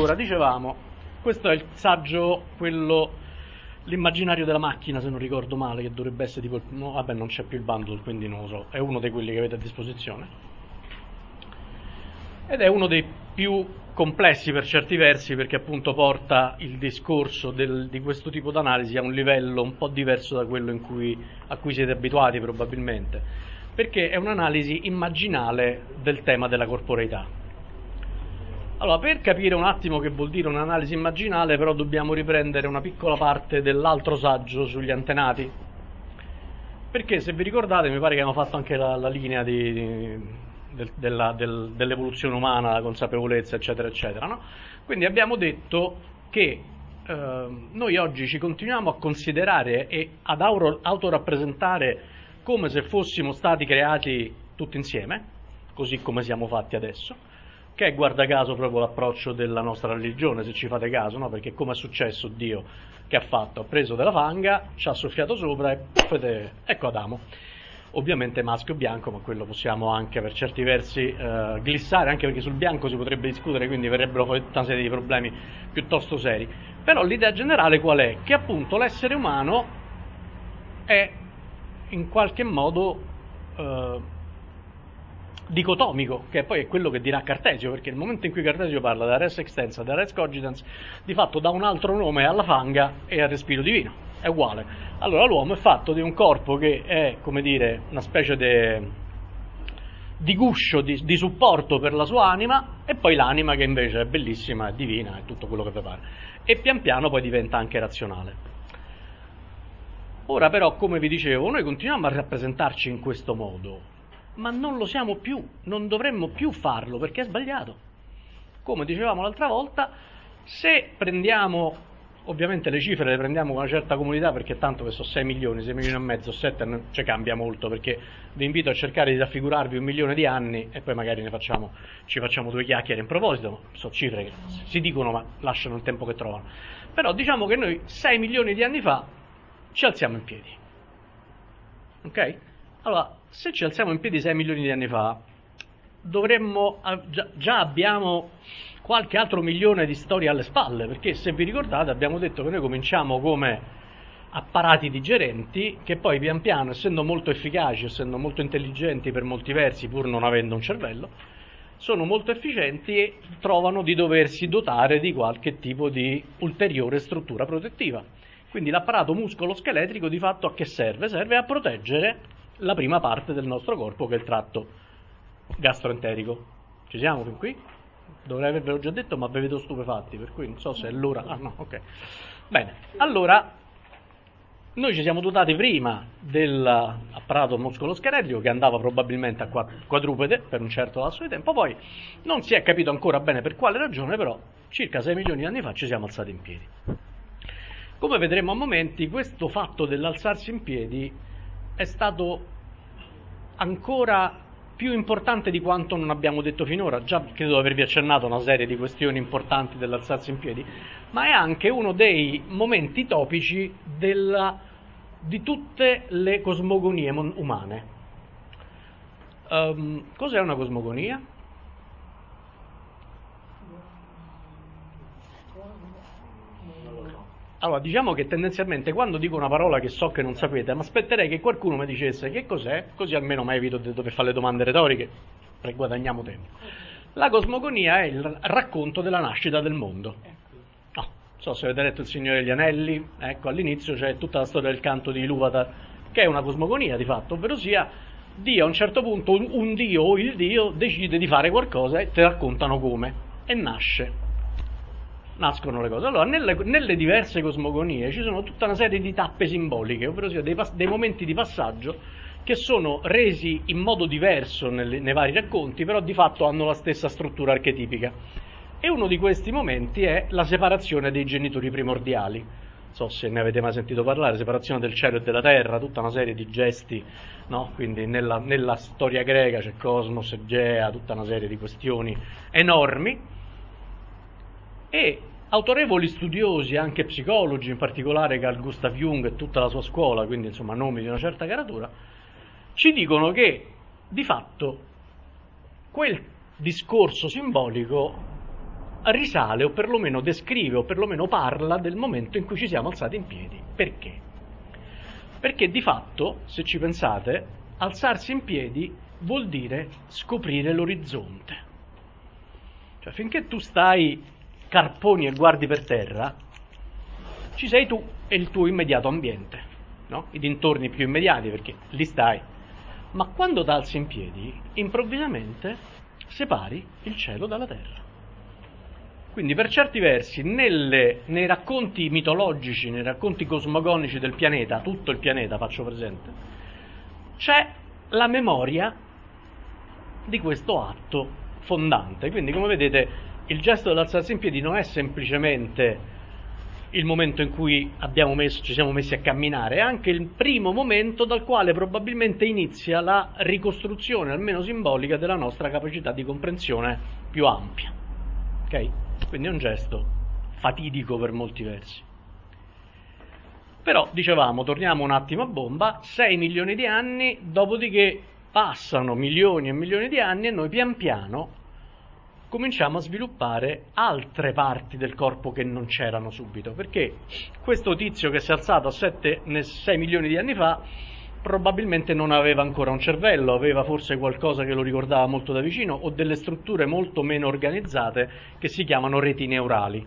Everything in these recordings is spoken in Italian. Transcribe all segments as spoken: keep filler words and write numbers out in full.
Allora, dicevamo, questo è il saggio, quello, l'immaginario della macchina, se non ricordo male, che dovrebbe essere tipo, no, vabbè, non c'è più il bundle, quindi non lo so, è uno di quelli che avete a disposizione. Ed è uno dei più complessi per certi versi, perché appunto porta il discorso del, di questo tipo di analisi a un livello un po' diverso da quello in cui, a cui siete abituati probabilmente, perché è un'analisi immaginale del tema della corporeità. Allora, per capire un attimo che vuol dire un'analisi immaginale, però dobbiamo riprendere una piccola parte dell'altro saggio sugli antenati, perché se vi ricordate mi pare che abbiamo fatto anche la, la linea di, di, del, della, del, dell'evoluzione umana, la consapevolezza, eccetera, eccetera, no? Quindi abbiamo detto che eh, noi oggi ci continuiamo a considerare e ad autorappresentare come se fossimo stati creati tutti insieme, così come siamo fatti adesso, che è guarda caso proprio l'approccio della nostra religione, se ci fate caso, no? Perché come è successo Dio che ha fatto? Ha preso della fanga, ci ha soffiato sopra e puffete, ecco Adamo. Ovviamente maschio bianco, ma quello possiamo anche per certi versi eh, glissare, anche perché sul bianco si potrebbe discutere, quindi verrebbero poi tutta una serie di problemi piuttosto seri. Però l'idea generale qual è? Che appunto l'essere umano è in qualche modo eh, dicotomico, che poi è quello che dirà Cartesio, perché nel momento in cui Cartesio parla da res extensa, da res cogitans, di fatto dà un altro nome alla fanga e al respiro divino, è uguale. Allora l'uomo è fatto di un corpo che è, come dire, una specie de, di guscio, di, di supporto per la sua anima, e poi l'anima che invece è bellissima, è divina, è tutto quello che vi pare, e pian piano poi diventa anche razionale. Ora però, come vi dicevo, noi continuiamo a rappresentarci in questo modo, ma non lo siamo più, non dovremmo più farlo perché è sbagliato. Come dicevamo l'altra volta, se prendiamo, ovviamente le cifre le prendiamo con una certa comunità, perché tanto che sono sei milioni, sei milioni e mezzo, sette non ci cambia molto, perché vi invito a cercare di raffigurarvi un milione di anni e poi magari ne facciamo, ci facciamo due chiacchiere in proposito, sono cifre che si dicono ma lasciano il tempo che trovano. Però diciamo che noi sei milioni di anni fa ci alziamo in piedi, ok? Allora, se ci alziamo in piedi sei milioni di anni fa, dovremmo, già, già abbiamo qualche altro milione di storie alle spalle, perché se vi ricordate abbiamo detto che noi cominciamo come apparati digerenti, che poi pian piano, essendo molto efficaci, essendo molto intelligenti per molti versi, pur non avendo un cervello, sono molto efficienti e trovano di doversi dotare di qualche tipo di ulteriore struttura protettiva. Quindi l'apparato muscolo-scheletrico di fatto a che serve? Serve a proteggere la prima parte del nostro corpo, che è il tratto gastroenterico. Ci siamo fin qui? Dovrei avervelo già detto, ma vi vedo stupefatti, per cui non so se è l'ora. Ah no, ok. Bene, allora noi ci siamo dotati prima dell'apparato muscolo-scheletrico, che andava probabilmente a quadrupede per un certo lasso di tempo, poi non si è capito ancora bene per quale ragione, però circa sei milioni di anni fa ci siamo alzati in piedi. Come vedremo a momenti, questo fatto dell'alzarsi in piedi è stato ancora più importante di quanto non abbiamo detto finora. Già credo di avervi accennato una serie di questioni importanti dell'alzarsi in piedi, ma è anche uno dei momenti topici della, di tutte le cosmogonie umane. Um, cos'è una cosmogonia? Allora, diciamo che tendenzialmente quando dico una parola che so che non sapete, ma aspetterei che qualcuno mi dicesse che cos'è, così almeno mi evito di dover fare le domande retoriche, per guadagniamo tempo. La cosmogonia è il racconto della nascita del mondo. No, non so se avete letto Il Signore degli Anelli, ecco, all'inizio c'è tutta la storia del canto di Ilúvatar, che è una cosmogonia di fatto, ovvero sia Dio a un certo punto, un, un Dio o il Dio decide di fare qualcosa e ti raccontano come, e nasce. Nascono le cose. Allora, nelle, nelle diverse cosmogonie ci sono tutta una serie di tappe simboliche, ovvero sia dei, dei momenti di passaggio che sono resi in modo diverso nelle, nei vari racconti, però di fatto hanno la stessa struttura archetipica. E uno di questi momenti è la separazione dei genitori primordiali. Non so se ne avete mai sentito parlare, separazione del cielo e della terra, tutta una serie di gesti, no? Quindi nella, nella storia greca c'è Cosmos, Egea, tutta una serie di questioni enormi. E autorevoli studiosi, anche psicologi, in particolare Carl Gustav Jung e tutta la sua scuola, quindi insomma nomi di una certa caratura, ci dicono che di fatto quel discorso simbolico risale o perlomeno descrive o perlomeno parla del momento in cui ci siamo alzati in piedi. Perché? Perché di fatto, se ci pensate, alzarsi in piedi vuol dire scoprire l'orizzonte. Cioè, finché tu stai carponi e guardi per terra, ci sei tu e il tuo immediato ambiente, no? I dintorni più immediati, perché lì stai. Ma quando ti alzi in piedi, improvvisamente separi il cielo dalla terra. Quindi per certi versi, nelle, nei racconti mitologici, nei racconti cosmogonici del pianeta, tutto il pianeta faccio presente, c'è la memoria di questo atto fondante. Quindi, come vedete, il gesto dell'alzarsi in piedi non è semplicemente il momento in cui abbiamo messo, ci siamo messi a camminare, è anche il primo momento dal quale probabilmente inizia la ricostruzione, almeno simbolica, della nostra capacità di comprensione più ampia. Ok? Quindi è un gesto fatidico per molti versi. Però, dicevamo, torniamo un attimo a bomba, sei milioni di anni, dopodiché passano milioni e milioni di anni e noi pian piano cominciamo a sviluppare altre parti del corpo che non c'erano subito, perché questo tizio che si è alzato a sette, sei milioni di anni fa probabilmente non aveva ancora un cervello, aveva forse qualcosa che lo ricordava molto da vicino o delle strutture molto meno organizzate che si chiamano reti neurali.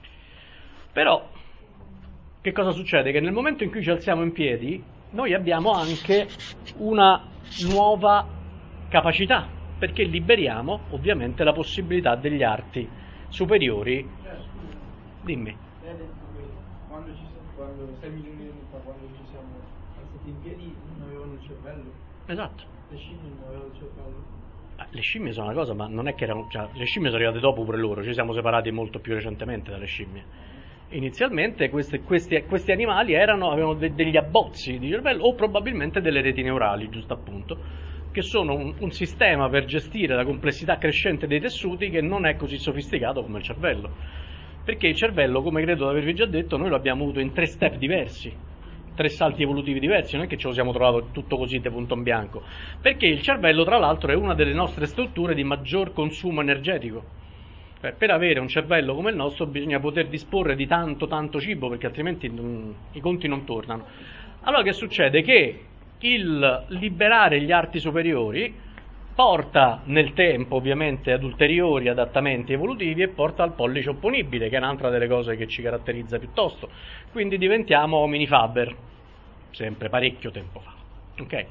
Però che cosa succede? Che nel momento in cui ci alziamo in piedi noi abbiamo anche una nuova capacità, perché liberiamo ovviamente la possibilità degli arti superiori. Dimmi. Quando, ci, quando sei milioni di anni fa, quando ci siamo alzati in piedi, non avevano il cervello. Esatto. Le scimmie non avevano il cervello. Ah, le scimmie sono una cosa, ma non è che erano, cioè, le scimmie sono arrivate dopo pure loro, ci siamo separati molto più recentemente dalle scimmie. Inizialmente questi, questi, questi animali erano, avevano de, degli abbozzi di cervello o probabilmente delle reti neurali, giusto appunto, che sono un, un sistema per gestire la complessità crescente dei tessuti che non è così sofisticato come il cervello. Perché il cervello, come credo di avervi già detto, noi lo abbiamo avuto in tre step diversi, tre salti evolutivi diversi, non è che ce lo siamo trovato tutto così di punto in bianco, perché il cervello tra l'altro è una delle nostre strutture di maggior consumo energetico. Per avere un cervello come il nostro bisogna poter disporre di tanto tanto cibo, perché altrimenti non, i conti non tornano. Allora che succede? Che il liberare gli arti superiori porta nel tempo ovviamente ad ulteriori adattamenti evolutivi e porta al pollice opponibile, che è un'altra delle cose che ci caratterizza piuttosto. Quindi diventiamo homini faber, sempre parecchio tempo fa. Ok?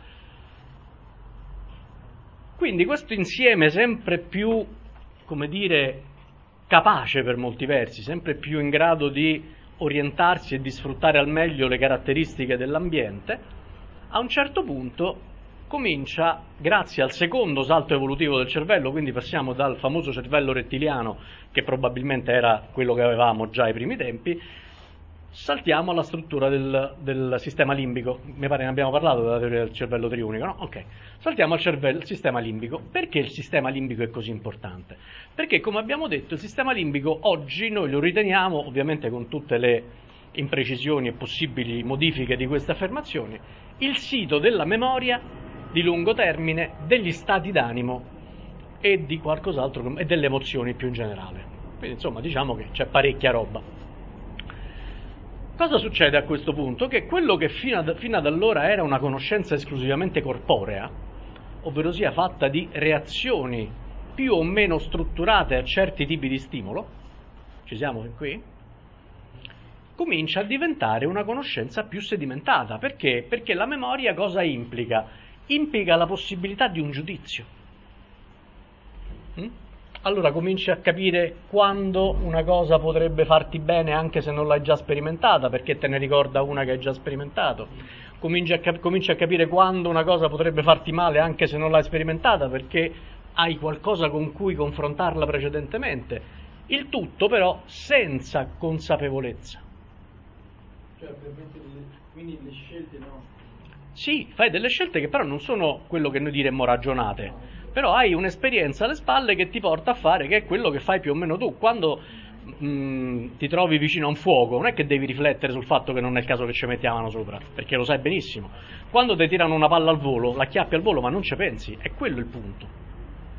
Quindi questo insieme sempre più, come dire, capace per molti versi, sempre più in grado di orientarsi e di sfruttare al meglio le caratteristiche dell'ambiente, a un certo punto comincia, grazie al secondo salto evolutivo del cervello, quindi passiamo dal famoso cervello rettiliano, che probabilmente era quello che avevamo già ai primi tempi, saltiamo alla struttura del, del sistema limbico. Mi pare ne abbiamo parlato della teoria del cervello triunico, no? Ok. Saltiamo al, cervello, al sistema limbico. Perché il sistema limbico è così importante? Perché, come abbiamo detto, il sistema limbico oggi noi lo riteniamo, ovviamente con tutte le imprecisioni e possibili modifiche di queste affermazioni, il sito della memoria di lungo termine, degli stati d'animo e di qualcos'altro, e delle emozioni più in generale. Quindi, insomma, diciamo che c'è parecchia roba. Cosa succede a questo punto? Che quello che fino ad, fino ad allora era una conoscenza esclusivamente corporea, ovvero sia fatta di reazioni più o meno strutturate a certi tipi di stimolo, ci siamo fin qui, comincia a diventare una conoscenza più sedimentata. Perché? Perché la memoria cosa implica? Implica la possibilità di un giudizio. Mm? Allora cominci a capire quando una cosa potrebbe farti bene anche se non l'hai già sperimentata, perché te ne ricorda una che hai già sperimentato. Cominci a, cap- cominci a capire quando una cosa potrebbe farti male anche se non l'hai sperimentata, perché hai qualcosa con cui confrontarla precedentemente. Il tutto però senza consapevolezza. Cioè, permette le, quindi le scelte no? Sì, fai delle scelte che però non sono quello che noi diremmo ragionate. No. Però hai un'esperienza alle spalle che ti porta a fare, che è quello che fai più o meno tu. Quando mh, ti trovi vicino a un fuoco, non è che devi riflettere sul fatto che non è il caso che ci mettiamo sopra, perché lo sai benissimo. Quando ti tirano una palla al volo, la acchiappi al volo, ma non ci pensi, è quello il punto.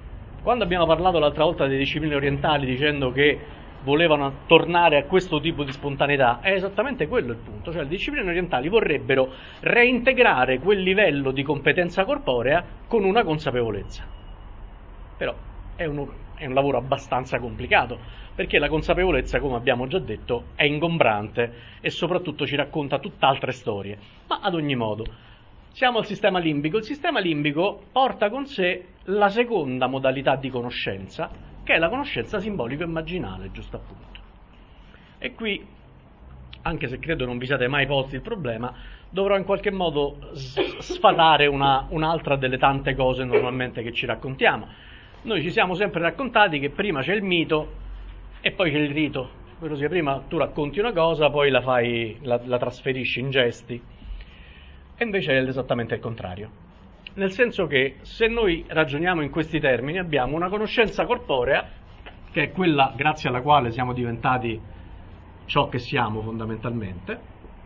Quando abbiamo parlato l'altra volta delle discipline orientali dicendo che volevano tornare a questo tipo di spontaneità, è esattamente quello il punto, cioè le discipline orientali vorrebbero reintegrare quel livello di competenza corporea con una consapevolezza. Però è, uno, è un lavoro abbastanza complicato, perché la consapevolezza, come abbiamo già detto, è ingombrante e soprattutto ci racconta tutt'altre storie. Ma ad ogni modo, siamo al sistema limbico. Il sistema limbico porta con sé la seconda modalità di conoscenza, che è la conoscenza simbolico-immaginale, giusto appunto. E qui, anche se credo non vi siate mai posti il problema, dovrò in qualche modo sfatare una, un'altra delle tante cose normalmente che ci raccontiamo. Noi ci siamo sempre raccontati che prima c'è il mito e poi c'è il rito. Quello sia, prima tu racconti una cosa, poi la, fai, la, la trasferisci in gesti, e invece è esattamente il contrario. Nel senso che se noi ragioniamo in questi termini abbiamo una conoscenza corporea, che è quella grazie alla quale siamo diventati ciò che siamo fondamentalmente,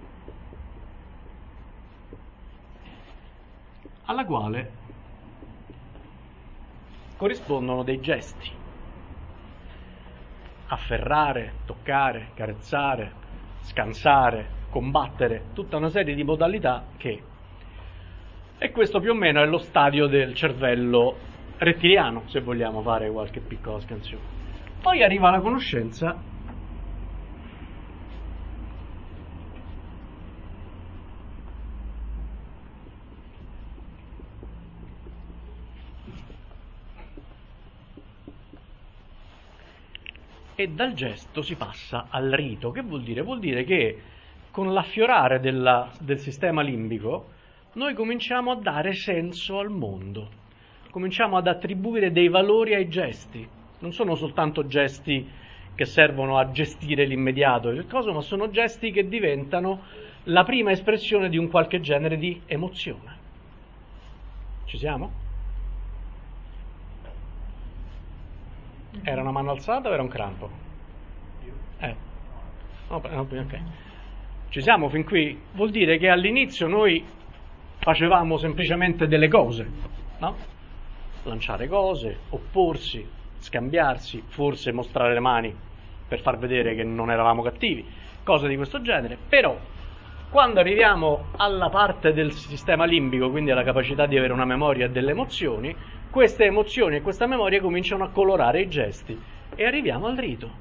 alla quale corrispondono dei gesti: afferrare, toccare, carezzare, scansare, combattere, tutta una serie di modalità che... E questo più o meno è lo stadio del cervello rettiliano, se vogliamo fare qualche piccola scansione. Poi arriva la conoscenza e dal gesto si passa al rito. Che vuol dire? Vuol dire che con l'affiorare della, del sistema limbico noi cominciamo a dare senso al mondo, cominciamo ad attribuire dei valori ai gesti. Non sono soltanto gesti che servono a gestire l'immediato, ma sono gesti che diventano la prima espressione di un qualche genere di emozione. Ci siamo? Era una mano alzata o era un crampo? Eh. Ok. Ci siamo fin qui? Vuol dire che all'inizio noi facevamo semplicemente delle cose, no? Lanciare cose, opporsi, scambiarsi, forse mostrare le mani per far vedere che non eravamo cattivi, cose di questo genere. Però quando arriviamo alla parte del sistema limbico, quindi alla capacità di avere una memoria delle emozioni, queste emozioni e questa memoria cominciano a colorare i gesti e arriviamo al rito.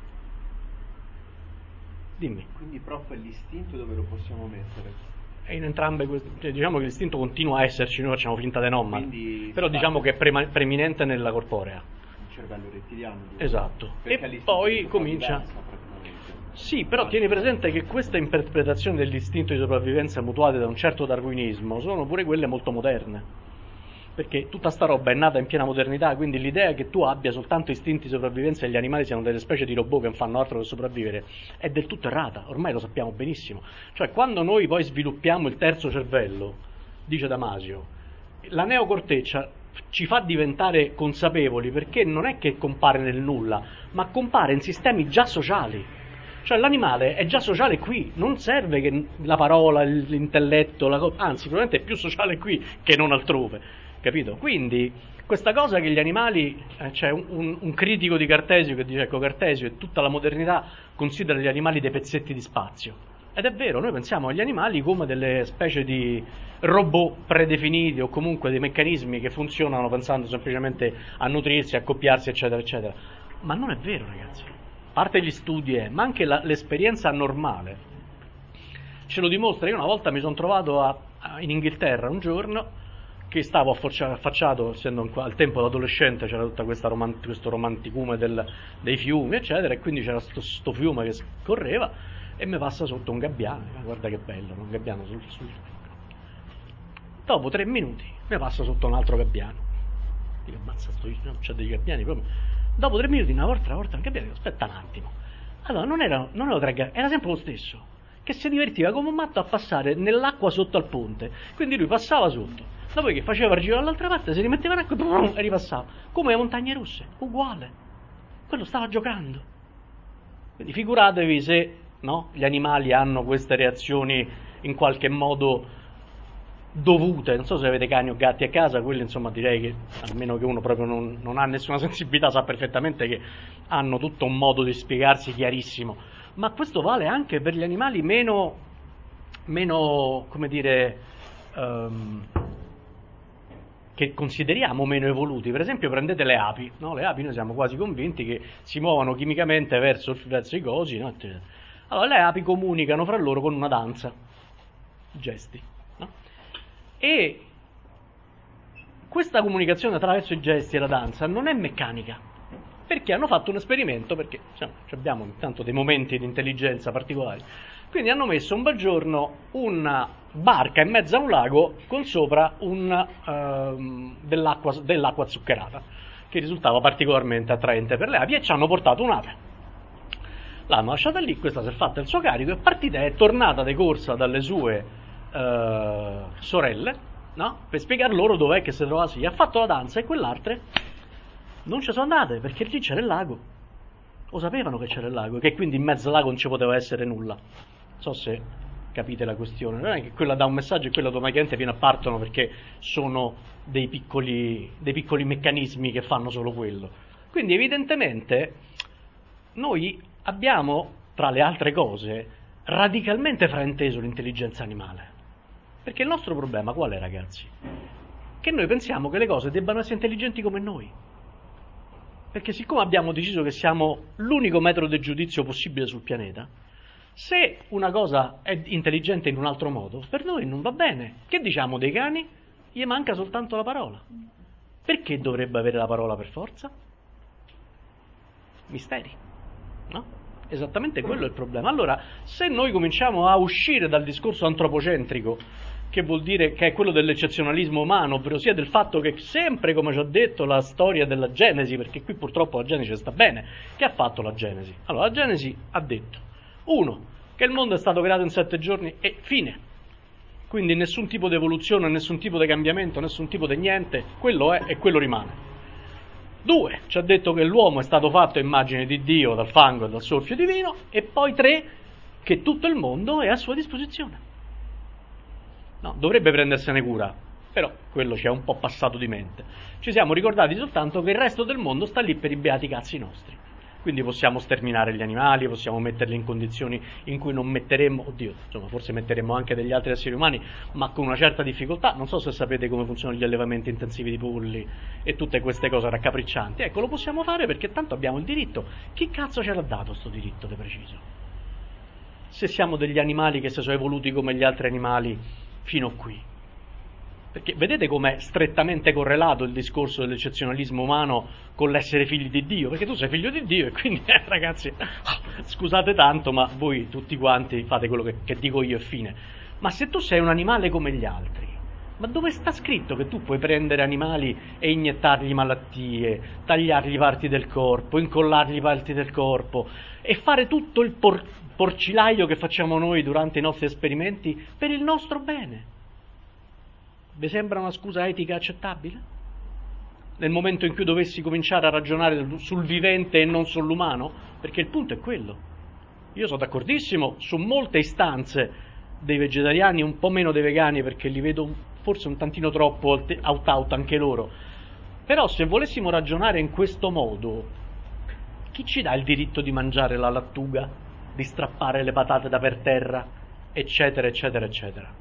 Dimmi. Quindi prof, l'istinto dove lo possiamo mettere? E in entrambe queste, cioè, diciamo che l'istinto continua a esserci, noi facciamo finta di no, ma però diciamo che è prema- preminente nella corporea. Il cervello rettiliano. Esatto. E poi comincia... Sì, però tieni presente che queste interpretazioni dell'istinto di sopravvivenza mutuate da un certo darwinismo sono pure quelle molto moderne. Perché tutta sta roba è nata in piena modernità, quindi l'idea che tu abbia soltanto istinti di sopravvivenza e gli animali siano delle specie di robot che non fanno altro che sopravvivere è del tutto errata, ormai lo sappiamo benissimo. Cioè, quando noi poi sviluppiamo il terzo cervello, dice Damasio, la neocorteccia ci fa diventare consapevoli, perché non è che compare nel nulla, ma compare in sistemi già sociali. Cioè l'animale è già sociale qui, non serve che la parola, l'intelletto, la co- anzi probabilmente è più sociale qui che non altrove. Capito? Quindi questa cosa che gli animali, eh, c'è un, un, un critico di Cartesio che dice, ecco, Cartesio e tutta la modernità considera gli animali dei pezzetti di spazio. Ed è vero, noi pensiamo agli animali come delle specie di robot predefiniti o comunque dei meccanismi che funzionano pensando semplicemente a nutrirsi, a accoppiarsi, eccetera, eccetera. Ma non è vero, ragazzi. A parte gli studi, eh, ma anche la, l'esperienza normale ce lo dimostra. Io una volta mi sono trovato a, a, in Inghilterra un giorno, che stavo affacciato, essendo al tempo adolescente, c'era tutta questa romant- questo romanticume del, dei fiumi, eccetera, e quindi c'era sto, sto fiume che scorreva e mi passa sotto un gabbiano. Guarda che bello, un gabbiano sul, sul... Dopo tre minuti mi passa sotto un altro gabbiano. Dico, ammazza, sto, no, c'è dei gabbiani proprio. Dopo tre minuti, una volta, una volta, un gabbiano, dico, aspetta un attimo. Allora, non era, non erano tre gabbiani, era sempre lo stesso, che si divertiva come un matto a passare nell'acqua sotto al ponte. Quindi lui passava sotto. Dopodiché faceva il giro dall'altra parte, si rimetteva in acqua e ripassava. Come le montagne russe, uguale. Quello stava giocando. Quindi figuratevi se, no, gli animali hanno queste reazioni in qualche modo dovute, non so se avete cani o gatti a casa, quelli insomma direi che, almeno che uno proprio non, non ha nessuna sensibilità, sa perfettamente che hanno tutto un modo di spiegarsi chiarissimo, ma questo vale anche per gli animali meno, meno come dire, um, che consideriamo meno evoluti. Per esempio prendete le api, no? Le api noi siamo quasi convinti che si muovano chimicamente verso, verso i cosi, no? Allora le api comunicano fra loro con una danza, gesti, no? E questa comunicazione attraverso i gesti e la danza non è meccanica, perché hanno fatto un esperimento, perché diciamo, abbiamo intanto dei momenti di intelligenza particolari, quindi hanno messo un bel giorno una barca in mezzo a un lago con sopra un, uh, dell'acqua, dell'acqua zuccherata, che risultava particolarmente attraente per le api, e ci hanno portato un'ape. L'hanno lasciata lì, questa si è fatta il suo carico, è partita, è tornata di corsa dalle sue uh, sorelle, no? Per spiegar loro dov'è che si trova, sì, ha fatto la danza, e quell'altre non ci sono andate, perché lì c'era il lago, lo sapevano che c'era il lago, e che quindi in mezzo al lago non ci poteva essere nulla. Non so se capite la questione, non è che quella dà un messaggio e quella automaticamente viene a partono, perché sono dei piccoli, dei piccoli meccanismi che fanno solo quello. Quindi evidentemente noi abbiamo, tra le altre cose, radicalmente frainteso l'intelligenza animale. Perché il nostro problema qual è, ragazzi? Che noi pensiamo che le cose debbano essere intelligenti come noi. Perché siccome abbiamo deciso che siamo l'unico metro di giudizio possibile sul pianeta, se una cosa è intelligente in un altro modo, per noi non va bene. Che diciamo dei cani? Gli manca soltanto la parola. Perché dovrebbe avere la parola per forza? Misteri, no? Esattamente quello è il problema. Allora, se noi cominciamo a uscire dal discorso antropocentrico, che vuol dire che è quello dell'eccezionalismo umano, ovvero sia del fatto che sempre, come ci ho detto, la storia della Genesi, perché qui purtroppo la Genesi sta bene, che ha fatto la Genesi? Allora, la Genesi ha detto, uno, che il mondo è stato creato in sette giorni e fine, quindi nessun tipo di evoluzione, nessun tipo di cambiamento, nessun tipo di niente, quello è e quello rimane. Due, ci ha detto che l'uomo è stato fatto a immagine di Dio dal fango e dal soffio divino, e poi tre, che tutto il mondo è a sua disposizione. No, dovrebbe prendersene cura, però quello ci è un po' passato di mente. Ci siamo ricordati soltanto che il resto del mondo sta lì per i beati cazzi nostri. Quindi possiamo sterminare gli animali, possiamo metterli in condizioni in cui non metteremmo, oddio, insomma, forse metteremmo anche degli altri esseri umani, ma con una certa difficoltà. Non so se sapete come funzionano gli allevamenti intensivi di polli e tutte queste cose raccapriccianti. Ecco, lo possiamo fare perché tanto abbiamo il diritto. Chi cazzo ce l'ha dato sto diritto di preciso? Se siamo degli animali che si sono evoluti come gli altri animali fino a qui. Perché vedete com'è strettamente correlato il discorso dell'eccezionalismo umano con l'essere figli di Dio? Perché tu sei figlio di Dio e quindi, eh, ragazzi, scusate tanto, ma voi tutti quanti fate quello che, che dico io e fine. Ma se tu sei un animale come gli altri, ma dove sta scritto che tu puoi prendere animali e iniettargli malattie, tagliargli parti del corpo, incollargli parti del corpo e fare tutto il por- porcilaio che facciamo noi durante i nostri esperimenti per il nostro bene? Vi sembra una scusa etica accettabile? Nel momento in cui dovessi cominciare a ragionare sul vivente e non sull'umano? Perché il punto è quello. Io sono d'accordissimo su molte istanze dei vegetariani, un po' meno dei vegani, perché li vedo forse un tantino troppo out-out anche loro. Però se volessimo ragionare in questo modo, chi ci dà il diritto di mangiare la lattuga, di strappare le patate da per terra, eccetera, eccetera, eccetera?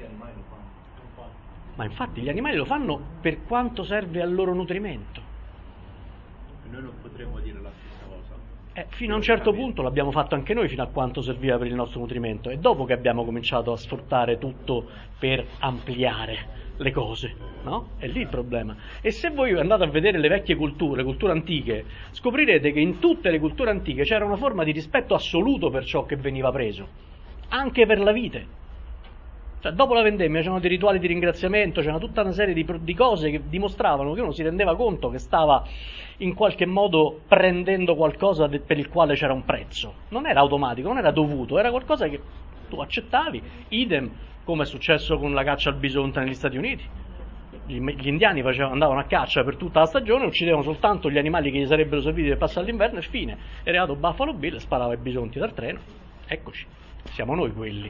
Ma infatti gli animali lo fanno per quanto serve al loro nutrimento. Noi non potremmo dire la stessa cosa. Eh, fino a un certo punto l'abbiamo fatto anche noi, fino a quanto serviva per il nostro nutrimento. E dopo che abbiamo cominciato a sfruttare tutto per ampliare le cose, no? È lì il problema. E se voi andate a vedere le vecchie culture, le culture antiche, scoprirete che in tutte le culture antiche c'era una forma di rispetto assoluto per ciò che veniva preso, anche per la vite. Cioè, dopo la vendemmia c'erano dei rituali di ringraziamento, c'era tutta una serie di, di cose che dimostravano che uno si rendeva conto che stava in qualche modo prendendo qualcosa de, per il quale c'era un prezzo. Non era automatico, non era dovuto, era qualcosa che tu accettavi, idem come è successo con la caccia al bisonte negli Stati Uniti. Gli, gli indiani facevano, andavano a caccia per tutta la stagione, uccidevano soltanto gli animali che gli sarebbero serviti per passare l'inverno e fine. È arrivato Buffalo Bill e sparava i bisonti dal treno. Eccoci, siamo noi quelli.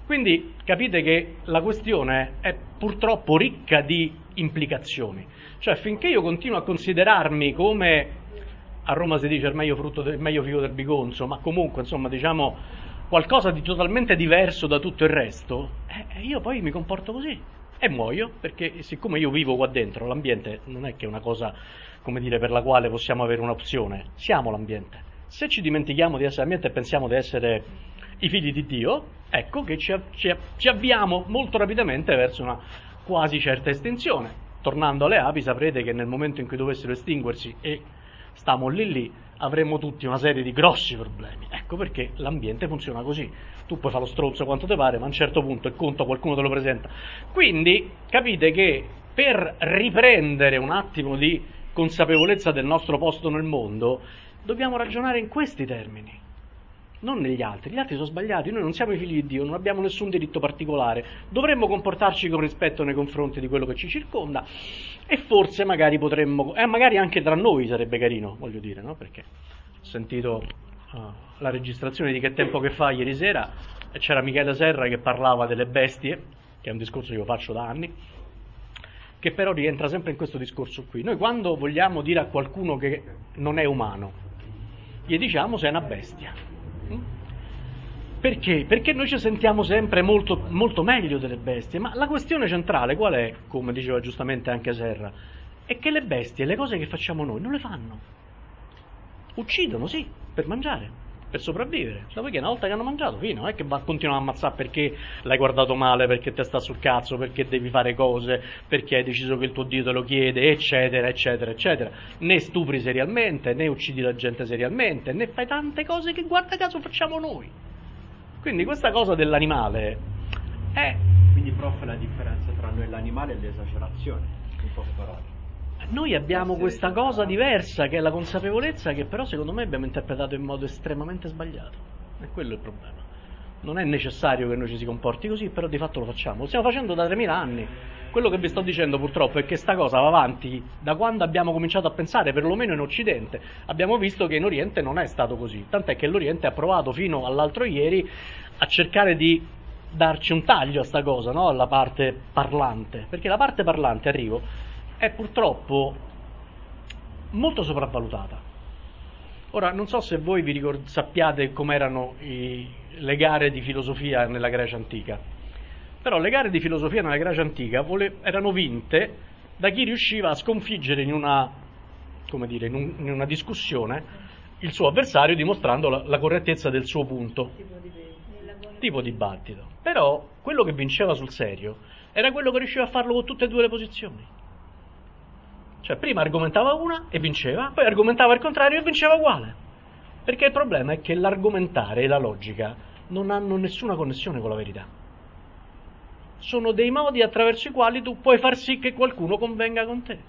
Quindi capite che la questione è purtroppo ricca di implicazioni. Cioè, finché io continuo a considerarmi come, a Roma si dice il meglio frutto del meglio figo del bigonzo, ma comunque, insomma, diciamo qualcosa di totalmente diverso da tutto il resto, eh, io poi mi comporto così e muoio, perché siccome io vivo qua dentro, l'ambiente non è che è una cosa, come dire, per la quale possiamo avere un'opzione, siamo l'ambiente. Se ci dimentichiamo di essere ambiente e pensiamo di essere i figli di Dio, ecco che ci, ci, ci avviamo molto rapidamente verso una quasi certa estinzione. Tornando alle api, saprete che nel momento in cui dovessero estinguersi, e stiamo lì lì, avremmo tutti una serie di grossi problemi. Ecco perché l'ambiente funziona così. Tu puoi fare lo stronzo quanto ti pare, ma a un certo punto il conto qualcuno te lo presenta. Quindi capite che per riprendere un attimo di consapevolezza del nostro posto nel mondo, dobbiamo ragionare in questi termini, non negli altri. Gli altri sono sbagliati, noi non siamo i figli di Dio, non abbiamo nessun diritto particolare, dovremmo comportarci con rispetto nei confronti di quello che ci circonda, e forse magari potremmo, eh, magari anche tra noi sarebbe carino, voglio dire, no? Perché ho sentito uh, la registrazione di Che tempo che fa ieri sera, e c'era Michele Serra che parlava delle bestie, che è un discorso che io faccio da anni, che però rientra sempre in questo discorso qui. Noi quando vogliamo dire a qualcuno che non è umano, gli diciamo sei una bestia. Perché? Perché noi ci sentiamo sempre molto, molto meglio delle bestie, ma la questione centrale qual è, come diceva giustamente anche Serra, è che le bestie, le cose che facciamo noi, non le fanno. Uccidono, sì, per mangiare, per sopravvivere. Dopodiché una volta che hanno mangiato, fine, non è che continuano a ammazzare perché l'hai guardato male, perché te sta sul cazzo, perché devi fare cose, perché hai deciso che il tuo Dio te lo chiede, eccetera, eccetera, eccetera. Né stupri serialmente, né uccidi la gente serialmente, né fai tante cose che guarda caso facciamo noi. Quindi questa cosa dell'animale è... Quindi, prof, la differenza tra noi e l'animale è l'esagerazione, in poche parole. Noi abbiamo questa cosa diversa che è la consapevolezza, che però secondo me abbiamo interpretato in modo estremamente sbagliato. E quello è il problema. Non è necessario che noi ci si comporti così, però di fatto lo facciamo. Lo stiamo facendo da tremila anni. Quello che vi sto dicendo purtroppo è che sta cosa va avanti da quando abbiamo cominciato a pensare, perlomeno in Occidente. Abbiamo visto che in Oriente non è stato così, tant'è che l'Oriente ha provato fino all'altro ieri a cercare di darci un taglio a sta cosa, no? Alla parte parlante, perché la parte parlante, arrivo, è purtroppo molto sopravvalutata. Ora, non so se voi vi ricord- sappiate com'erano i, le gare di filosofia nella Grecia antica, però le gare di filosofia nella Grecia antica vole- erano vinte da chi riusciva a sconfiggere in una, come dire, in, un, in una discussione il suo avversario, dimostrando la, la correttezza del suo punto, tipo dibattito. Però quello che vinceva sul serio era quello che riusciva a farlo con tutte e due le posizioni. Cioè prima argomentava una e vinceva, poi argomentava il contrario e vinceva uguale. Perché il problema è che l'argomentare e la logica non hanno nessuna connessione con la verità. Sono dei modi attraverso i quali tu puoi far sì che qualcuno convenga con te.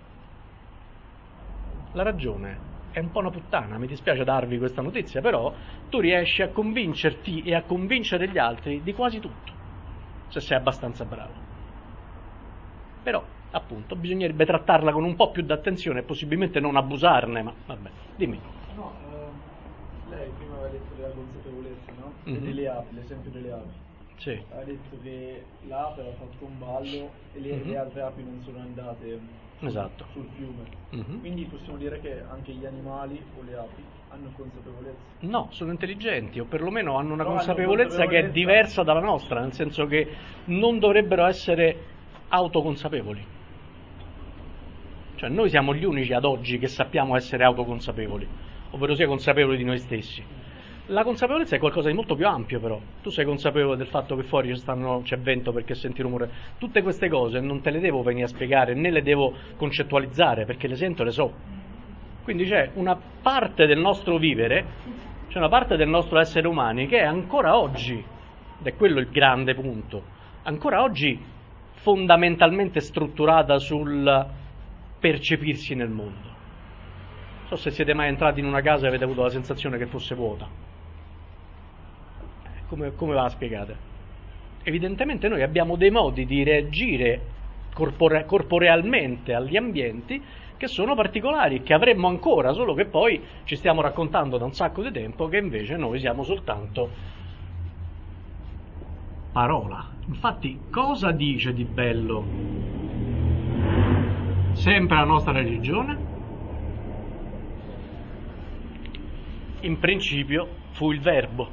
La ragione è un po' una puttana, mi dispiace darvi questa notizia, però tu riesci a convincerti e a convincere gli altri di quasi tutto, se sei abbastanza bravo. Però, appunto, bisognerebbe trattarla con un po' più d'attenzione e possibilmente non abusarne, ma vabbè, dimmi. No, eh, lei prima aveva detto della consapevolezza, no? Mm-hmm. Delle api, l'esempio delle api. Sì. Ha detto che l'ape aveva fatto un ballo e le, Mm-hmm. le altre api non sono andate sul, Esatto. sul fiume. Mm-hmm. Quindi possiamo dire che anche gli animali o le api hanno consapevolezza. No, sono intelligenti, o perlomeno hanno una No, consapevolezza hanno che è consapevolezza. diversa dalla nostra, nel senso che non dovrebbero essere autoconsapevoli. Cioè noi siamo gli unici ad oggi che sappiamo essere autoconsapevoli, ovvero sia consapevoli di noi stessi. La consapevolezza è qualcosa di molto più ampio, però. Tu sei consapevole del fatto che fuori ci stanno, c'è vento perché senti rumore. Tutte queste cose non te le devo venire a spiegare, né le devo concettualizzare, perché le sento e le so. Quindi c'è una parte del nostro vivere, c'è una parte del nostro essere umani che è ancora oggi, ed è quello il grande punto, ancora oggi fondamentalmente strutturata sul percepirsi nel mondo. Non so se siete mai entrati in una casa e avete avuto la sensazione che fosse vuota. Come, come va spiegate? Evidentemente noi abbiamo dei modi di reagire corpore, corporealmente agli ambienti che sono particolari, che avremmo ancora, solo che poi ci stiamo raccontando da un sacco di tempo che invece noi siamo soltanto parola. Infatti, cosa dice di bello sempre la nostra religione? In principio fu il verbo.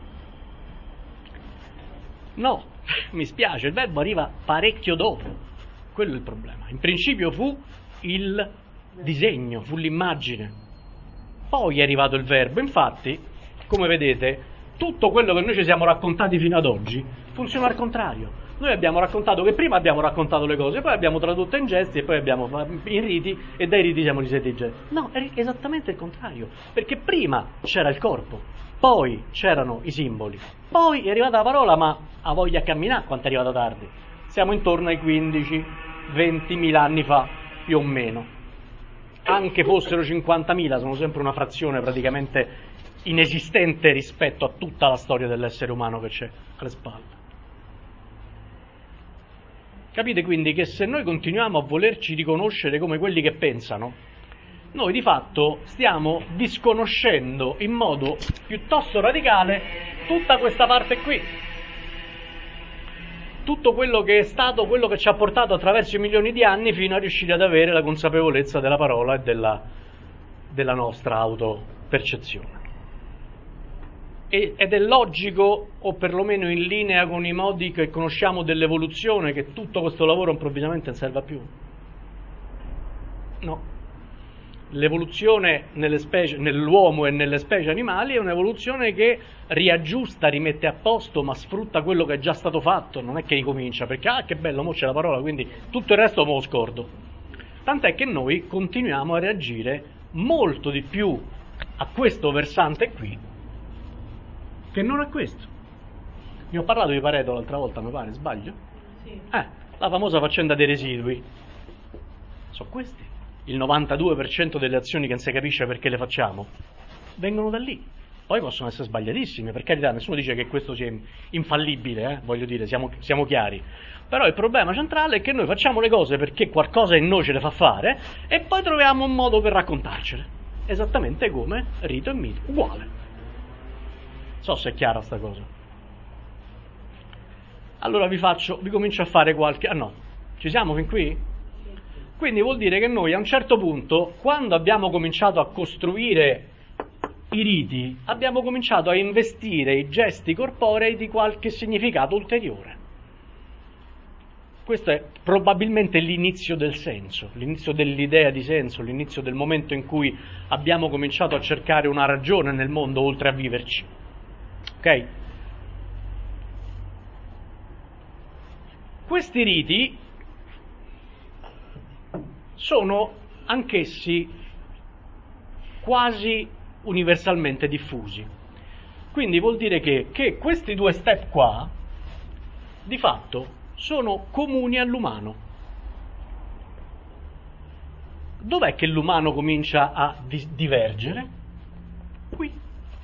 No, mi spiace, il verbo arriva parecchio dopo. Quello è il problema. In principio fu il disegno, fu l'immagine. Poi è arrivato il verbo. Infatti, come vedete, tutto quello che noi ci siamo raccontati fino ad oggi funziona al contrario. Noi abbiamo raccontato che prima abbiamo raccontato le cose, poi abbiamo tradotto in gesti e poi abbiamo in riti, e dai riti siamo risaliti in gesti. No, è esattamente il contrario, perché prima c'era il corpo, poi c'erano i simboli, poi è arrivata la parola, ma ha voglia a camminare quanto è arrivata tardi. Siamo intorno ai quindici ventimila anni fa, più o meno. Anche fossero cinquantamila, sono sempre una frazione praticamente inesistente rispetto a tutta la storia dell'essere umano che c'è alle spalle. Capite quindi che se noi continuiamo a volerci riconoscere come quelli che pensano, noi di fatto stiamo disconoscendo in modo piuttosto radicale tutta questa parte qui. Tutto quello che è stato, quello che ci ha portato attraverso i milioni di anni fino a riuscire ad avere la consapevolezza della parola e della, della nostra autopercezione. E, ed è logico, o perlomeno in linea con i modi che conosciamo dell'evoluzione, che tutto questo lavoro improvvisamente non serva più? No. L'evoluzione nelle specie, nell'uomo e nelle specie animali è un'evoluzione che riaggiusta, rimette a posto, ma sfrutta quello che è già stato fatto, non è che ricomincia, perché ah che bello, mo c'è la parola, quindi tutto il resto me lo scordo. Tant'è che noi continuiamo a reagire molto di più a questo versante qui che non a questo. Ne ho parlato di Pareto l'altra volta, mi pare, sbaglio? Sì. Eh, la famosa faccenda dei residui. Sono questi. Il novantadue per cento delle azioni che non si capisce perché le facciamo vengono da lì. Poi possono essere sbagliatissime, per carità, nessuno dice che questo sia infallibile, eh? Voglio dire, siamo, siamo chiari. Però il problema centrale è che noi facciamo le cose perché qualcosa in noi ce le fa fare e poi troviamo un modo per raccontarcele. Esattamente come rito e mito, uguale. So se è chiara sta cosa. Allora vi faccio, vi comincio a fare qualche... Ah no, ci siamo fin qui? Quindi vuol dire che noi a un certo punto, quando abbiamo cominciato a costruire i riti, abbiamo cominciato a investire i gesti corporei di qualche significato ulteriore. Questo è probabilmente l'inizio del senso, l'inizio dell'idea di senso, l'inizio del momento in cui abbiamo cominciato a cercare una ragione nel mondo oltre a viverci. Ok? Questi riti sono anch'essi quasi universalmente diffusi. Quindi vuol dire che, che questi due step qua, di fatto, sono comuni all'umano. Dov'è che l'umano comincia a di- divergere? Qui.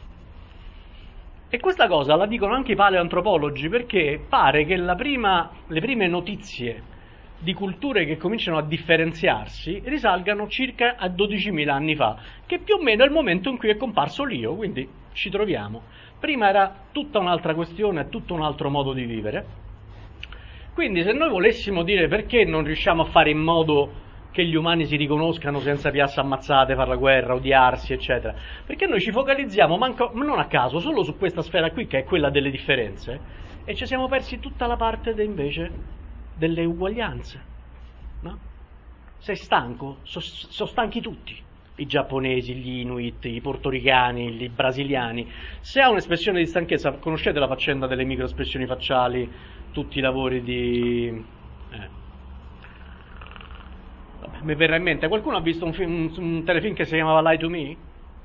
E questa cosa la dicono anche i paleoantropologi, perché pare che la prima, le prime notizie di culture che cominciano a differenziarsi risalgano circa a dodicimila anni fa, che più o meno è il momento in cui è comparso l'io, quindi ci troviamo. Prima era tutta un'altra questione, tutto un altro modo di vivere. Quindi se noi volessimo dire perché non riusciamo a fare in modo che gli umani si riconoscano senza piazze ammazzate, fare la guerra, odiarsi, eccetera, perché noi ci focalizziamo, manco, non a caso, solo su questa sfera qui, che è quella delle differenze, e ci siamo persi tutta la parte de, invece delle uguaglianze, no? Sei stanco? Sono so stanchi tutti, i giapponesi, gli inuit, i portoricani, i brasiliani. Se ha un'espressione di stanchezza, conoscete la faccenda delle microespressioni facciali, tutti i lavori di... Eh. Vabbè, mi verrà in mente, qualcuno ha visto un, film, un, un telefilm che si chiamava Lie to Me?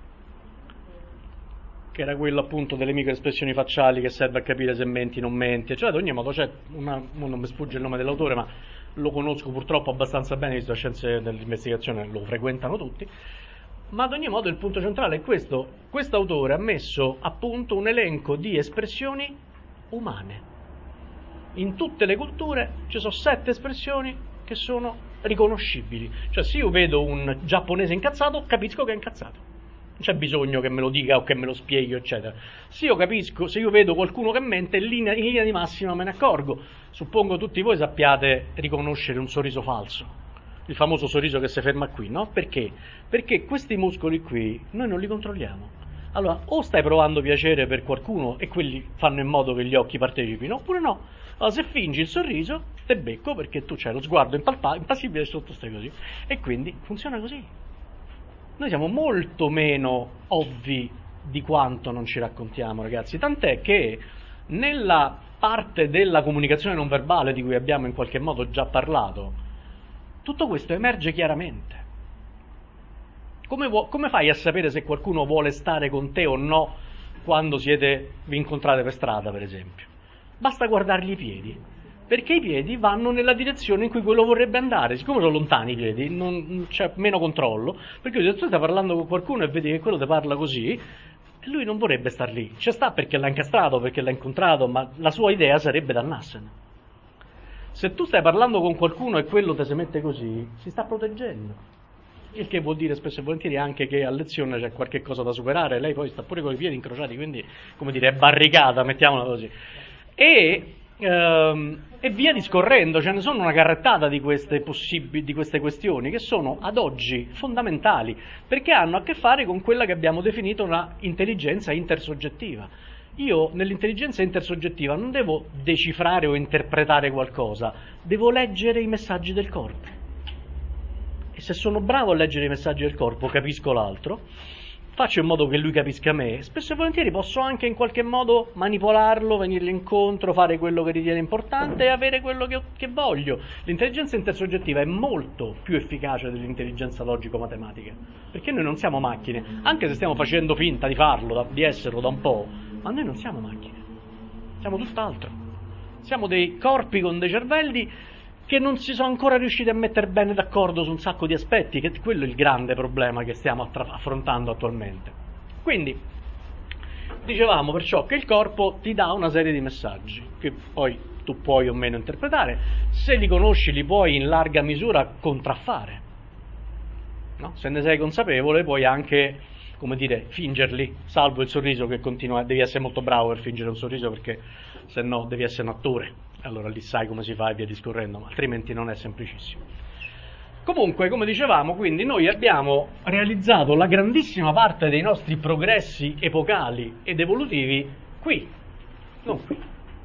Che era quello appunto delle microespressioni facciali che serve a capire se menti o non menti, cioè ad ogni modo c'è una, non mi sfugge il nome dell'autore, ma lo conosco purtroppo abbastanza bene, visto che le scienze dell'investigazione lo frequentano tutti, ma ad ogni modo il punto centrale è questo: questo autore ha messo a punto un elenco di espressioni umane. In tutte le culture ci sono sette espressioni che sono riconoscibili, cioè se io vedo un giapponese incazzato capisco che è incazzato, Non c'è bisogno che me lo dica o che me lo spieghi, eccetera. Se io capisco, se io vedo qualcuno che mente, in linea, in linea di massima me ne accorgo. Suppongo tutti voi sappiate riconoscere un sorriso falso, il famoso sorriso che si ferma qui, no? Perché? Perché questi muscoli qui noi non li controlliamo. Allora, o stai provando piacere per qualcuno e quelli fanno in modo che gli occhi partecipino, oppure no. Allora, se fingi il sorriso, te becco perché tu c'hai lo sguardo impalpa- impassibile sotto stai così. E quindi funziona così. Noi siamo molto meno ovvi di quanto non ci raccontiamo, ragazzi. Tant'è che nella parte della comunicazione non verbale di cui abbiamo in qualche modo già parlato, tutto questo emerge chiaramente. Come, vu- come fai a sapere se qualcuno vuole stare con te o no quando siete, vi incontrate per strada, per esempio? Basta guardargli i piedi, perché i piedi vanno nella direzione in cui quello vorrebbe andare. Siccome sono lontani i piedi, non c'è meno controllo, perché se tu stai parlando con qualcuno e vedi che quello ti parla così, lui non vorrebbe star lì. Ci sta perché l'ha incastrato, perché l'ha incontrato, ma la sua idea sarebbe di andarsene. Se tu stai parlando con qualcuno e quello ti si mette così, si sta proteggendo. Il che vuol dire spesso e volentieri anche che a lezione c'è qualche cosa da superare, lei poi sta pure con i piedi incrociati, quindi, come dire, è barricata, mettiamola così. E, ehm, e via discorrendo, ce ne sono una carrettata di queste, possib- di queste questioni che sono ad oggi fondamentali, perché hanno a che fare con quella che abbiamo definito una intelligenza intersoggettiva. Io nell'intelligenza intersoggettiva non devo decifrare o interpretare qualcosa, devo leggere i messaggi del corpo. E se sono bravo a leggere i messaggi del corpo, capisco l'altro, faccio in modo che lui capisca me, spesso e volentieri posso anche in qualche modo manipolarlo, venirgli incontro, fare quello che ritiene importante e avere quello che, che voglio. L'intelligenza intersoggettiva è molto più efficace dell'intelligenza logico-matematica, perché noi non siamo macchine, anche se stiamo facendo finta di farlo, da, di esserlo da un po', ma noi non siamo macchine, siamo tutt'altro. Siamo dei corpi con dei cervelli che non si sono ancora riusciti a mettere bene d'accordo su un sacco di aspetti, che quello è il grande problema che stiamo attra- affrontando attualmente. Quindi, dicevamo perciò che il corpo ti dà una serie di messaggi, che poi tu puoi o meno interpretare, se li conosci li puoi in larga misura contraffare, no? Se ne sei consapevole puoi anche, come dire, fingerli, salvo il sorriso che continua, devi essere molto bravo per fingere un sorriso perché se no devi essere un attore. Allora lì sai come si fa e via discorrendo, ma altrimenti non è semplicissimo. Comunque, come dicevamo, quindi noi abbiamo realizzato la grandissima parte dei nostri progressi epocali ed evolutivi qui, non qui.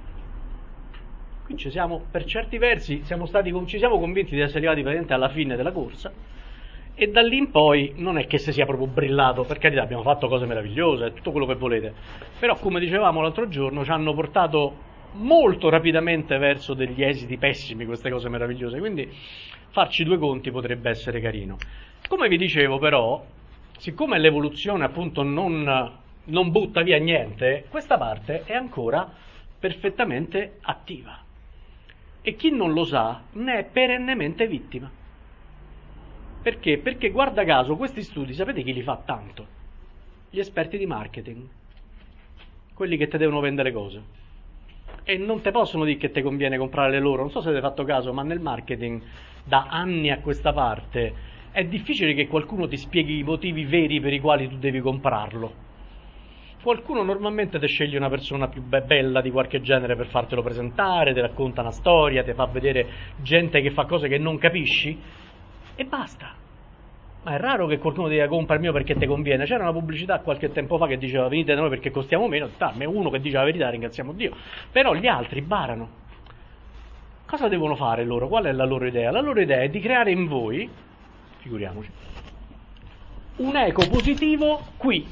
Qui ci siamo, per certi versi, siamo stati, ci siamo convinti di essere arrivati praticamente alla fine della corsa e da lì in poi non è che si sia proprio brillato, per carità abbiamo fatto cose meravigliose, tutto quello che volete, però come dicevamo l'altro giorno ci hanno portato molto rapidamente verso degli esiti pessimi queste cose meravigliose, quindi farci due conti potrebbe essere carino. Come vi dicevo però, siccome l'evoluzione appunto non, non butta via niente, questa parte è ancora perfettamente attiva e chi non lo sa ne è perennemente vittima. Perché? Perché guarda caso questi studi, sapete chi li fa tanto? Gli esperti di marketing, quelli che ti devono vendere cose. E non te possono dire che ti conviene comprare le loro. Non so se avete fatto caso, ma nel marketing da anni a questa parte è difficile che qualcuno ti spieghi i motivi veri per i quali tu devi comprarlo. Qualcuno normalmente ti sceglie una persona più be- bella di qualche genere per fartelo presentare, ti racconta una storia, ti fa vedere gente che fa cose che non capisci e basta. Ma è raro che qualcuno ti dica compra il mio perché ti conviene. C'era una pubblicità qualche tempo fa che diceva venite da noi perché costiamo meno, sta, ma uno che dice la verità, ringraziamo Dio. Però gli altri barano. Cosa devono fare loro? Qual è la loro idea? La loro idea è di creare in voi, figuriamoci, un eco positivo qui.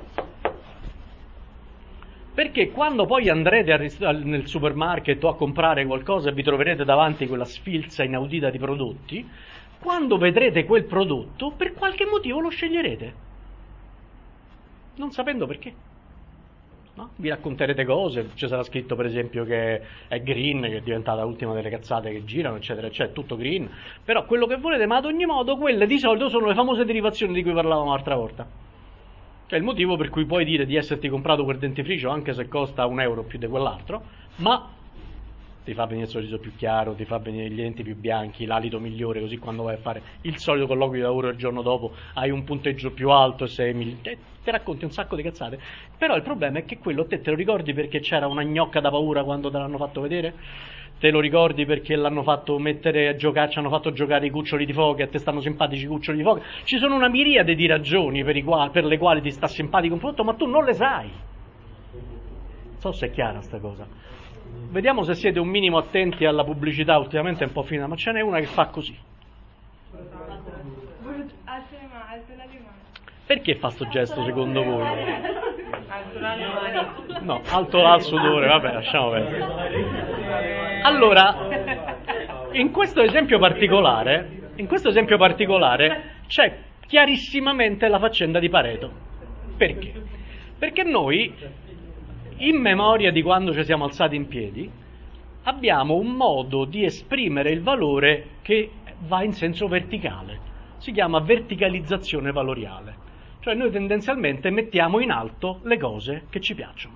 Perché quando poi andrete a, nel supermarket o a comprare qualcosa e vi troverete davanti quella sfilza inaudita di prodotti, quando vedrete quel prodotto, per qualche motivo lo sceglierete, non sapendo perché. No? Vi racconterete cose, ci sarà scritto per esempio che è green, che è diventata l'ultima delle cazzate che girano, eccetera, eccetera, tutto green, però quello che volete, ma ad ogni modo quelle di solito sono le famose derivazioni di cui parlavamo l'altra volta. Cioè il motivo per cui puoi dire di esserti comprato quel dentifricio anche se costa un euro più di quell'altro, ma ti fa venire il sorriso più chiaro, ti fa venire gli denti più bianchi, l'alito migliore, così quando vai a fare il solito colloquio di lavoro il giorno dopo hai un punteggio più alto e sei migli- te, te racconti un sacco di cazzate. Però il problema è che quello te te lo ricordi perché c'era una gnocca da paura quando te l'hanno fatto vedere? Te lo ricordi perché l'hanno fatto mettere a giocare, ci hanno fatto giocare i cuccioli di foca e a te stanno simpatici i cuccioli di foca? Ci sono una miriade di ragioni per, i quali, per le quali ti sta simpatico un prodotto, ma tu non le sai. Non so se è chiara sta cosa. Vediamo se siete un minimo attenti alla pubblicità, ultimamente è un po' finita, ma ce n'è una che fa così. Perché fa sto gesto secondo voi? No, alto al sudore, vabbè, lasciamo perdere. Allora, in questo esempio particolare, in questo esempio particolare c'è chiarissimamente la faccenda di Pareto. Perché? Perché noi, in memoria di quando ci siamo alzati in piedi, abbiamo un modo di esprimere il valore che va in senso verticale. Si chiama verticalizzazione valoriale. Cioè noi tendenzialmente mettiamo in alto le cose che ci piacciono.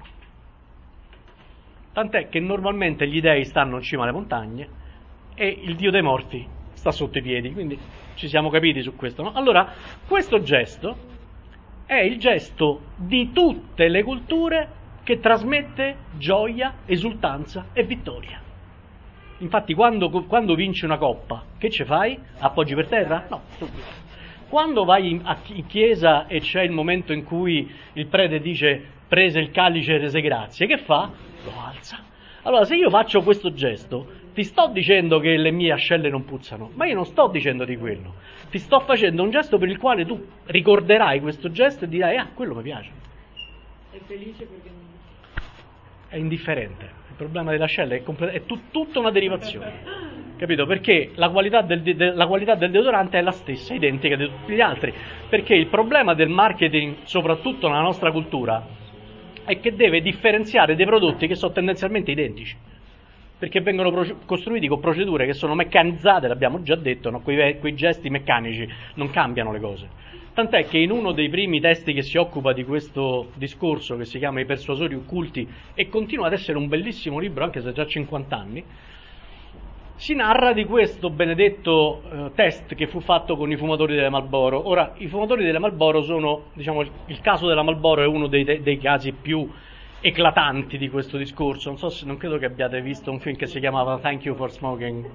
Tant'è che normalmente gli dei stanno in cima alle montagne e il dio dei morti sta sotto i piedi, quindi ci siamo capiti su questo, no? Allora, questo gesto è il gesto di tutte le culture che trasmette gioia, esultanza e vittoria. Infatti quando, quando vinci una coppa, che ci fai? Appoggi per terra? No, subito. Quando vai in, a, in chiesa e c'è il momento in cui il prete dice prese il calice e rese grazie, che fa? Lo alza. Allora se io faccio questo gesto, ti sto dicendo che le mie ascelle non puzzano, ma io non sto dicendo di quello. Ti sto facendo un gesto per il quale tu ricorderai questo gesto e dirai, ah, quello mi piace. È felice perché non... È indifferente. Il problema delle ascelle è, complet- è tut- tutta una derivazione. Capito? Perché la qualità, del de- la qualità del deodorante è la stessa, identica di tutti gli altri. Perché il problema del marketing, soprattutto nella nostra cultura, è che deve differenziare dei prodotti che sono tendenzialmente identici. Perché vengono pro- costruiti con procedure che sono meccanizzate, l'abbiamo già detto, no? quei, quei gesti meccanici non cambiano le cose. Tant'è che in uno dei primi testi che si occupa di questo discorso, che si chiama I persuasori occulti, e continua ad essere un bellissimo libro, anche se ha già cinquanta anni, si narra di questo benedetto eh, test che fu fatto con i fumatori delle Marlboro. Ora, i fumatori delle Marlboro sono, diciamo, il, il caso della Marlboro è uno dei, dei casi più eclatanti di questo discorso. Non so se, non credo che abbiate visto un film che si chiamava Thank You for Smoking.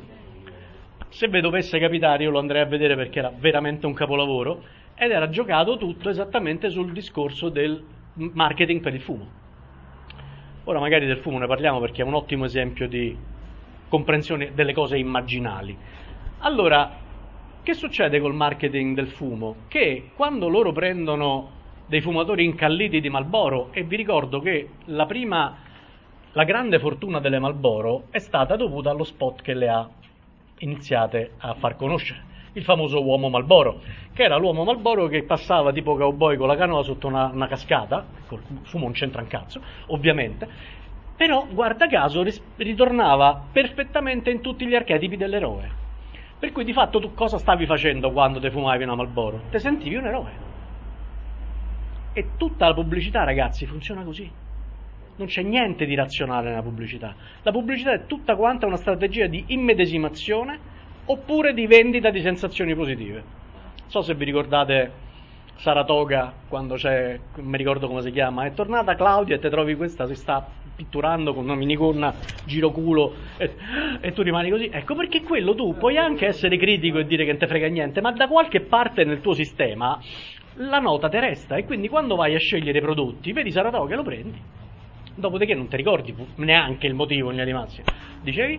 Se vi dovesse capitare io lo andrei a vedere perché era veramente un capolavoro ed era giocato tutto esattamente sul discorso del marketing per il fumo. Ora magari del fumo ne parliamo perché è un ottimo esempio di comprensione delle cose immaginali. Allora, che succede col marketing del fumo? Che quando loro prendono dei fumatori incalliti di Marlboro, e vi ricordo che la prima, la grande fortuna delle Marlboro è stata dovuta allo spot che le ha iniziate a far conoscere, il famoso uomo Marlboro, che era l'uomo Marlboro che passava tipo cowboy con la canoa sotto una, una cascata, col fumo non c'entra un cazzo, ovviamente, però guarda caso ris- ritornava perfettamente in tutti gli archetipi dell'eroe. Per cui di fatto tu cosa stavi facendo quando te fumavi una Marlboro? Te sentivi un eroe. E tutta la pubblicità, ragazzi, funziona così. Non c'è niente di razionale nella pubblicità. La pubblicità è tutta quanta una strategia di immedesimazione oppure di vendita di sensazioni positive. Non so se vi ricordate Saratoga, quando c'è, non mi ricordo come si chiama, è tornata Claudia e te trovi questa, si sta pitturando con una minigonna giroculo e, e tu rimani così. Ecco perché quello tu puoi anche essere critico e dire che non te frega niente, ma da qualche parte nel tuo sistema la nota te resta e quindi quando vai a scegliere i prodotti vedi Saratoga e lo prendi. Dopodiché non ti ricordi neanche il motivo in linea di massima. Dicevi?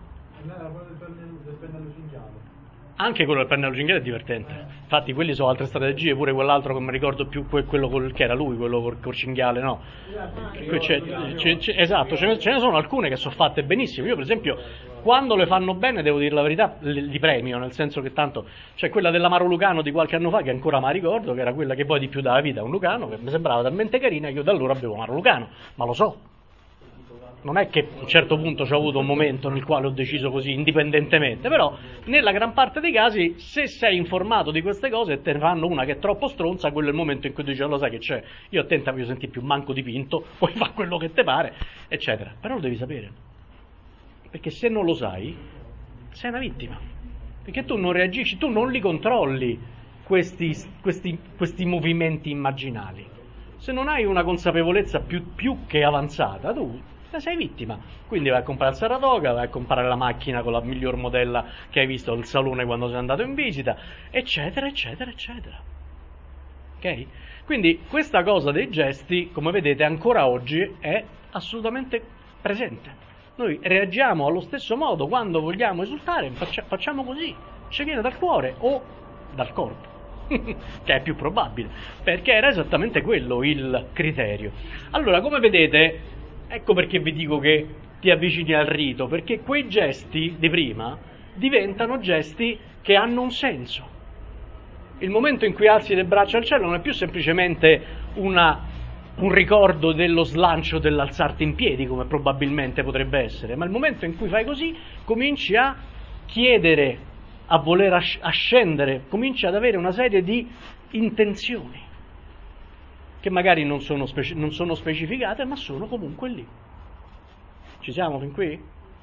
Anche quello del pennello cinghiale è divertente. Infatti quelli sono altre strategie, pure quell'altro che mi ricordo più, quello col, che era lui, quello col, col cinghiale, no? C'è, c'è, c'è, esatto, ce ne, ce ne sono alcune che sono fatte benissimo. Io per esempio, quando le fanno bene, devo dire la verità, li premio, nel senso che tanto c'è quella dell'amaro lucano di qualche anno fa che ancora mi ricordo, che era quella che poi di più dava vita a un lucano, che mi sembrava talmente carina che io da allora bevo amaro lucano, ma lo so. Non è che a un certo punto c'ho avuto un momento nel quale ho deciso così indipendentemente, però nella gran parte dei casi se sei informato di queste cose e te ne fanno una che è troppo stronza, quello è il momento in cui tu dici lo sai che c'è, io a te non ti voglio sentire più manco dipinto, puoi fare quello che ti pare, eccetera, però lo devi sapere. Perché se non lo sai, sei una vittima. Perché tu non reagisci, tu non li controlli questi, questi, questi movimenti immaginali. Se non hai una consapevolezza più, più che avanzata, tu ne sei vittima. Quindi vai a comprare il Saratoga, vai a comprare la macchina con la miglior modella che hai visto al salone quando sei andato in visita, eccetera, eccetera, eccetera. Ok? Quindi questa cosa dei gesti, come vedete, ancora oggi è assolutamente presente. Noi reagiamo allo stesso modo quando vogliamo esultare, facciamo così, ci viene dal cuore o dal corpo, che è più probabile, perché era esattamente quello il criterio. Allora, come vedete, ecco perché vi dico che ti avvicini al rito, perché quei gesti di prima diventano gesti che hanno un senso. Il momento in cui alzi le braccia al cielo non è più semplicemente una... un ricordo dello slancio dell'alzarti in piedi, come probabilmente potrebbe essere, ma il momento in cui fai così cominci a chiedere, a voler asc- ascendere, cominci ad avere una serie di intenzioni che magari non sono, speci- non sono specificate, ma sono comunque lì. Ci siamo fin qui?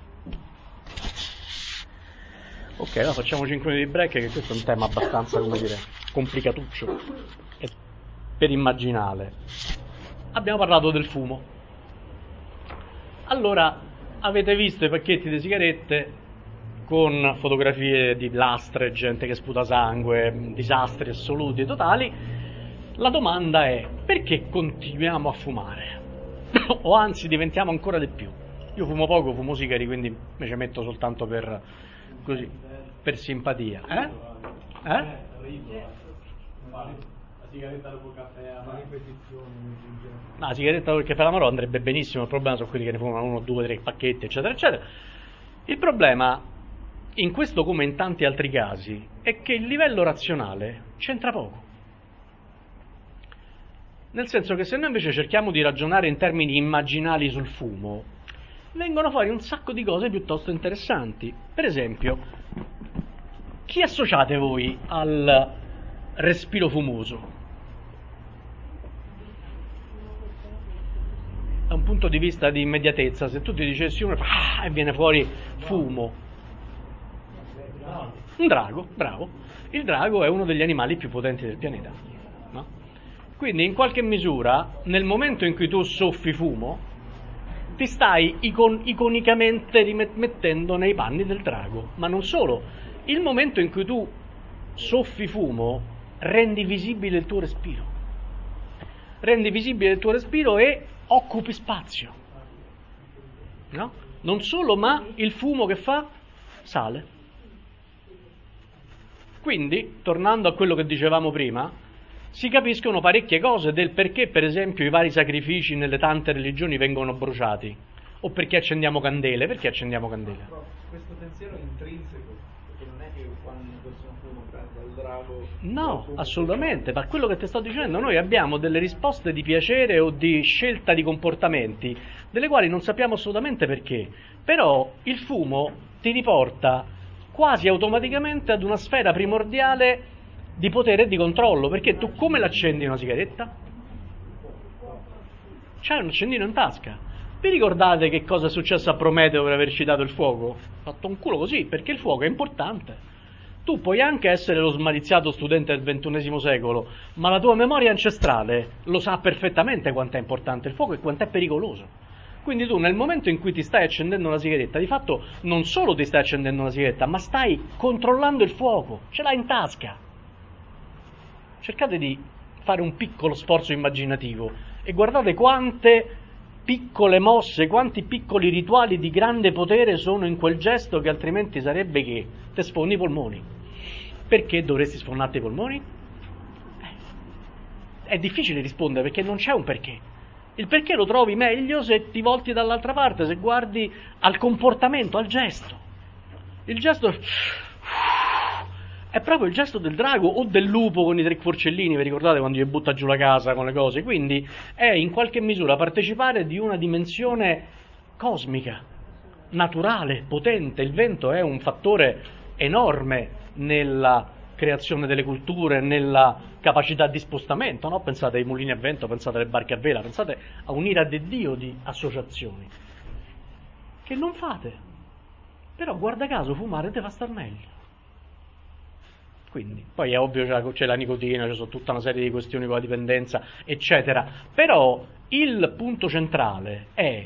Ok, allora facciamo cinque minuti di break, che questo è un tema abbastanza, come dire, complicatuccio e per immaginare. Abbiamo parlato del fumo. Allora, avete visto i pacchetti di sigarette con fotografie di lastre, gente che sputa sangue, disastri assoluti e totali. La domanda è: perché continuiamo a fumare? O anzi, diventiamo ancora di più? Io fumo poco, fumo sigari, quindi mi ci metto soltanto per, così, per simpatia. Eh? Eh? Sigaretta dopo caffè, a ripetizione. No, la sigaretta dopo il caffè all'amaro andrebbe benissimo, il problema sono quelli che ne fumano uno, due, tre pacchetti, eccetera, eccetera. Il problema, in questo come in tanti altri casi, è che il livello razionale c'entra poco. Nel senso che se noi invece cerchiamo di ragionare in termini immaginali sul fumo, vengono fuori un sacco di cose piuttosto interessanti. Per esempio, chi associate voi al respiro fumoso? Da un punto di vista di immediatezza, se tu ti dicessi uno ah, e viene fuori fumo, un drago, bravo. Il drago è uno degli animali più potenti del pianeta, no? Quindi in qualche misura, nel momento in cui tu soffi fumo, ti stai icon- iconicamente rimettendo nei panni del drago. Ma non solo, il momento in cui tu soffi fumo rendi visibile il tuo respiro. Rendi visibile il tuo respiro e occupi spazio, no? Non solo, ma il fumo che fa? Sale. Quindi, tornando a quello che dicevamo prima, si capiscono parecchie cose del perché, per esempio, i vari sacrifici nelle tante religioni vengono bruciati, o perché accendiamo candele. Perché accendiamo candele? Però questo pensiero è intrinseco, perché non è che quando sono fumo prende il drago... No, assolutamente, ma quello che ti sto dicendo, noi abbiamo delle risposte di piacere o di scelta di comportamenti, delle quali non sappiamo assolutamente perché, però il fumo ti riporta quasi automaticamente ad una sfera primordiale di potere e di controllo, perché tu come l'accendi una sigaretta? C'hai un accendino in tasca. Vi ricordate che cosa è successo a Prometeo per aver citato il fuoco? Ha fatto un culo così, perché il fuoco è importante. Tu puoi anche essere lo smaliziato studente del ventunesimo secolo, ma la tua memoria ancestrale lo sa perfettamente quanto è importante il fuoco e quanto è pericoloso. Quindi tu nel momento in cui ti stai accendendo una sigaretta, di fatto non solo ti stai accendendo una sigaretta, ma stai controllando il fuoco, ce l'hai in tasca. Cercate di fare un piccolo sforzo immaginativo e guardate quante piccole mosse, quanti piccoli rituali di grande potere sono in quel gesto che altrimenti sarebbe che te sfondi i polmoni. Perché dovresti sfonnarti i polmoni? Eh, è difficile rispondere perché non c'è un perché. Il perché lo trovi meglio se ti volti dall'altra parte, se guardi al comportamento, al gesto. Il gesto è proprio il gesto del drago o del lupo con i tre forcellini, vi ricordate quando gli butta giù la casa con le cose? Quindi è in qualche misura partecipare di una dimensione cosmica, naturale, potente. Il vento è un fattore enorme nella creazione delle culture, nella capacità di spostamento, no? Pensate ai mulini a vento, pensate alle barche a vela, pensate a un'ira di Dio di associazioni che non fate. Però guarda caso fumare ti fa star meglio. Quindi, poi è ovvio c'è, c'è la nicotina, c'è tutta una serie di questioni con la dipendenza, eccetera. Però il punto centrale è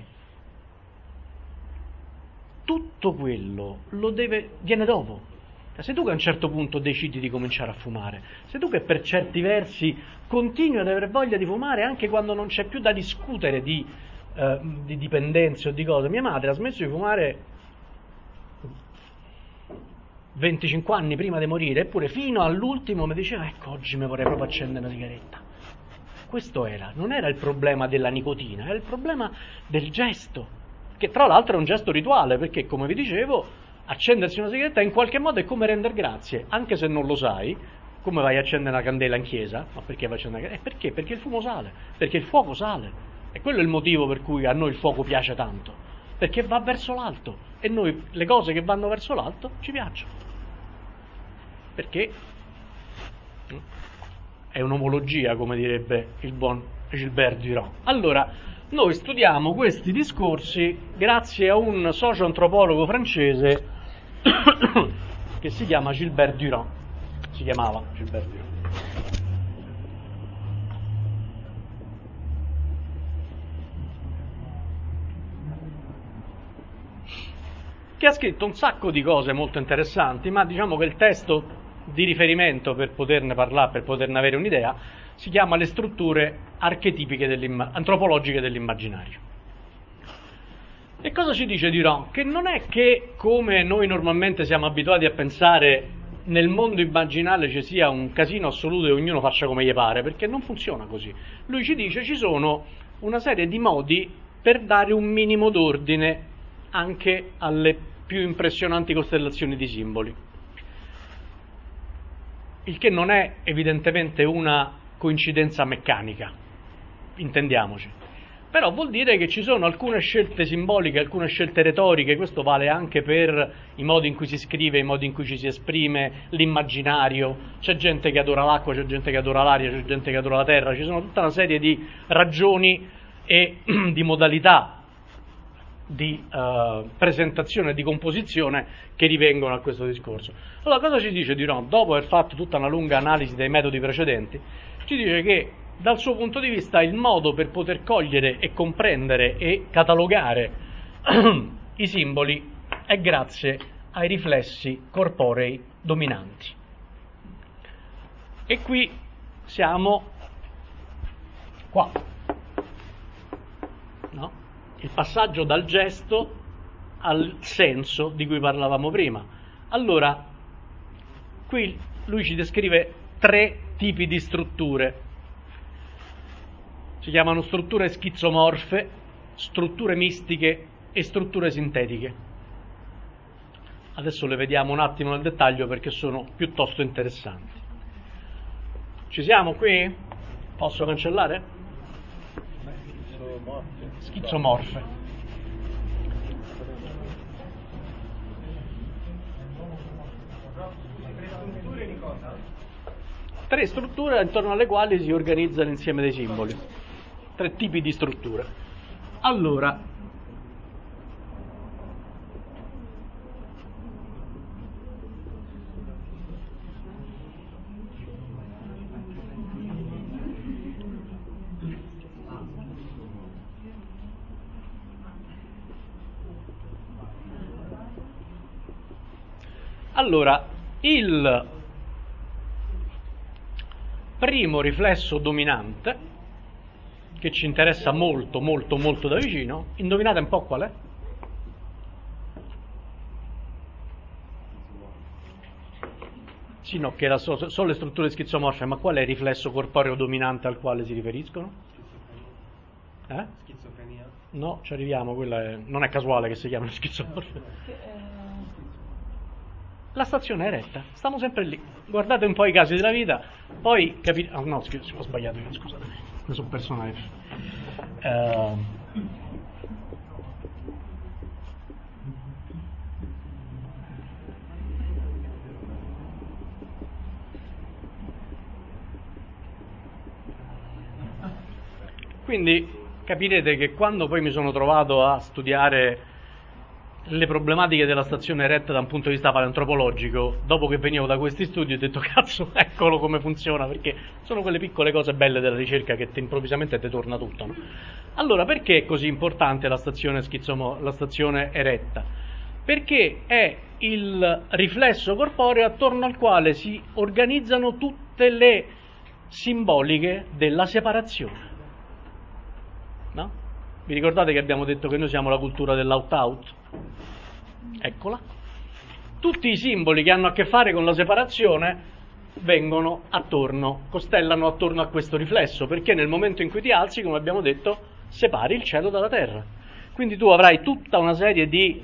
tutto quello lo deve, viene dopo. Se tu che a un certo punto decidi di cominciare a fumare, se tu che per certi versi continui ad avere voglia di fumare anche quando non c'è più da discutere di, eh, di dipendenze o di cose. Mia madre ha smesso di fumare venticinque anni prima di morire, eppure fino all'ultimo mi diceva: ecco, oggi mi vorrei proprio accendere una sigaretta. Questo era, non era il problema della nicotina, era il problema del gesto, che tra l'altro è un gesto rituale, perché come vi dicevo, accendersi una sigaretta in qualche modo è come rendere grazie, anche se non lo sai. Come vai a accendere una candela in chiesa? Ma perché vai a accendere una candela? Eh, perché? Perché il fumo sale, perché il fuoco sale, e quello è il motivo per cui a noi il fuoco piace tanto, perché va verso l'alto, e noi le cose che vanno verso l'alto ci piacciono. Perché è un'omologia, come direbbe il buon Gilbert Durand. Allora, noi studiamo questi discorsi grazie a un socio-antropologo francese che si chiama Gilbert Durand. Si chiamava Gilbert Durand. Che ha scritto un sacco di cose molto interessanti, ma diciamo che il testo di riferimento per poterne parlare, per poterne avere un'idea, si chiama Le strutture archetipiche dell'imma- antropologiche dell'immaginario. E cosa ci dice Durand? Che non è che, come noi normalmente siamo abituati a pensare, nel mondo immaginale ci sia un casino assoluto e ognuno faccia come gli pare, perché non funziona così. Lui ci dice ci sono una serie di modi per dare un minimo d'ordine anche alle più impressionanti costellazioni di simboli. Il che non è evidentemente una coincidenza meccanica, intendiamoci. Però vuol dire che ci sono alcune scelte simboliche, alcune scelte retoriche, questo vale anche per i modi in cui si scrive, i modi in cui ci si esprime, l'immaginario. C'è gente che adora l'acqua, c'è gente che adora l'aria, c'è gente che adora la terra, ci sono tutta una serie di ragioni e di modalità di uh, presentazione e di composizione che rivengono a questo discorso. Allora, cosa ci dice Durand? Dopo aver fatto tutta una lunga analisi dei metodi precedenti, ci dice che dal suo punto di vista il modo per poter cogliere e comprendere e catalogare i simboli è grazie ai riflessi corporei dominanti. E qui siamo qua, no? Il passaggio dal gesto al senso di cui parlavamo prima. Allora, qui lui ci descrive tre tipi di strutture. Si chiamano strutture schizomorfe, strutture mistiche e strutture sintetiche. Adesso le vediamo un attimo nel dettaglio perché sono piuttosto interessanti. Ci siamo qui? Posso cancellare? Schizomorfe. Tre strutture intorno alle quali si organizza l'insieme dei simboli. Tre tipi di strutture. Allora, allora il primo riflesso dominante che ci interessa molto, molto, molto da vicino, indovinate un po' qual è? Sì, no, che so, sono le strutture schizomorfe, ma qual è il riflesso corporeo dominante al quale si riferiscono? Eh? Schizofrenia. No, ci arriviamo, quella è, non è casuale che si chiamano schizomorfe. La stazione è retta, stiamo sempre lì. Guardate un po' i casi della vita, poi capite. Oh, no, scusa, ho sbagliato io, scusate, ne sono personale. Uh... Quindi capirete che quando poi mi sono trovato a studiare le problematiche della stazione eretta da un punto di vista paleantropologico, dopo che venivo da questi studi ho detto cazzo, eccolo come funziona, perché sono quelle piccole cose belle della ricerca che te, improvvisamente ti torna tutto, no? Allora, perché è così importante la stazione, schizomo- la stazione eretta? Perché è il riflesso corporeo attorno al quale si organizzano tutte le simboliche della separazione, no? Vi ricordate che abbiamo detto che noi siamo la cultura dell'out-out? Eccola. Tutti i simboli che hanno a che fare con la separazione vengono attorno, costellano attorno a questo riflesso, perché nel momento in cui ti alzi, come abbiamo detto, separi il cielo dalla terra. Quindi tu avrai tutta una serie di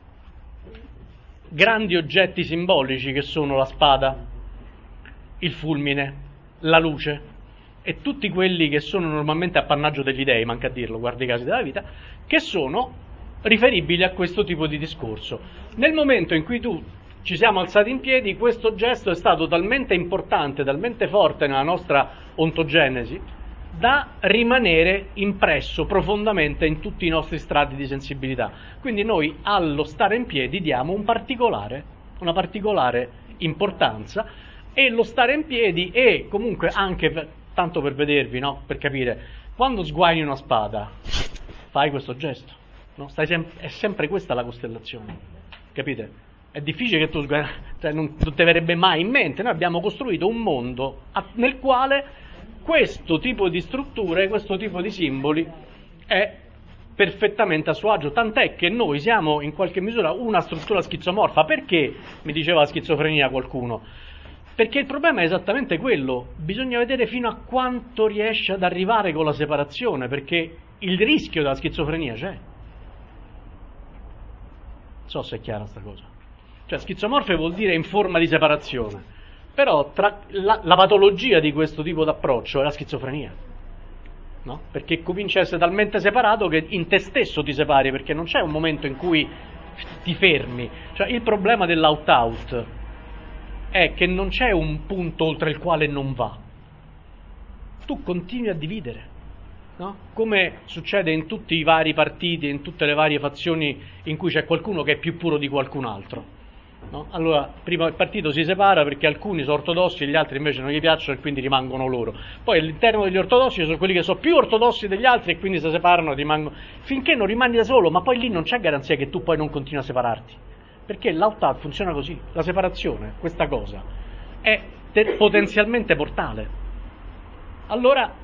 grandi oggetti simbolici che sono la spada, il fulmine, la luce e tutti quelli che sono normalmente appannaggio degli dei, manca a dirlo, guarda i casi della vita, che sono riferibili a questo tipo di discorso. Nel momento in cui tu ci siamo alzati in piedi, questo gesto è stato talmente importante, talmente forte nella nostra ontogenesi, da rimanere impresso profondamente in tutti i nostri strati di sensibilità. Quindi noi allo stare in piedi diamo un particolare, una particolare importanza, e lo stare in piedi è comunque anche, per, tanto per vedervi, no? Per capire, quando sguaini una spada, fai questo gesto, no? Stai sem- è sempre questa la costellazione, capite? È difficile che tu sguaini, cioè non, non ti verrebbe mai in mente. Noi abbiamo costruito un mondo a- nel quale questo tipo di strutture, questo tipo di simboli è perfettamente a suo agio, tant'è che noi siamo in qualche misura una struttura schizomorfa. Perché mi diceva la schizofrenia qualcuno? Perché il problema è esattamente quello, bisogna vedere fino a quanto riesce ad arrivare con la separazione, perché il rischio della schizofrenia c'è. Non so se è chiara sta cosa. Cioè schizomorfe vuol dire in forma di separazione, però tra la, la patologia di questo tipo d'approccio è la schizofrenia, no? Perché comincia a essere talmente separato che in te stesso ti separi, perché non c'è un momento in cui ti fermi. Cioè il problema dell'out-out è che non c'è un punto oltre il quale non va. Tu continui a dividere, no? Come succede in tutti i vari partiti, in tutte le varie fazioni in cui c'è qualcuno che è più puro di qualcun altro. No? Allora, prima il partito si separa perché alcuni sono ortodossi e gli altri invece non gli piacciono e quindi rimangono loro. Poi all'interno degli ortodossi sono quelli che sono più ortodossi degli altri e quindi si separano e rimangono. Finché non rimani da solo, ma poi lì non c'è garanzia che tu poi non continui a separarti. Perché l'out-out funziona così. La separazione, questa cosa, è te- potenzialmente mortale. Allora,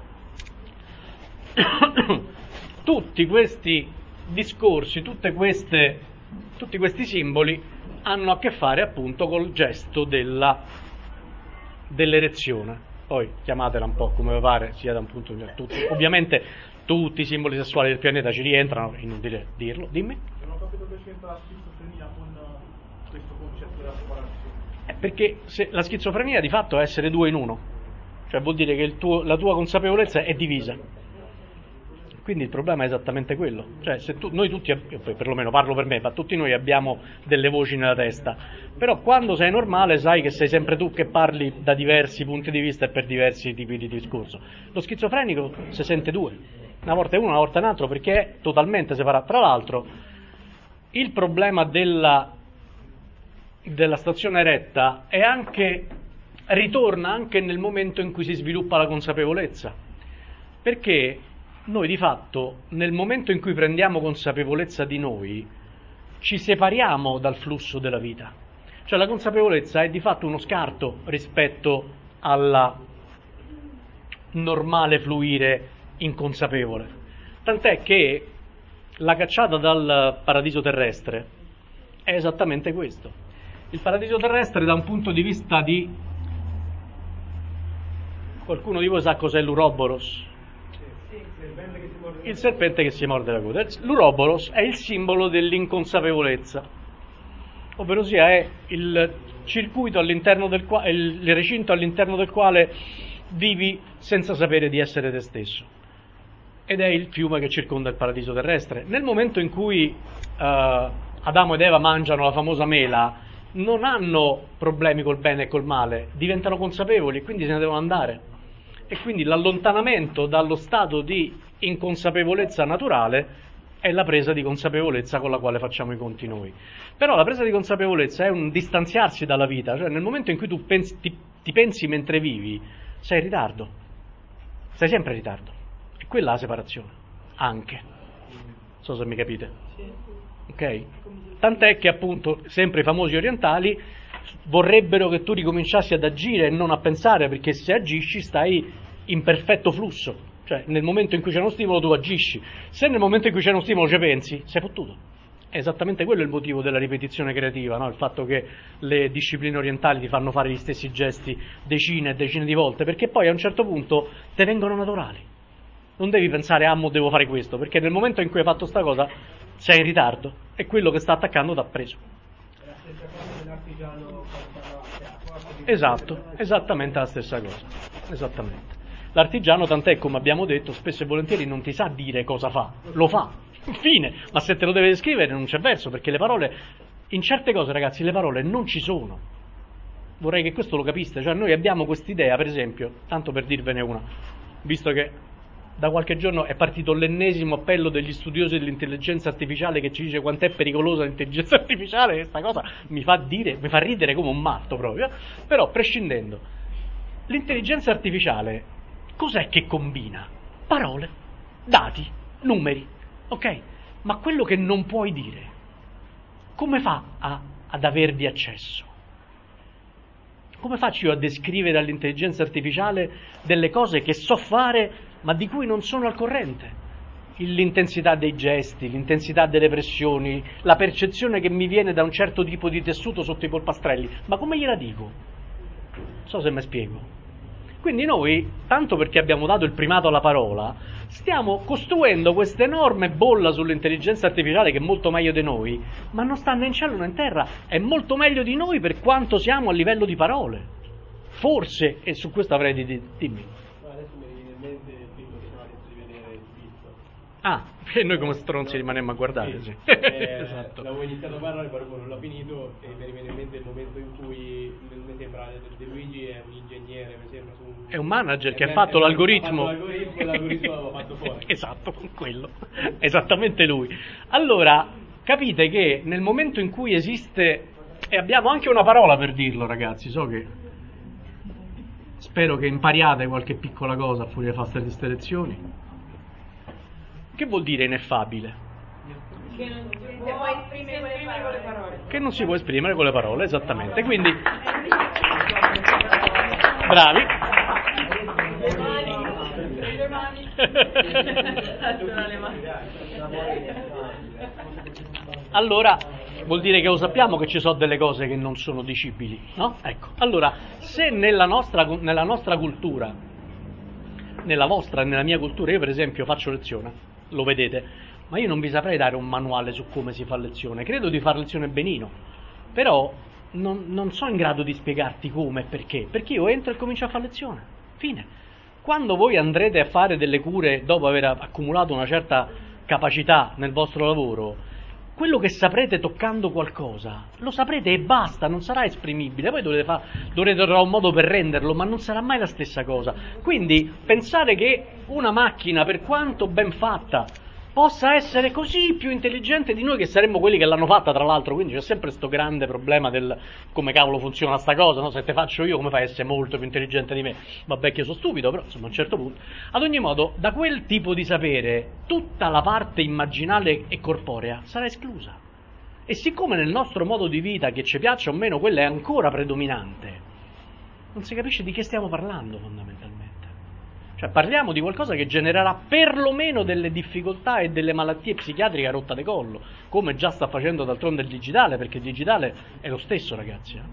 tutti questi discorsi, tutte queste, tutti questi simboli hanno a che fare appunto col gesto della, dell'erezione. Poi chiamatela un po' come vi pare, sia da un punto di vista. Tutti, ovviamente tutti i simboli sessuali del pianeta ci rientrano, inutile dirlo. Dimmi. Non ho capito che c'entra la schizofrenia con questo concetto della separazione. Eh, perché se, la schizofrenia di fatto è essere due in uno, cioè vuol dire che il tuo, la tua consapevolezza è divisa. Quindi il problema è esattamente quello, cioè se tu, noi tutti, perlomeno parlo per me, ma tutti noi abbiamo delle voci nella testa, però quando sei normale sai che sei sempre tu che parli da diversi punti di vista e per diversi tipi di discorso. Lo schizofrenico si sente due, una volta è uno, una volta è un altro, perché è totalmente separato. Tra l'altro il problema della, della stazione eretta è anche, ritorna anche nel momento in cui si sviluppa la consapevolezza, perché noi di fatto, nel momento in cui prendiamo consapevolezza di noi, ci separiamo dal flusso della vita. Cioè la consapevolezza è di fatto uno scarto rispetto alla normale fluire inconsapevole. Tant'è che la cacciata dal paradiso terrestre è esattamente questo. Il paradiso terrestre da un punto di vista di... Qualcuno di voi sa cos'è l'Uroboros? Il serpente che si morde la coda. L'Uroboros è il simbolo dell'inconsapevolezza, ovvero sia è il circuito all'interno del quale, il recinto all'interno del quale vivi senza sapere di essere te stesso, ed è il fiume che circonda il paradiso terrestre. Nel momento in cui uh, Adamo ed Eva mangiano la famosa mela, non hanno problemi col bene e col male, diventano consapevoli e quindi se ne devono andare. E quindi l'allontanamento dallo stato di inconsapevolezza naturale è la presa di consapevolezza con la quale facciamo i conti noi. Però la presa di consapevolezza è un distanziarsi dalla vita, cioè nel momento in cui tu pensi, ti, ti pensi mentre vivi, sei in ritardo, sei sempre in ritardo. E quella è la separazione, anche. Non so se mi capite. Ok? Tant'è che appunto sempre i famosi orientali vorrebbero che tu ricominciassi ad agire e non a pensare, perché se agisci stai in perfetto flusso. Cioè, nel momento in cui c'è uno stimolo tu agisci, se nel momento in cui c'è uno stimolo ci pensi, sei fottuto. È esattamente quello il motivo della ripetizione creativa, no? Il fatto che le discipline orientali ti fanno fare gli stessi gesti decine e decine di volte, perché poi a un certo punto te vengono naturali. Non devi pensare, ah, mo devo fare questo, perché nel momento in cui hai fatto sta cosa sei in ritardo e quello che sta attaccando ti ha preso. È la stessa cosa dell'artigiano quando parlava. Esatto, esattamente la stessa cosa. Esattamente. L'artigiano, tant'è, come abbiamo detto, spesso e volentieri non ti sa dire cosa fa, lo fa, fine, ma se te lo deve descrivere non c'è verso, perché le parole, in certe cose ragazzi, le parole non ci sono. Vorrei che questo lo capiste, cioè noi abbiamo quest'idea, per esempio, tanto per dirvene una, visto che da qualche giorno è partito l'ennesimo appello degli studiosi dell'intelligenza artificiale che ci dice quant'è pericolosa l'intelligenza artificiale, questa cosa mi fa dire, mi fa ridere come un matto proprio, però prescindendo, l'intelligenza artificiale cos'è che combina? Parole, dati, numeri, ok? Ma quello che non puoi dire, come fa a, ad avervi accesso? Come faccio io a descrivere all'intelligenza artificiale delle cose che so fare ma di cui non sono al corrente? L'intensità dei gesti, l'intensità delle pressioni, la percezione che mi viene da un certo tipo di tessuto sotto i polpastrelli, ma come gliela dico? Non so se mi spiego. Quindi noi, tanto perché abbiamo dato il primato alla parola, stiamo costruendo questa enorme bolla sull'intelligenza artificiale che è molto meglio di noi, ma non sta né in cielo né in terra, è molto meglio di noi per quanto siamo a livello di parole. Forse, e su questo avrei di dire, dimmi. No, adesso mi viene in mente il film che stava adesso di vedere il pizzo. Ah, e noi come stronzi rimanemmo a guardare, sì. Eh, Esatto. L'avevo iniziato a parlare, poi non l'ho finito e mi viene in mente il momento in cui mi sembra De Luigi è un ingegnere, mi sembra su un... È un manager che eh, ha fatto eh, l'algoritmo. Ha fatto l'algoritmo e l'algoritmo l'aveva fatto fuori. Esatto, quello. Esattamente lui. Allora, capite che nel momento in cui esiste, e abbiamo anche una parola per dirlo ragazzi, so che spero che impariate qualche piccola cosa a furia di fare queste lezioni. Che vuol dire ineffabile? Che non si può esprimere con le parole. Che non si può esprimere con le parole, esattamente. Quindi, bravi. Le mani, le mani. Sono le mani. Allora, vuol dire che lo sappiamo che ci sono delle cose che non sono dicibili, no? Ecco, allora, se nella nostra, nella nostra cultura, nella vostra e nella mia cultura, io per esempio faccio lezione, lo vedete, ma io non vi saprei dare un manuale su come si fa lezione, credo di fare lezione benino, però non, non sono in grado di spiegarti come e perché, perché io entro e comincio a fare lezione, fine. Quando voi andrete a fare delle cure dopo aver accumulato una certa capacità nel vostro lavoro, quello che saprete toccando qualcosa, lo saprete e basta, non sarà esprimibile, poi dovrete, fa, dovrete trovare un modo per renderlo, ma non sarà mai la stessa cosa. Quindi pensare che una macchina, per quanto ben fatta, possa essere così più intelligente di noi, che saremmo quelli che l'hanno fatta tra l'altro, quindi c'è sempre questo grande problema del come cavolo funziona sta cosa, no? Se te faccio io come fai a essere molto più intelligente di me? Vabbè che io sono stupido, però insomma a un certo punto. Ad ogni modo, da quel tipo di sapere tutta la parte immaginale e corporea sarà esclusa, e siccome nel nostro modo di vita, che ci piaccia o meno, quella è ancora predominante, non si capisce di che stiamo parlando fondamentalmente. Cioè parliamo di qualcosa che genererà perlomeno delle difficoltà e delle malattie psichiatriche a rotta di collo, come già sta facendo d'altronde il digitale, perché il digitale è lo stesso, ragazzi. Eh?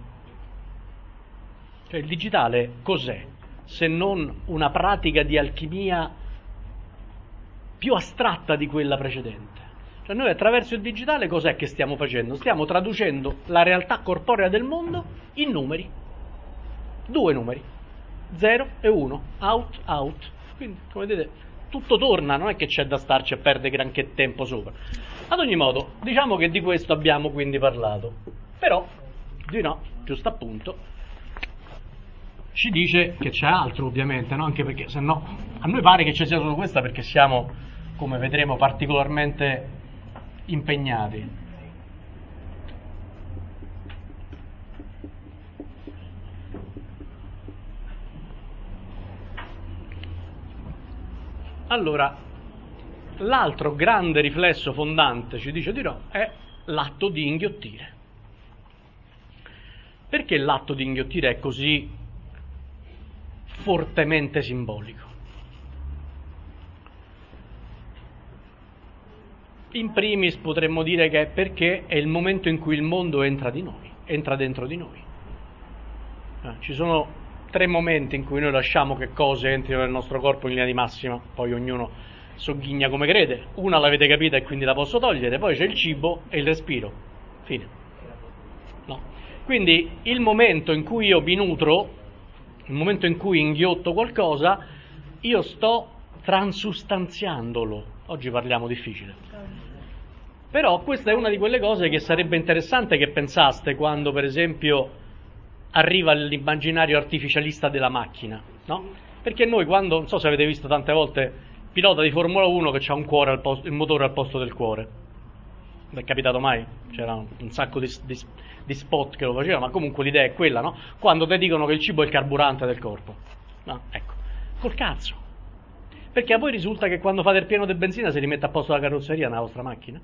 Cioè il digitale cos'è? Se non una pratica di alchimia più astratta di quella precedente. Cioè noi attraverso il digitale cos'è che stiamo facendo? Stiamo traducendo la realtà corporea del mondo in numeri. Due numeri. zero e uno, out, out. Quindi, come vedete, tutto torna, non è che c'è da starci a perdere granché tempo sopra. Ad ogni modo, diciamo che di questo abbiamo quindi parlato. Però, di no, giusto appunto, ci dice che c'è altro ovviamente, no? Anche perché se no, a noi pare che ci sia solo questa, perché siamo, come vedremo, particolarmente impegnati. Allora, l'altro grande riflesso fondante, ci dice Dirò, è l'atto di inghiottire. Perché l'atto di inghiottire è così fortemente simbolico? In primis potremmo dire che è perché è il momento in cui il mondo entra di noi, entra dentro di noi. Eh, ci sono tre momenti in cui noi lasciamo che cose entrino nel nostro corpo in linea di massima, poi ognuno sogghigna come crede. Una l'avete capita e quindi la posso togliere, poi c'è il cibo e il respiro. Fine. No. Quindi il momento in cui io mi nutro, il momento in cui inghiotto qualcosa, io sto transustanziandolo. Oggi parliamo difficile. Però questa è una di quelle cose che sarebbe interessante che pensaste quando, per esempio, arriva l'immaginario artificialista della macchina, no? Perché noi quando, non so se avete visto tante volte, pilota di Formula uno che ha un cuore al posto, il motore al posto del cuore. Vi è capitato mai? C'era un, un sacco di, di, di spot che lo facevano, ma comunque l'idea è quella, no? Quando ti dicono che il cibo è il carburante del corpo. No, ecco, col cazzo. Perché a voi risulta che quando fate il pieno di benzina si rimette a posto la carrozzeria nella vostra macchina?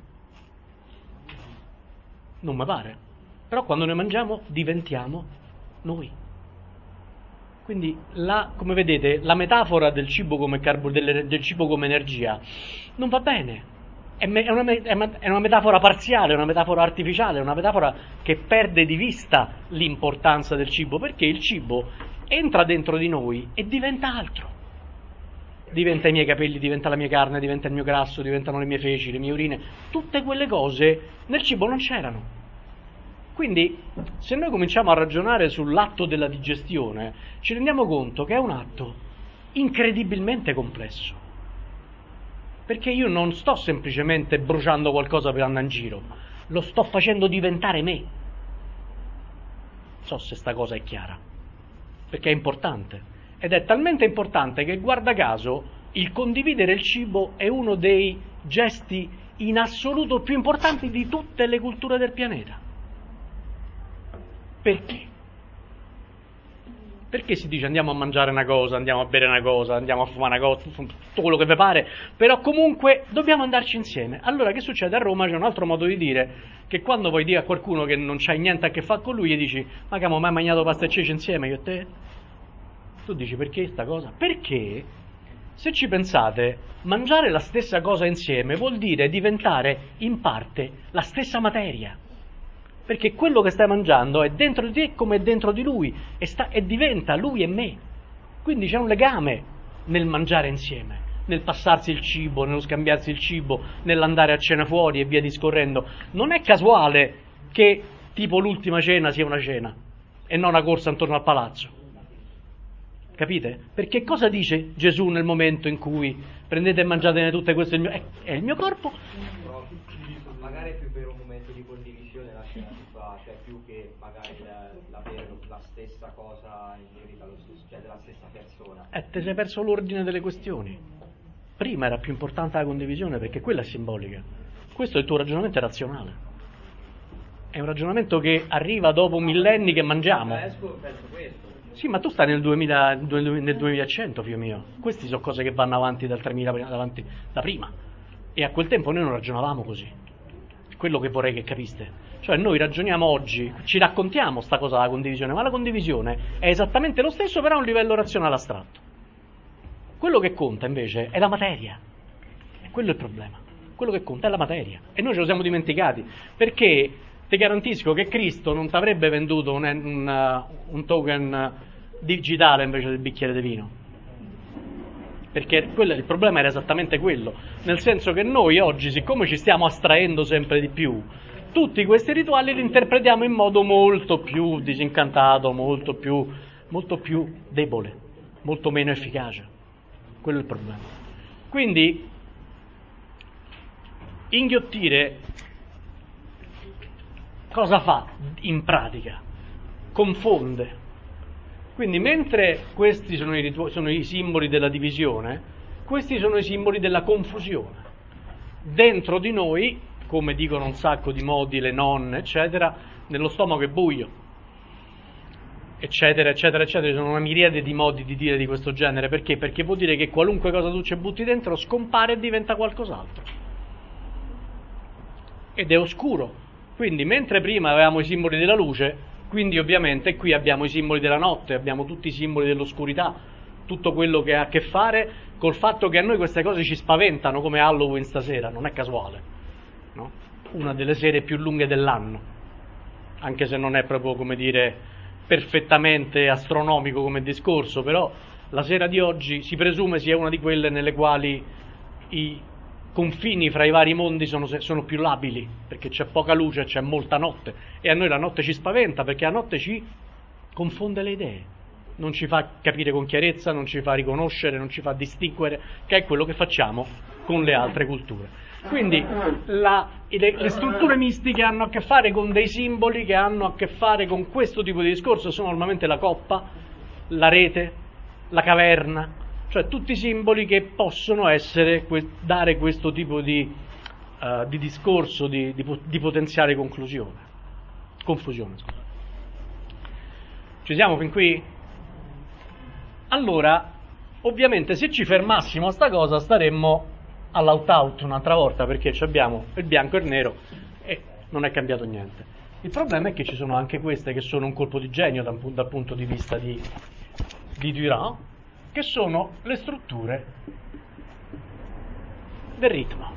Non mi pare. Però quando noi mangiamo diventiamo noi. Quindi la, come vedete, la metafora del cibo come, carbo, del, del cibo come energia non va bene. È, me, è, una, è una metafora parziale, è una metafora artificiale, è una metafora che perde di vista l'importanza del cibo, perché il cibo entra dentro di noi e diventa altro. Diventa i miei capelli, diventa la mia carne, diventa il mio grasso, diventano le mie feci, le mie urine. Tutte quelle cose nel cibo non c'erano. Quindi, se noi cominciamo a ragionare sull'atto della digestione, ci rendiamo conto che è un atto incredibilmente complesso. Perché io non sto semplicemente bruciando qualcosa per andare in giro, lo sto facendo diventare me. Non so se sta cosa è chiara, perché è importante. Ed è talmente importante che, guarda caso, il condividere il cibo è uno dei gesti in assoluto più importanti di tutte le culture del pianeta. Perché? Perché si dice andiamo a mangiare una cosa, andiamo a bere una cosa, andiamo a fumare una cosa, tutto quello che vi pare, però comunque dobbiamo andarci insieme. Allora che succede? A Roma c'è un altro modo di dire, che quando vuoi dire a qualcuno che non c'hai niente a che fare con lui, gli dici, ma che abbiamo mai mangiato pasta e ceci insieme io e te? Tu dici perché sta cosa? Perché, se ci pensate, mangiare la stessa cosa insieme vuol dire diventare in parte la stessa materia. Perché quello che stai mangiando è dentro di te come è dentro di lui e, sta, e diventa lui e me. Quindi c'è un legame nel mangiare insieme, nel passarsi il cibo, nello scambiarsi il cibo, nell'andare a cena fuori e via discorrendo. Non è casuale che tipo l'ultima cena sia una cena e non una corsa intorno al palazzo. Capite? Perché cosa dice Gesù nel momento in cui prendete e mangiatene tutte queste, il mio, è, è il mio corpo? Magari è più per un momento di condivisione la cena si fa, cioè più che magari l'avere la, la stessa cosa in merito allo stesso, cioè della stessa persona. Eh, te sei perso l'ordine delle questioni. Prima era più importante la condivisione perché quella è simbolica. Questo è il tuo ragionamento è razionale. È un ragionamento che arriva dopo millenni che mangiamo. Penso questo. Sì, ma tu stai nel, duemila, nel duemilacento, figlio mio. Queste sono cose che vanno avanti dal tremila avanti da prima. E a quel tempo noi non ragionavamo così. Quello che vorrei che capiste. Cioè noi ragioniamo oggi, ci raccontiamo sta cosa della condivisione, ma la condivisione è esattamente lo stesso, però a un livello razionale astratto. Quello che conta invece è la materia. E quello è il problema. Quello che conta è la materia. E noi ce lo siamo dimenticati. Perché ti garantisco che Cristo non ti avrebbe venduto un, un, un token digitale invece del bicchiere di vino. Perché quello, il problema era esattamente quello, nel senso che noi oggi, siccome ci stiamo astraendo sempre di più, tutti questi rituali li interpretiamo in modo molto più disincantato, molto più, molto più debole, molto meno efficace. Quello è il problema. Quindi, inghiottire cosa fa in pratica? Confonde. Quindi mentre questi sono i, ritu- sono i simboli della divisione, questi sono i simboli della confusione. Dentro di noi come dicono un sacco di modi le nonne, eccetera, nello stomaco è buio, eccetera, eccetera, eccetera. Ci sono una miriade di modi di dire di questo genere. Perché? Perché vuol dire che qualunque cosa tu ci butti dentro scompare e diventa qualcos'altro. Ed è oscuro. Quindi, mentre prima avevamo i simboli della luce, quindi ovviamente qui abbiamo i simboli della notte, abbiamo tutti i simboli dell'oscurità, tutto quello che ha a che fare col fatto che a noi queste cose ci spaventano, come Halloween stasera, non è casuale, no? Una delle sere più lunghe dell'anno, anche se non è proprio, come dire, perfettamente astronomico come discorso, però la sera di oggi si presume sia una di quelle nelle quali i confini fra i vari mondi sono, sono più labili, perché c'è poca luce, c'è molta notte, e a noi la notte ci spaventa perché la notte ci confonde le idee, non ci fa capire con chiarezza, non ci fa riconoscere, non ci fa distinguere, che è quello che facciamo con le altre culture. Quindi la, le, le strutture mistiche hanno a che fare con dei simboli che hanno a che fare con questo tipo di discorso, sono normalmente la coppa, la rete, la caverna, cioè tutti i simboli che possono essere, dare questo tipo di, uh, di discorso, di, di, di potenziale conclusione, confusione. Scusa. Ci siamo fin qui? Allora, ovviamente se ci fermassimo a sta cosa staremmo all'out-out un'altra volta, perché abbiamo il bianco e il nero e non è cambiato niente. Il problema è che ci sono anche queste che sono un colpo di genio dal, dal punto di vista di, di Durand, che sono le strutture del ritmo.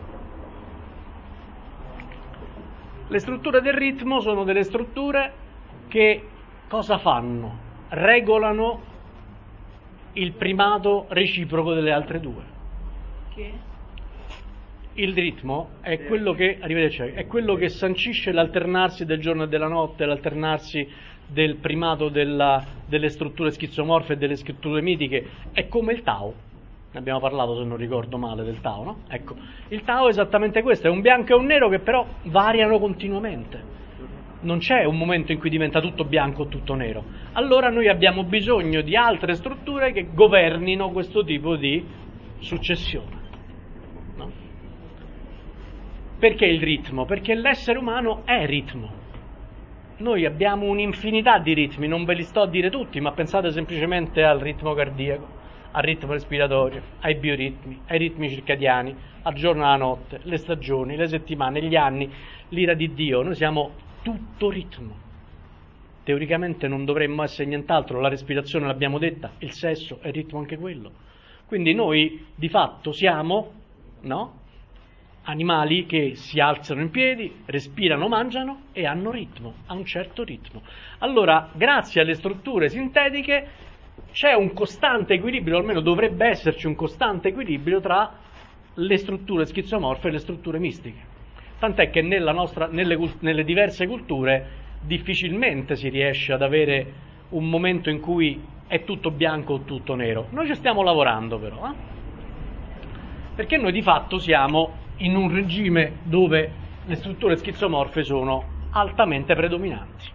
Le strutture del ritmo sono delle strutture che cosa fanno? Regolano il primato reciproco delle altre due. Che? Il ritmo è quello che, arrivederci, è quello che sancisce l'alternarsi del giorno e della notte, l'alternarsi del primato della, delle strutture schizomorfe e delle strutture mitiche. È come il Tao, ne abbiamo parlato se non ricordo male del Tao, no? Ecco, il Tao è esattamente questo, è un bianco e un nero che però variano continuamente, non c'è un momento in cui diventa tutto bianco o tutto nero. Allora noi abbiamo bisogno di altre strutture che governino questo tipo di successione, no? Perché il ritmo? Perché l'essere umano è ritmo. Noi abbiamo un'infinità di ritmi, non ve li sto a dire tutti, ma pensate semplicemente al ritmo cardiaco, al ritmo respiratorio, ai bioritmi, ai ritmi circadiani, al giorno e alla notte, le stagioni, le settimane, gli anni, l'ira di Dio. Noi siamo tutto ritmo. Teoricamente non dovremmo essere nient'altro, la respirazione l'abbiamo detta, il sesso è ritmo anche quello. Quindi noi di fatto siamo, no? Animali che si alzano in piedi, respirano, mangiano e hanno ritmo, a un certo ritmo. Allora, grazie alle strutture sintetiche c'è un costante equilibrio, almeno dovrebbe esserci un costante equilibrio tra le strutture schizomorfe e le strutture mistiche. Tant'è che nella nostra, nelle, nelle diverse culture difficilmente si riesce ad avere un momento in cui è tutto bianco o tutto nero. Noi ci stiamo lavorando però, eh? Perché noi di fatto siamo in un regime dove le strutture schizomorfe sono altamente predominanti.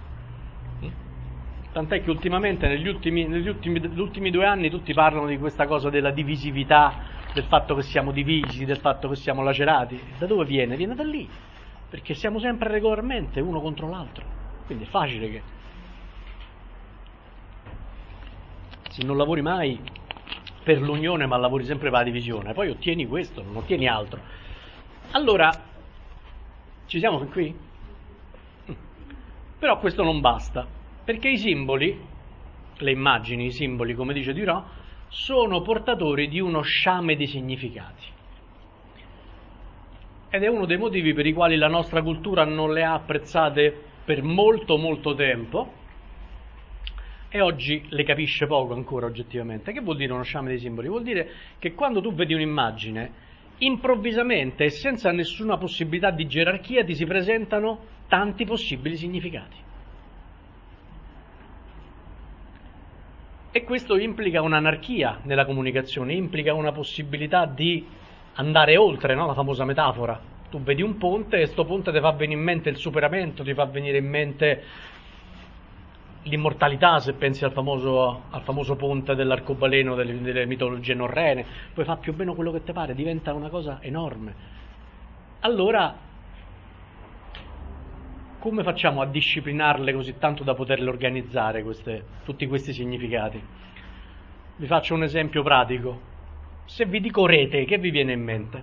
Tant'è che ultimamente, negli ultimi, negli ultimi, negli ultimi due anni, tutti parlano di questa cosa della divisività, del fatto che siamo divisi, del fatto che siamo lacerati. Da dove viene? Viene da lì, perché siamo sempre regolarmente uno contro l'altro. Quindi è facile che se non lavori mai per l'unione, ma lavori sempre per la divisione, poi ottieni questo, non ottieni altro. Allora, ci siamo fin qui? Però questo non basta, perché i simboli, le immagini, i simboli, come dice Durand, sono portatori di uno sciame di significati. Ed è uno dei motivi per i quali la nostra cultura non le ha apprezzate per molto molto tempo, e oggi le capisce poco ancora oggettivamente. Che vuol dire uno sciame dei simboli? Vuol dire che quando tu vedi un'immagine, improvvisamente e senza nessuna possibilità di gerarchia ti si presentano tanti possibili significati. E questo implica un'anarchia nella comunicazione, implica una possibilità di andare oltre, no? La famosa metafora. Tu vedi un ponte e sto ponte ti fa venire in mente il superamento, ti fa venire in mente l'immortalità, se pensi al famoso, al famoso ponte dell'arcobaleno delle, delle mitologie norrene, poi fa più o meno quello che ti pare, diventa una cosa enorme. Allora come facciamo a disciplinarle così tanto da poterle organizzare queste, tutti questi significati? Vi faccio un esempio pratico. Se vi dico rete, che vi viene in mente?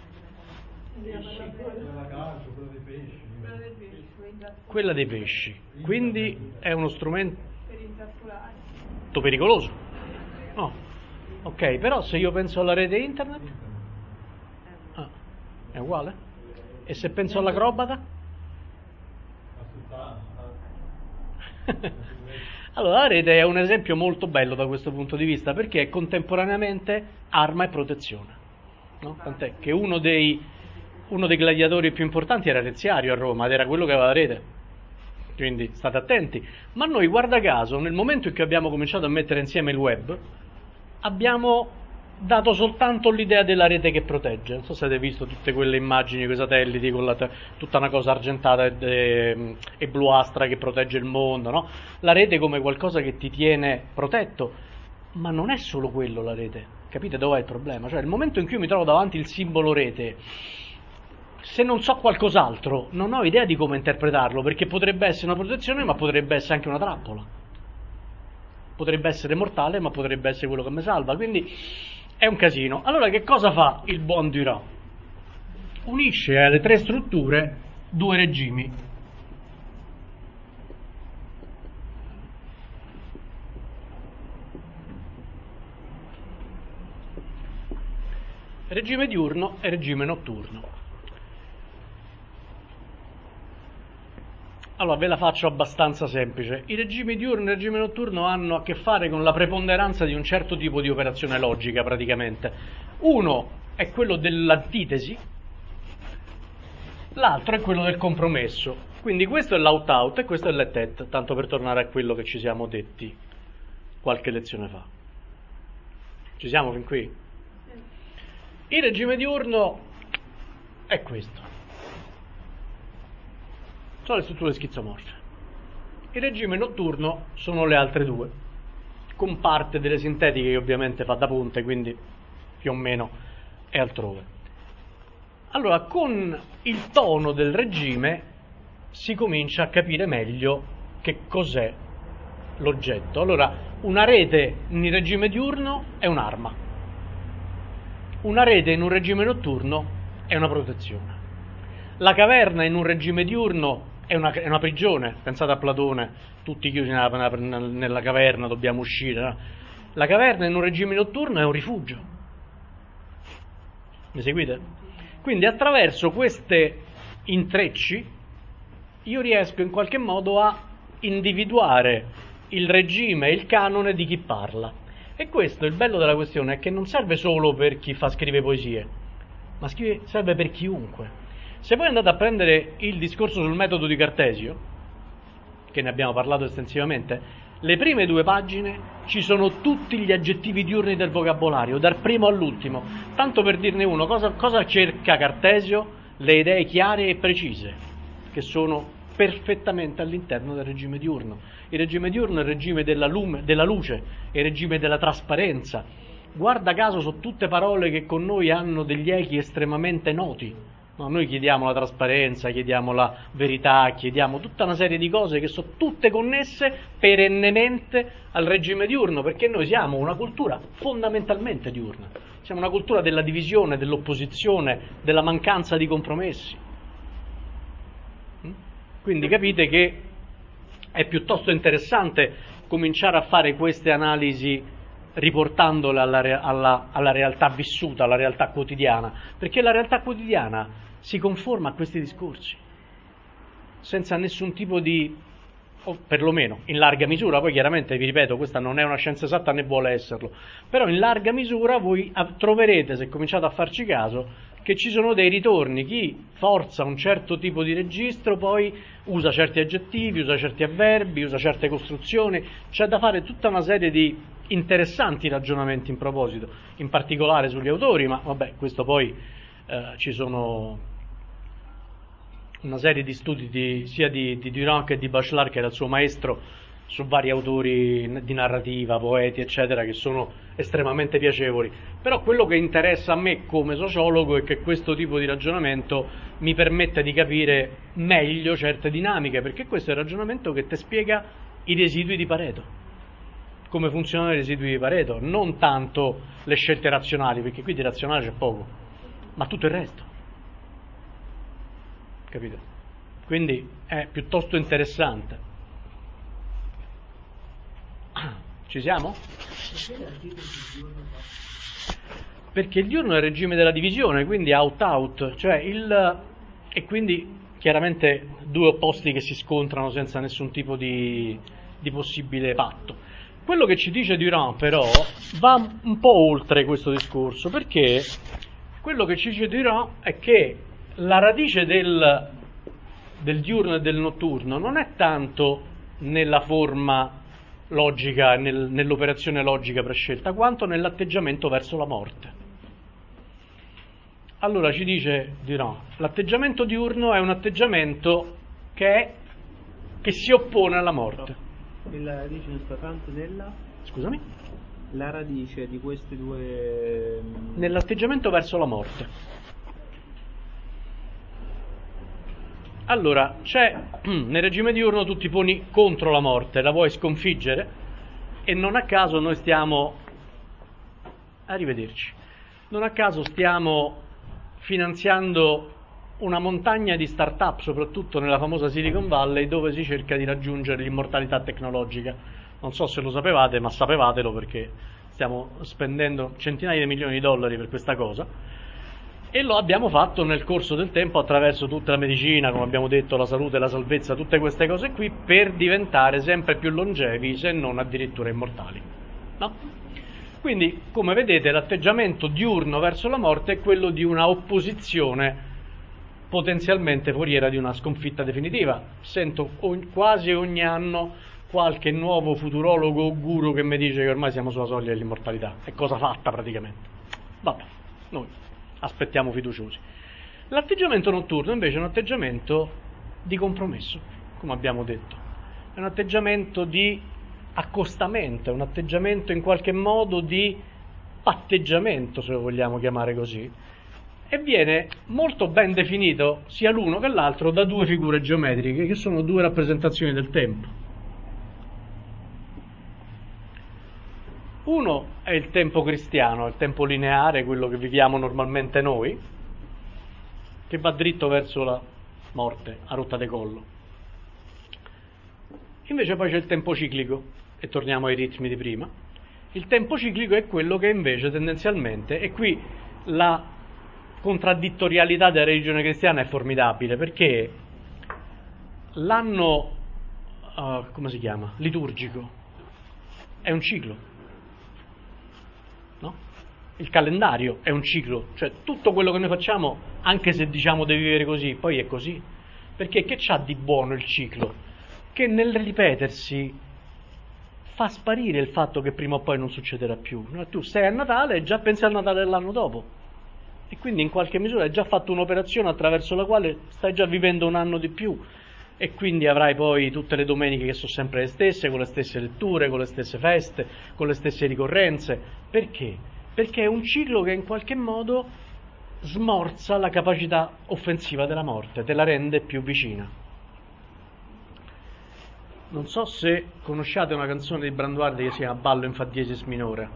Quella dei pesci. Quindi è uno strumento pericoloso. No. Ok, però se io penso alla rete internet, ah, è uguale? E se penso all'acrobata? Allora la rete è un esempio molto bello da questo punto di vista, perché è contemporaneamente arma e protezione, no? Tant'è che uno dei, uno dei gladiatori più importanti era Reziario a Roma, ed era quello che aveva la rete, quindi state attenti. Ma noi, guarda caso, nel momento in cui abbiamo cominciato a mettere insieme il web, abbiamo dato soltanto l'idea della rete che protegge. Non so se avete visto tutte quelle immagini con i satelliti, con la te- tutta una cosa argentata e, e, e bluastra che protegge il mondo, no? La rete come qualcosa che ti tiene protetto, ma non è solo quello la rete. Capite dov'è il problema? Cioè, il momento in cui mi trovo davanti il simbolo rete, se non so qualcos'altro, non ho idea di come interpretarlo, perché potrebbe essere una protezione, ma potrebbe essere anche una trappola. Potrebbe essere mortale, ma potrebbe essere quello che mi salva. Quindi è un casino. Allora che cosa fa il buon Duras? Unisce alle tre strutture due regimi. Regime diurno e regime notturno. Allora ve la faccio abbastanza semplice. I regimi diurno e il regime notturno hanno a che fare con la preponderanza di un certo tipo di operazione logica praticamente. Uno è quello dell'antitesi, l'altro è quello del compromesso. Quindi questo è l'out-out e questo è l'et-et, tanto per tornare a quello che ci siamo detti qualche lezione fa. Ci siamo fin qui? Il regime diurno è questo. Sono le strutture schizomorfe. Il regime notturno sono le altre due, con parte delle sintetiche che ovviamente fa da ponte, quindi più o meno è altrove. Allora, con il tono del regime si comincia a capire meglio che cos'è l'oggetto. Allora, una rete in regime diurno è un'arma, una rete in un regime notturno è una protezione. La caverna in un regime diurno è una, è una prigione. Pensate a Platone, tutti chiusi nella, nella caverna, dobbiamo uscire, no? La caverna in un regime notturno è un rifugio. Mi seguite? Quindi attraverso questi intrecci io riesco in qualche modo a individuare il regime e il canone di chi parla. E questo, il bello della questione, è che non serve solo per chi fa scrive poesie, ma scrive, serve per chiunque. Se voi andate a prendere il discorso sul metodo di Cartesio, che ne abbiamo parlato estensivamente, le prime due pagine ci sono tutti gli aggettivi diurni del vocabolario, dal primo all'ultimo. Tanto per dirne uno, cosa, cosa cerca Cartesio? Le idee chiare e precise, che sono perfettamente all'interno del regime diurno. Il regime diurno è il regime della, lume, della luce, è il regime della trasparenza. Guarda caso, sono tutte parole che con noi hanno degli echi estremamente noti. No, noi chiediamo la trasparenza, chiediamo la verità, chiediamo tutta una serie di cose che sono tutte connesse perennemente al regime diurno, perché noi siamo una cultura fondamentalmente diurna. Siamo una cultura della divisione, dell'opposizione, della mancanza di compromessi. Quindi capite che è piuttosto interessante cominciare a fare queste analisi riportandole alla, alla, alla realtà vissuta, alla realtà quotidiana, perché la realtà quotidiana si conforma a questi discorsi, senza nessun tipo di, o perlomeno in larga misura, poi chiaramente vi ripeto, questa non è una scienza esatta né vuole esserlo, però in larga misura voi troverete, se cominciate a farci caso, che ci sono dei ritorni. Chi forza un certo tipo di registro poi usa certi aggettivi, usa certi avverbi, usa certe costruzioni. C'è da fare tutta una serie di interessanti ragionamenti in proposito, in particolare sugli autori, ma vabbè, questo poi eh, ci sono una serie di studi di, sia di, di Duran che di Bachelard, che era il suo maestro, su vari autori di narrativa, poeti, eccetera, che sono estremamente piacevoli. Però quello che interessa a me come sociologo è che questo tipo di ragionamento mi permette di capire meglio certe dinamiche, perché questo è il ragionamento che ti spiega i residui di Pareto, come funzionano i residui di Pareto, non tanto le scelte razionali, perché qui di razionale c'è poco, ma tutto il resto. Capito? Quindi è piuttosto interessante. Ci siamo? Perché il diurno è il regime della divisione, quindi out-out, cioè il, e quindi chiaramente due opposti che si scontrano senza nessun tipo di, di possibile patto. Quello che ci dice Durand però va un po' oltre questo discorso, perché quello che ci dice Durand è che la radice del, del diurno e del notturno non è tanto nella forma logica, nel, nell'operazione logica prescelta, quanto nell'atteggiamento verso la morte. Allora ci dice Durand, l'atteggiamento diurno è un atteggiamento che, è, che si oppone alla morte. E la radice non sta tanto nella? Scusami? La radice di questi due... Nell'atteggiamento verso la morte. Allora, c'è nel regime diurno tu ti poni contro la morte, la vuoi sconfiggere, e non a caso noi stiamo, arrivederci, non a caso stiamo finanziando una montagna di start-up, soprattutto nella famosa Silicon Valley, dove si cerca di raggiungere l'immortalità tecnologica. Non so se lo sapevate, ma sapevatelo, perché stiamo spendendo centinaia di milioni di dollari per questa cosa. E lo abbiamo fatto nel corso del tempo attraverso tutta la medicina, come abbiamo detto, la salute, la salvezza, tutte queste cose qui, per diventare sempre più longevi, se non addirittura immortali. No? Quindi, come vedete, l'atteggiamento diurno verso la morte è quello di una opposizione potenzialmente foriera di una sconfitta definitiva. Sento ogni, quasi ogni anno qualche nuovo futurologo o guru che mi dice che ormai siamo sulla soglia dell'immortalità. È cosa fatta praticamente. Vabbè, noi aspettiamo fiduciosi. L'atteggiamento notturno invece è un atteggiamento di compromesso, come abbiamo detto. È un atteggiamento di accostamento, è un atteggiamento in qualche modo di patteggiamento, se lo vogliamo chiamare così, e viene molto ben definito sia l'uno che l'altro da due figure geometriche che sono due rappresentazioni del tempo. Uno è il tempo cristiano, il tempo lineare, quello che viviamo normalmente noi, che va dritto verso la morte a rotta di collo. Invece poi c'è il tempo ciclico, e torniamo ai ritmi di prima. Il tempo ciclico è quello che invece tendenzialmente, e qui la contraddittorialità della religione cristiana è formidabile, perché l'anno, uh, come si chiama, liturgico, è un ciclo. No? Il calendario è un ciclo, cioè tutto quello che noi facciamo, anche se diciamo di vivere così, poi è così. Perché che c'ha di buono il ciclo? Che nel ripetersi fa sparire il fatto che prima o poi non succederà più. No? Tu sei a Natale e già pensi al Natale dell'anno dopo, e quindi in qualche misura hai già fatto un'operazione attraverso la quale stai già vivendo un anno di più, e quindi avrai poi tutte le domeniche che sono sempre le stesse, con le stesse letture, con le stesse feste, con le stesse ricorrenze. Perché? Perché è un ciclo che in qualche modo smorza la capacità offensiva della morte, te la rende più vicina. Non so se conosciate una canzone di Branduardi che si chiama Ballo in fa diesis minore.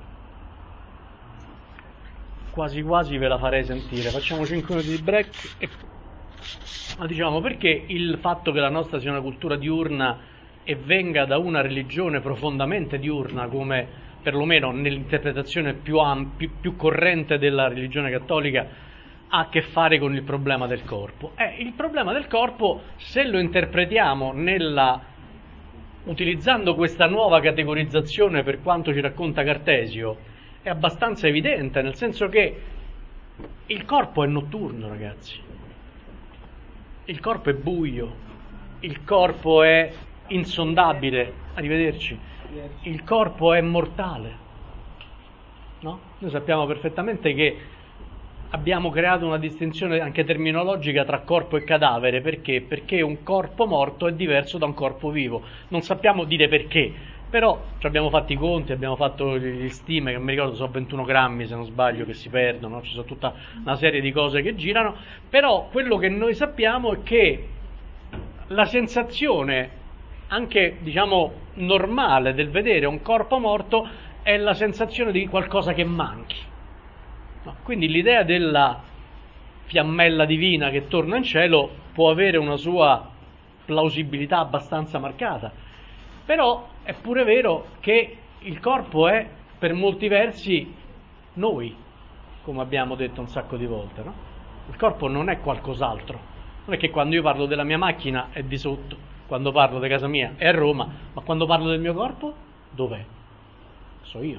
Quasi quasi ve la farei sentire. Facciamo cinque minuti di break e... Ma diciamo, perché il fatto che la nostra sia una cultura diurna e venga da una religione profondamente diurna, come perlomeno nell'interpretazione più, ampia, più corrente della religione cattolica, ha a che fare con il problema del corpo? Eh, il problema del corpo, se lo interpretiamo nella, utilizzando questa nuova categorizzazione per quanto ci racconta Cartesio, è abbastanza evidente, nel senso che il corpo è notturno, ragazzi. Il corpo è buio, il corpo è insondabile, arrivederci, il corpo è mortale, no? Noi sappiamo perfettamente che abbiamo creato una distinzione anche terminologica tra corpo e cadavere. Perché? Perché un corpo morto è diverso da un corpo vivo. Non sappiamo dire perché, però ci abbiamo fatto i conti, abbiamo fatto le stime, che mi ricordo sono ventuno grammi se non sbaglio che si perdono, ci sono tutta una serie di cose che girano, però quello che noi sappiamo è che la sensazione anche, diciamo, normale del vedere un corpo morto è la sensazione di qualcosa che manchi. No? Quindi l'idea della fiammella divina che torna in cielo può avere una sua plausibilità abbastanza marcata, però è pure vero che il corpo è per molti versi noi, come abbiamo detto un sacco di volte, no? Il corpo non è qualcos'altro, non è che quando io parlo della mia macchina è di sotto, quando parlo di casa mia è a Roma, ma quando parlo del mio corpo, dov'è? So io.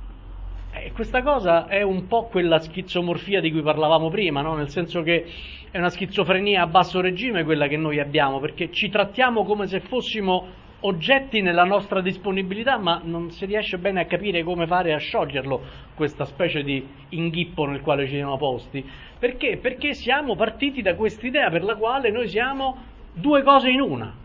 E questa cosa è un po' quella schizomorfia di cui parlavamo prima, no? Nel senso che è una schizofrenia a basso regime quella che noi abbiamo, perché ci trattiamo come se fossimo oggetti nella nostra disponibilità, ma non si riesce bene a capire come fare a scioglierlo, questa specie di inghippo nel quale ci siamo posti. Perché? Perché siamo partiti da quest'idea per la quale noi siamo due cose in una.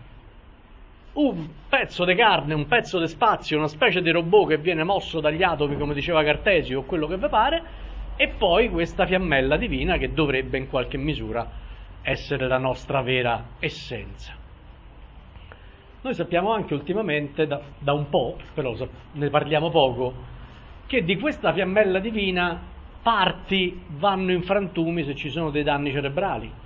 Un pezzo di carne, un pezzo di spazio, una specie di robot che viene mosso dagli atomi, come diceva Cartesio, o quello che vi pare, e poi questa fiammella divina che dovrebbe in qualche misura essere la nostra vera essenza. Noi sappiamo anche ultimamente, da, da un po', però ne parliamo poco, che di questa fiammella divina parti vanno in frantumi se ci sono dei danni cerebrali.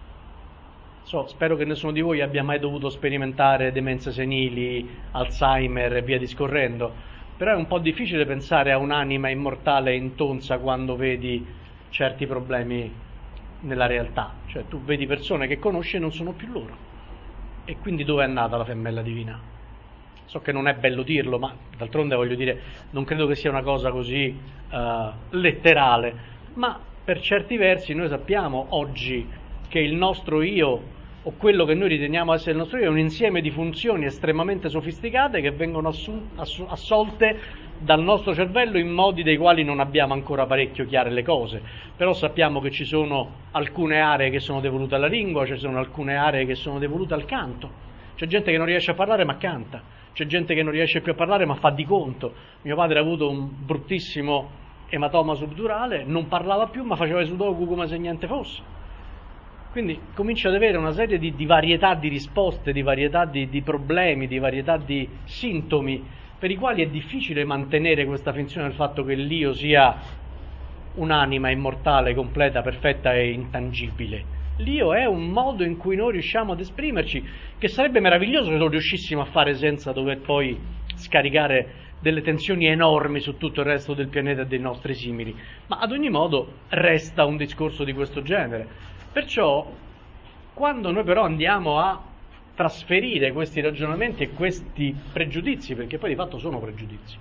So, spero che nessuno di voi abbia mai dovuto sperimentare demenze senili, Alzheimer e via discorrendo, però è un po' difficile pensare a un'anima immortale e intonsa quando vedi certi problemi nella realtà. Cioè tu vedi persone che conosci e non sono più loro. E quindi dove è nata la fiammella divina? So che non è bello dirlo, ma d'altronde voglio dire, non credo che sia una cosa così uh, letterale, ma per certi versi noi sappiamo oggi che il nostro io, o quello che noi riteniamo essere il nostro io, è un insieme di funzioni estremamente sofisticate che vengono assun- ass- assolte dal nostro cervello in modi dei quali non abbiamo ancora parecchio chiare le cose, però sappiamo che ci sono alcune aree che sono devolute alla lingua, ci sono alcune aree che sono devolute al canto, c'è gente che non riesce a parlare ma canta, c'è gente che non riesce più a parlare ma fa di conto. Mio padre ha avuto un bruttissimo ematoma subdurale, non parlava più ma faceva i sudoku come se niente fosse. Quindi comincia ad avere una serie di, di varietà di risposte, di varietà di, di problemi, di varietà di sintomi per i quali è difficile mantenere questa finzione del fatto che l'io sia un'anima immortale, completa, perfetta e intangibile. L'io è un modo in cui noi riusciamo ad esprimerci, che sarebbe meraviglioso se lo riuscissimo a fare senza dover poi scaricare delle tensioni enormi su tutto il resto del pianeta e dei nostri simili, ma ad ogni modo resta un discorso di questo genere. Perciò, quando noi però andiamo a trasferire questi ragionamenti e questi pregiudizi, perché poi di fatto sono pregiudizi,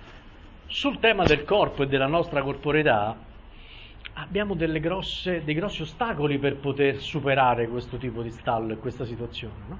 sul tema del corpo e della nostra corporeità, abbiamo delle grosse, dei grossi ostacoli per poter superare questo tipo di stallo e questa situazione, no?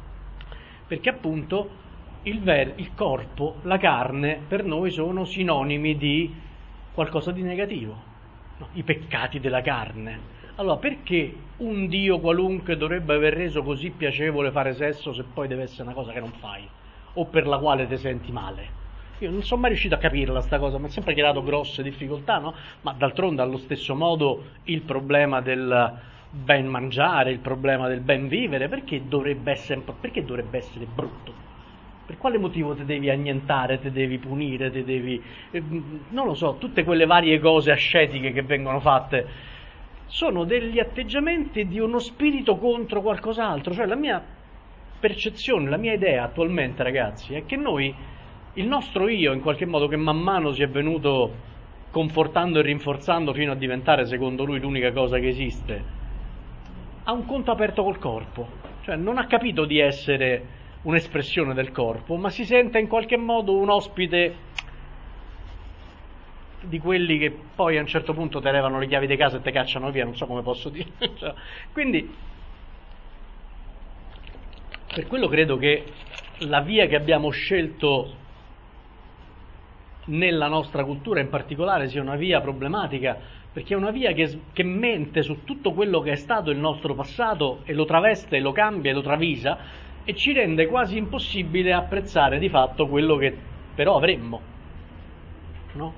Perché appunto il, ver- il corpo, la carne, per noi sono sinonimi di qualcosa di negativo, no? I peccati della carne. Allora, perché un Dio qualunque dovrebbe aver reso così piacevole fare sesso se poi deve essere una cosa che non fai, o per la quale ti senti male? Io non sono mai riuscito a capirla sta cosa, mi ha sempre creato grosse difficoltà, no? Ma d'altronde allo stesso modo il problema del ben mangiare, il problema del ben vivere, perché dovrebbe essere, perché dovrebbe essere brutto? Per quale motivo ti devi annientare, ti devi punire, ti devi... Eh, non lo so, tutte quelle varie cose ascetiche che vengono fatte sono degli atteggiamenti di uno spirito contro qualcos'altro. Cioè la mia percezione, la mia idea attualmente, ragazzi, è che noi, il nostro io, in qualche modo, che man mano si è venuto confortando e rinforzando fino a diventare, secondo lui, l'unica cosa che esiste, ha un conto aperto col corpo. Cioè non ha capito di essere un'espressione del corpo, ma si sente in qualche modo un ospite di quelli che poi a un certo punto ti levano le chiavi di casa e ti cacciano via, non so come posso dire. Cioè, quindi per quello credo che la via che abbiamo scelto nella nostra cultura in particolare sia una via problematica, perché è una via che, che mente su tutto quello che è stato il nostro passato e lo traveste, lo cambia e lo travisa e ci rende quasi impossibile apprezzare di fatto quello che però avremmo, no?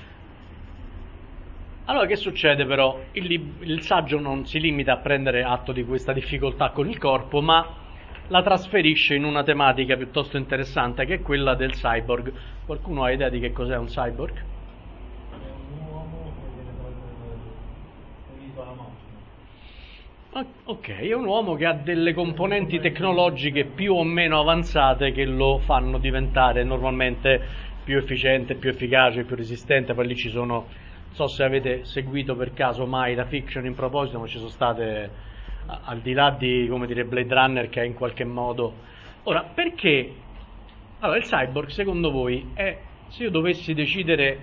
Allora che succede però? Il, il saggio non si limita a prendere atto di questa difficoltà con il corpo, ma la trasferisce in una tematica piuttosto interessante, che è quella del cyborg. Qualcuno ha idea di che cos'è un cyborg? Ok, è un uomo che ha delle componenti tecnologiche più o meno avanzate che lo fanno diventare normalmente più efficiente, più efficace, più resistente. Poi lì ci sono, non so se avete seguito per caso mai la fiction in proposito, ma ci sono state, al di là di, come dire, Blade Runner, che è in qualche modo... Ora, perché? Allora, il cyborg, secondo voi, è, se io dovessi decidere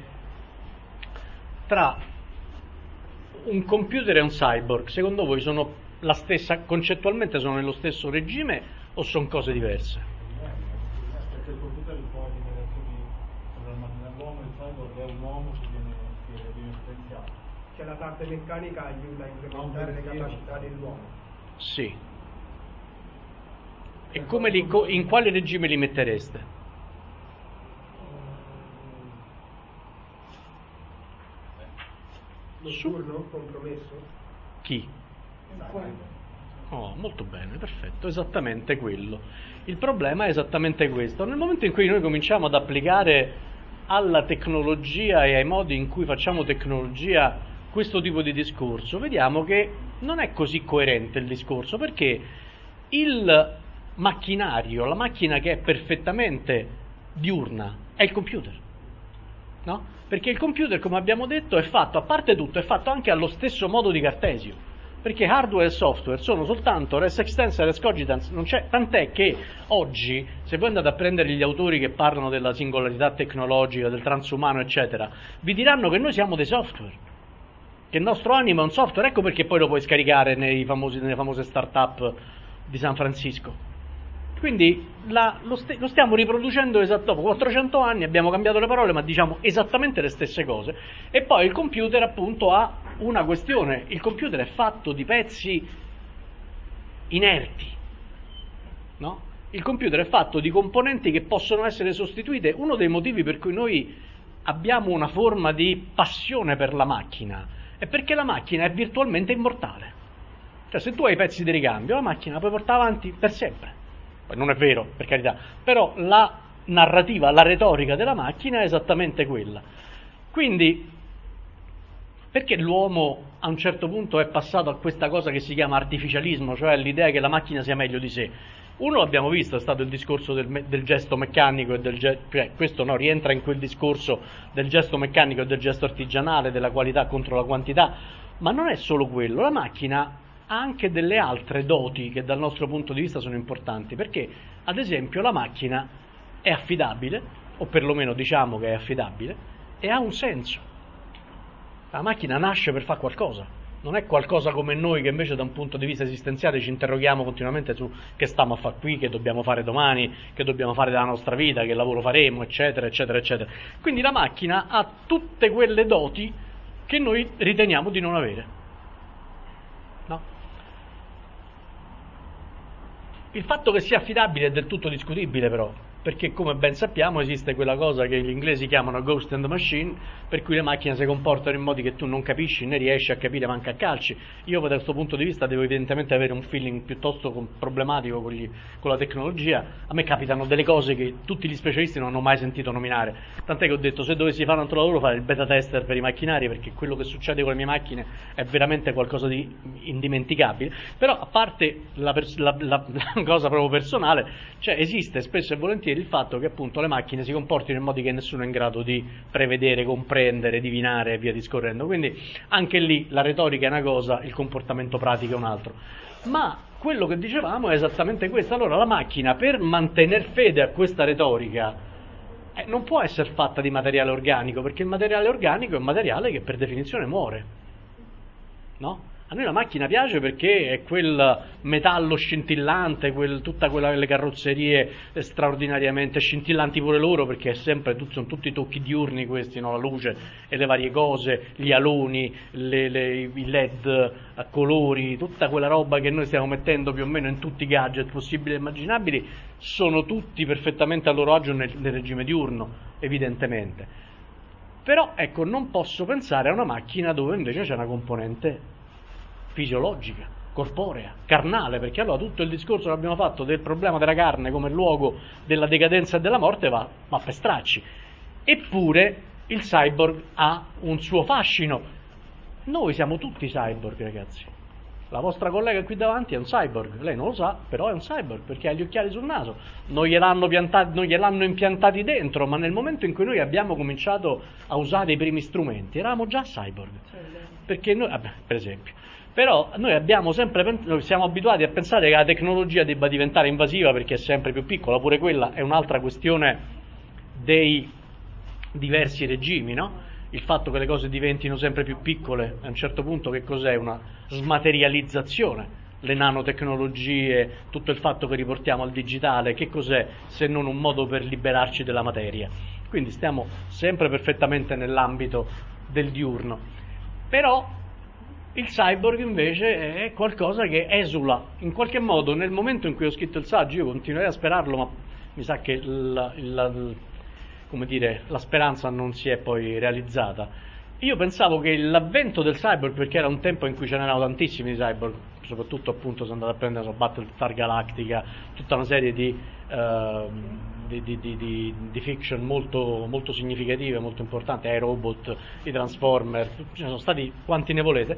tra un computer e un cyborg, secondo voi sono la stessa, concettualmente sono nello stesso regime o sono cose diverse? Perché il computer può avere programmazione dell'uomo, il cyborg è un uomo che viene, che viene potenziato. Cioè la parte meccanica aiuta a implementare le capacità dell'uomo. Sì. E come li, in quale regime li mettereste? Notturno, compromesso? Chi? Oh, molto bene, perfetto, esattamente quello. Il problema è esattamente questo. Nel momento in cui noi cominciamo ad applicare alla tecnologia e ai modi in cui facciamo tecnologia questo tipo di discorso, vediamo che non è così coerente il discorso, perché il macchinario, la macchina che è perfettamente diurna, è il computer, no? Perché il computer, come abbiamo detto, è fatto, a parte tutto, è fatto anche allo stesso modo di Cartesio, perché hardware e software sono soltanto res extensa e res cogitans, non c'è, tant'è che oggi, se voi andate a prendere gli autori che parlano della singolarità tecnologica, del transumano, eccetera, vi diranno che noi siamo dei software, che il nostro animo è un software, ecco perché poi lo puoi scaricare nei famosi, nelle famose start-up di San Francisco. Quindi la, lo, st- lo stiamo riproducendo esatto, dopo quattrocento anni, abbiamo cambiato le parole, ma diciamo esattamente le stesse cose. E poi il computer appunto ha una questione, il computer è fatto di pezzi inerti, no? Il computer è fatto di componenti che possono essere sostituite. Uno dei motivi per cui noi abbiamo una forma di passione per la macchina è perché la macchina è virtualmente immortale. Cioè, se tu hai i pezzi di ricambio, la macchina la puoi portare avanti per sempre. Non è vero, per carità, però la narrativa, la retorica della macchina è esattamente quella. Quindi, perché l'uomo a un certo punto è passato a questa cosa che si chiama artificialismo, cioè l'idea che la macchina sia meglio di sé? Uno l'abbiamo visto, è stato il discorso del, me- del gesto meccanico, e del ge- cioè questo no, rientra in quel discorso del gesto meccanico e del gesto artigianale, della qualità contro la quantità, ma non è solo quello, la macchina ha anche delle altre doti che dal nostro punto di vista sono importanti, perché ad esempio la macchina è affidabile, o perlomeno diciamo che è affidabile, e ha un senso. La macchina nasce per fare qualcosa, non è qualcosa come noi che invece da un punto di vista esistenziale ci interroghiamo continuamente su che stiamo a fare qui, che dobbiamo fare domani, che dobbiamo fare della nostra vita, che lavoro faremo, eccetera, eccetera, eccetera. Quindi la macchina ha tutte quelle doti che noi riteniamo di non avere, no? Il fatto che sia affidabile è del tutto discutibile però, perché come ben sappiamo esiste quella cosa che gli inglesi chiamano ghost and machine, per cui le macchine si comportano in modi che tu non capisci né riesci a capire manco a calci. Io da questo punto di vista devo evidentemente avere un feeling piuttosto problematico con, gli, con la tecnologia. A me capitano delle cose che tutti gli specialisti non hanno mai sentito nominare, tant'è che ho detto se dovessi fare un altro lavoro fare il beta tester per i macchinari, perché quello che succede con le mie macchine è veramente qualcosa di indimenticabile. Però a parte la, pers- la, la, la cosa proprio personale, cioè esiste spesso e volentieri il fatto che appunto le macchine si comportino in modi che nessuno è in grado di prevedere, comprendere, divinare e via discorrendo. Quindi anche lì la retorica è una cosa, il comportamento pratico è un altro. Ma quello che dicevamo è esattamente questo. Allora la macchina, per mantener fede a questa retorica, eh, non può essere fatta di materiale organico, perché il materiale organico è un materiale che per definizione muore, no? A noi la macchina piace perché è quel metallo scintillante, quel, tutta quella, le carrozzerie straordinariamente scintillanti pure loro, perché è sempre, sono tutti tocchi diurni questi, no? La luce e le varie cose, gli aloni, le, le, i led a colori, tutta quella roba che noi stiamo mettendo più o meno in tutti i gadget possibili e immaginabili, sono tutti perfettamente a loro agio nel, nel regime diurno, evidentemente. Però ecco, non posso pensare a una macchina dove invece c'è una componente fisiologica, corporea, carnale, perché allora tutto il discorso che abbiamo fatto del problema della carne come luogo della decadenza e della morte va, va per stracci. Eppure il cyborg ha un suo fascino. Noi siamo tutti cyborg, ragazzi. La vostra collega qui davanti è un cyborg, lei non lo sa, però è un cyborg perché ha gli occhiali sul naso, non gliel'hanno, piantati, non gliel'hanno impiantati dentro, ma nel momento in cui noi abbiamo cominciato a usare i primi strumenti eravamo già cyborg, perché noi, vabbè, per esempio. Però noi abbiamo sempre, noi siamo abituati a pensare che la tecnologia debba diventare invasiva perché è sempre più piccola, pure quella è un'altra questione dei diversi regimi, no? Il fatto che le cose diventino sempre più piccole, a un certo punto che cos'è? Una smaterializzazione, le nanotecnologie, tutto il fatto che riportiamo al digitale, che cos'è se non un modo per liberarci della materia? Quindi stiamo sempre perfettamente nell'ambito del diurno. Però il cyborg invece è qualcosa che esula, in qualche modo nel momento in cui ho scritto il saggio, io continuerei a sperarlo, ma mi sa che la, la, come dire, la speranza non si è poi realizzata. Io pensavo che l'avvento del cyborg, perché era un tempo in cui ce n'erano tantissimi di cyborg, soprattutto appunto se andate a prendere so, Battlestar Galactica, tutta una serie di, uh, di, di, di, di, di fiction molto, molto significative, molto importanti, i robot, i Transformer, ce ne sono stati quanti ne volete.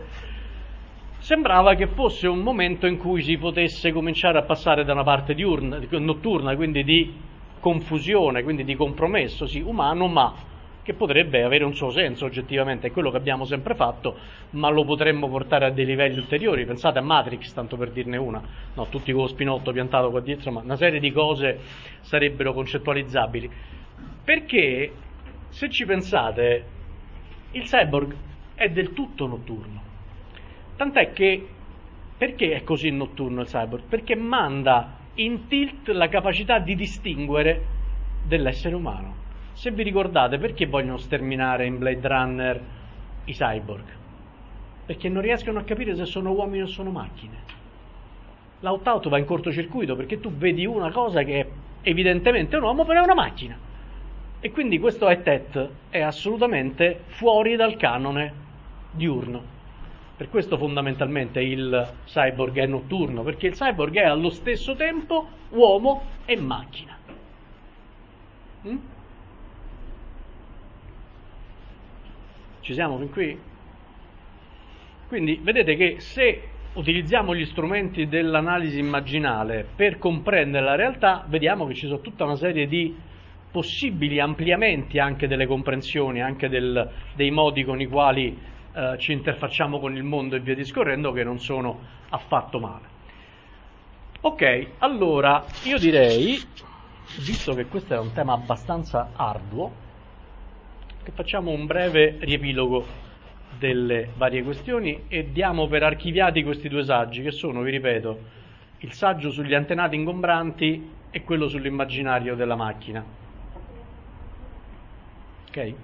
Sembrava che fosse un momento in cui si potesse cominciare a passare da una parte diurna, notturna, quindi di confusione, quindi di compromesso, sì, umano, ma che potrebbe avere un suo senso oggettivamente, è quello che abbiamo sempre fatto, ma lo potremmo portare a dei livelli ulteriori. Pensate a Matrix, tanto per dirne una, no, tutti con lo spinotto piantato qua dietro, ma una serie di cose sarebbero concettualizzabili. Perché, se ci pensate, il cyborg è del tutto notturno. Tant'è che, perché è così notturno il cyborg? Perché manda in tilt la capacità di distinguere dell'essere umano. Se vi ricordate, perché vogliono sterminare in Blade Runner i cyborg? Perché non riescono a capire se sono uomini o sono macchine. L'opt-out va in cortocircuito perché tu vedi una cosa che è evidentemente un uomo, però è una macchina. E quindi questo E T E T è assolutamente fuori dal canone diurno. Per questo fondamentalmente il cyborg è notturno, perché il cyborg è allo stesso tempo uomo e macchina. Mm? Ci siamo fin qui? Quindi vedete che se utilizziamo gli strumenti dell'analisi immaginale per comprendere la realtà, vediamo che ci sono tutta una serie di possibili ampliamenti anche delle comprensioni, anche del, dei modi con i quali eh, ci interfacciamo con il mondo e via discorrendo, che non sono affatto male. Ok, allora io direi, visto che questo è un tema abbastanza arduo, che facciamo un breve riepilogo delle varie questioni e diamo per archiviati questi due saggi, che sono, vi ripeto, il saggio sugli antenati ingombranti e quello sull'immaginario della macchina. Ok?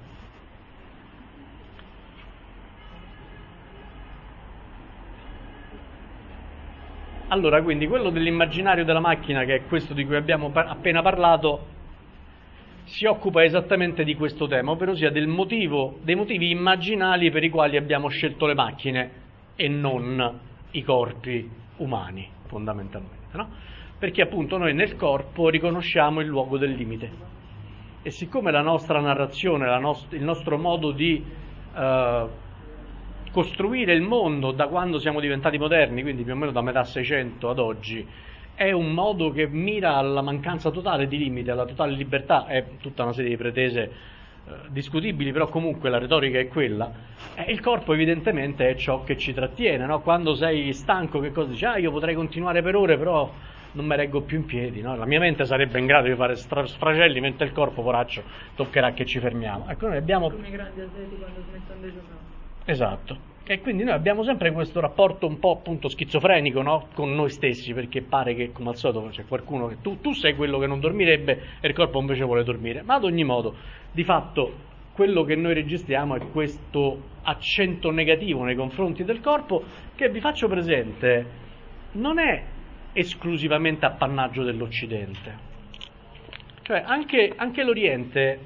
Allora, quindi quello dell'immaginario della macchina, che è questo di cui abbiamo par- appena parlato, si occupa esattamente di questo tema, ovvero sia del motivo, dei motivi immaginali per i quali abbiamo scelto le macchine e non i corpi umani, fondamentalmente, no? Perché appunto noi nel corpo riconosciamo il luogo del limite e siccome la nostra narrazione, la nost- il nostro modo di uh, costruire il mondo da quando siamo diventati moderni, quindi più o meno da metà Seicento ad oggi, è un modo che mira alla mancanza totale di limite, alla totale libertà, è tutta una serie di pretese eh, discutibili, però comunque la retorica è quella, e il corpo evidentemente è ciò che ci trattiene, no? Quando sei stanco, che cosa dici? Ah, io potrei continuare per ore, però non mi reggo più in piedi, no? La mia mente sarebbe in grado di fare stra- sfracelli, mentre il corpo, poraccio, toccherà che ci fermiamo. Ecco, noi abbiamo... Come i grandi atleti quando smettono di giocare. Esatto, E quindi noi abbiamo sempre questo rapporto un po' appunto schizofrenico, no? Con noi stessi, perché pare che come al solito c'è qualcuno che tu, tu sei quello che non dormirebbe e il corpo invece vuole dormire. Ma ad ogni modo, di fatto, quello che noi registriamo è questo accento negativo nei confronti del corpo che, vi faccio presente, non è esclusivamente appannaggio dell'Occidente. Cioè anche, anche l'Oriente...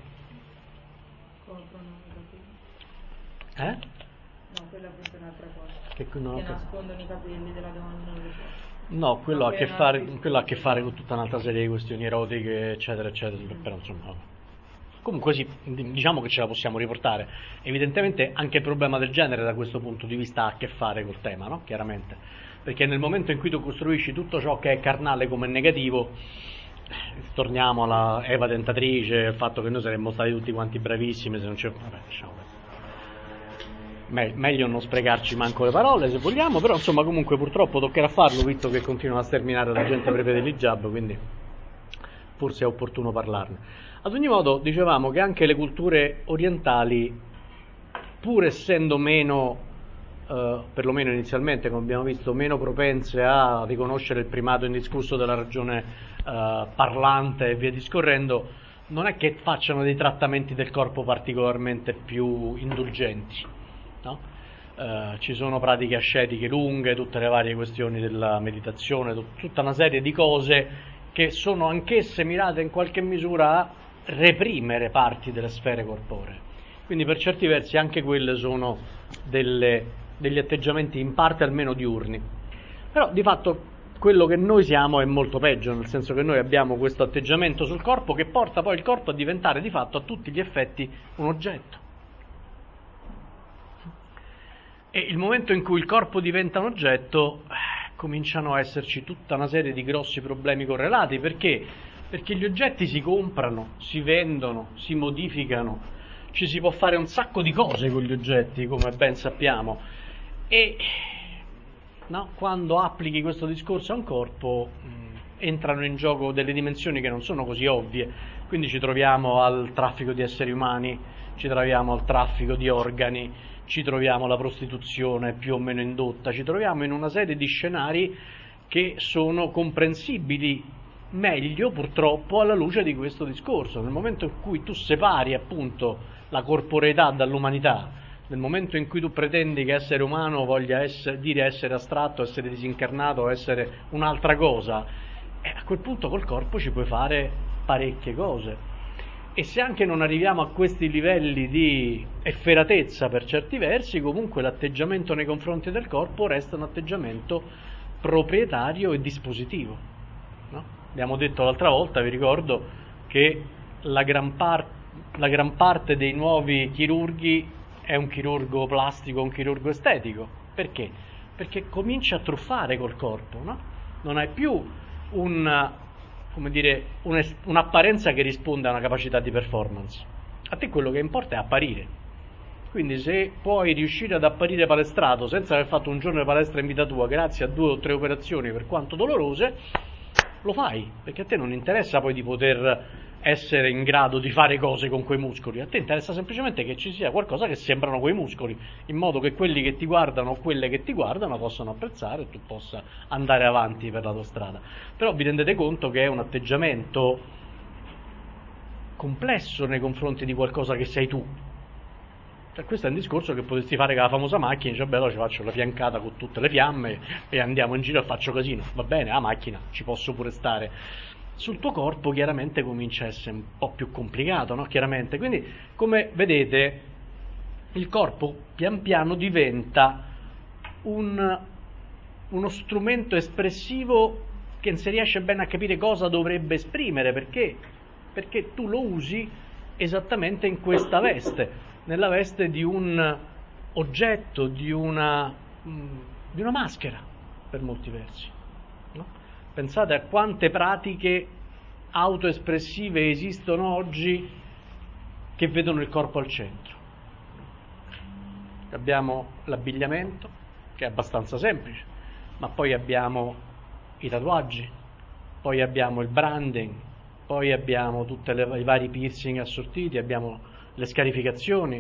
Eh? No, quella è un'altra cosa. Che, no, che che... nascondono i capelli della donna, non lo so. No, quello, No, ha a che quella fare, è una- quello ha a che fare con tutta un'altra serie di questioni erotiche, eccetera, eccetera, però insomma... Comunque sì, diciamo che ce la possiamo riportare. Evidentemente anche il problema del genere da questo punto di vista ha a che fare col tema, no? Chiaramente. Perché nel momento in cui tu costruisci tutto ciò che è carnale come negativo, torniamo alla Eva tentatrice, al fatto che noi saremmo stati tutti quanti bravissimi se non c'è... Vabbè, diciamo Me- meglio non sprecarci manco le parole se vogliamo, però insomma comunque purtroppo toccherà farlo visto che continua a sterminare la gente per vedere l'hijab, quindi forse è opportuno parlarne. Ad ogni modo dicevamo che anche le culture orientali, pur essendo meno, eh, perlomeno inizialmente come abbiamo visto, meno propense a riconoscere il primato indiscusso della ragione eh, parlante e via discorrendo, non è che facciano dei trattamenti del corpo particolarmente più indulgenti. No? Eh, ci sono pratiche ascetiche lunghe, tutte le varie questioni della meditazione, tut- tutta una serie di cose che sono anch'esse mirate in qualche misura a reprimere parti delle sfere corporee. Quindi per certi versi anche quelle sono delle, degli atteggiamenti in parte almeno diurni. Però di fatto quello che noi siamo è molto peggio, nel senso che noi abbiamo questo atteggiamento sul corpo che porta poi il corpo a diventare di fatto a tutti gli effetti un oggetto. E il momento in cui il corpo diventa un oggetto, eh, cominciano a esserci tutta una serie di grossi problemi correlati. Perché? Perché gli oggetti si comprano, si vendono, si modificano, ci si può fare un sacco di cose con gli oggetti, come ben sappiamo. E no, quando applichi questo discorso a un corpo, mh, entrano in gioco delle dimensioni che non sono così ovvie. Quindi ci troviamo al traffico di esseri umani, ci troviamo al traffico di organi, ci troviamo alla prostituzione più o meno indotta, ci troviamo in una serie di scenari che sono comprensibili meglio purtroppo alla luce di questo discorso. Nel momento in cui tu separi appunto la corporeità dall'umanità, nel momento in cui tu pretendi che essere umano voglia essere, dire essere astratto, essere disincarnato, essere un'altra cosa, eh, a quel punto col corpo ci puoi fare parecchie cose. E se anche non arriviamo a questi livelli di efferatezza per certi versi, comunque l'atteggiamento nei confronti del corpo resta un atteggiamento proprietario e dispositivo, no? Abbiamo detto l'altra volta, vi ricordo, che la gran, par- la gran parte dei nuovi chirurghi è un chirurgo plastico, un chirurgo estetico. Perché? Perché comincia a truffare col corpo, no? Non hai più un... come dire, un'apparenza che risponde a una capacità di performance. A te quello che importa è apparire. Quindi se puoi riuscire ad apparire palestrato senza aver fatto un giorno di palestra in vita tua, grazie a due o tre operazioni per quanto dolorose, lo fai, perché a te non interessa poi di poter essere in grado di fare cose con quei muscoli, a te interessa semplicemente che ci sia qualcosa che sembrano quei muscoli, in modo che quelli che ti guardano o quelle che ti guardano possano apprezzare e tu possa andare avanti per la tua strada. Però vi rendete conto che è un atteggiamento complesso nei confronti di qualcosa che sei tu. Cioè, questo è un discorso che potresti fare con la famosa macchina, dice bello, ci faccio la fiancata con tutte le fiamme e andiamo in giro e faccio casino. Va bene, la macchina ci posso pure stare. Sul tuo corpo chiaramente comincia a essere un po' più complicato, no? Chiaramente. Quindi, come vedete, il corpo pian piano diventa un, uno strumento espressivo che non si riesce bene a capire cosa dovrebbe esprimere, perché? Perché tu lo usi esattamente in questa veste, nella veste di un oggetto, di una, di una maschera, per molti versi, no? Pensate a quante pratiche autoespressive esistono oggi che vedono il corpo al centro. Abbiamo l'abbigliamento, che è abbastanza semplice, ma poi abbiamo i tatuaggi, poi abbiamo il branding, poi abbiamo tutti i vari piercing assortiti, abbiamo le scarificazioni,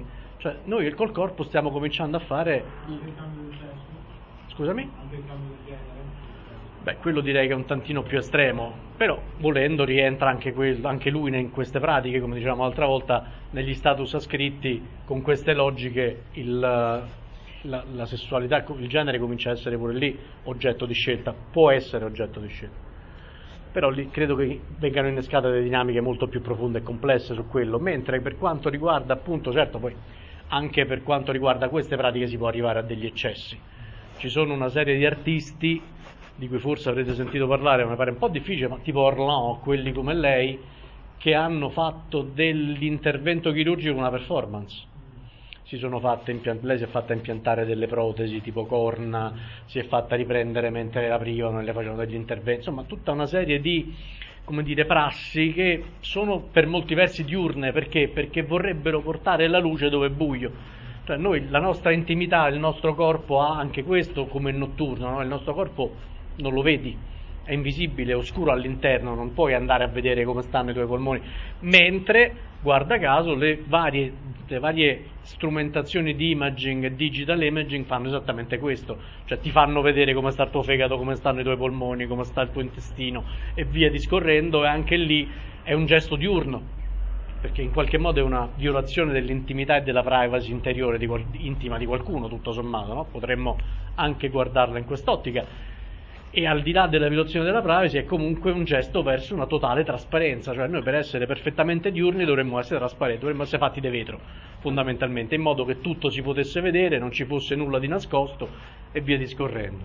Cioè, noi col corpo stiamo cominciando a fare... Anche il cambio del sesso? Scusami? Anche il cambio del genere? Beh, quello direi che è un tantino più estremo, però volendo rientra anche, quel, anche lui in queste pratiche, come dicevamo l'altra volta, negli status ascritti, con queste logiche il, la, la sessualità, il genere comincia a essere pure lì oggetto di scelta, può essere oggetto di scelta. Però lì credo che vengano innescate delle dinamiche molto più profonde e complesse su quello, mentre per quanto riguarda appunto, certo poi anche per quanto riguarda queste pratiche si può arrivare a degli eccessi. Ci sono una serie di artisti di cui forse avrete sentito parlare, mi pare un po' difficile, ma tipo Orlan, quelli come lei, che hanno fatto dell'intervento chirurgico una performance. Si sono fatte impiant- lei si è fatta impiantare delle protesi tipo corna, si è fatta riprendere mentre la aprivano e le facevano degli interventi, insomma tutta una serie di, come dire, prassi che sono per molti versi diurne, perché? Perché vorrebbero portare la luce dove è buio. Cioè noi, la nostra intimità, il nostro corpo ha anche questo come notturno, no? Il nostro corpo non lo vedi, è invisibile, è oscuro all'interno, non puoi andare a vedere come stanno i tuoi polmoni, mentre, guarda caso, le varie, le varie strumentazioni di imaging e digital imaging fanno esattamente questo, cioè ti fanno vedere come sta il tuo fegato, come stanno i tuoi polmoni, come sta il tuo intestino e via discorrendo, e anche lì è un gesto diurno, perché in qualche modo è una violazione dell'intimità e della privacy interiore di qual- intima di qualcuno, tutto sommato, no? Potremmo anche guardarla in quest'ottica. E al di là della violazione della privacy è comunque un gesto verso una totale trasparenza, cioè noi per essere perfettamente diurni dovremmo essere trasparenti, dovremmo essere fatti di vetro fondamentalmente, in modo che tutto si potesse vedere, non ci fosse nulla di nascosto e via discorrendo.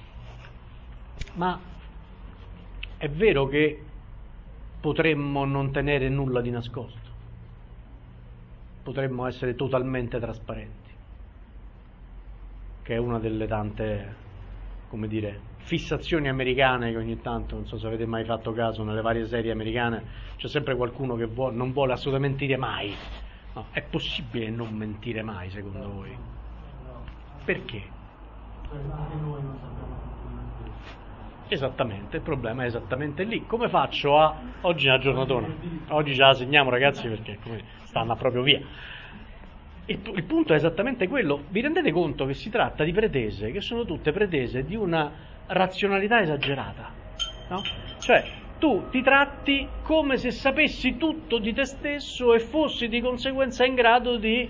Ma è vero che potremmo non tenere nulla di nascosto, potremmo essere totalmente trasparenti, che è una delle tante, come dire, fissazioni americane che ogni tanto, non so se avete mai fatto caso, nelle varie serie americane c'è sempre qualcuno che vuole, non vuole assolutamente dire mai. No, è possibile non mentire mai, secondo voi? Perché? Anche noi non sappiamo tutto. Esattamente, il problema è esattamente lì. Come faccio a... Oggi è una giornatona, oggi ce la segniamo ragazzi perché come stanno proprio via. Il, il punto è esattamente quello. Vi rendete conto che si tratta di pretese che sono tutte pretese di una razionalità esagerata, no? Cioè tu ti tratti come se sapessi tutto di te stesso e fossi di conseguenza in grado di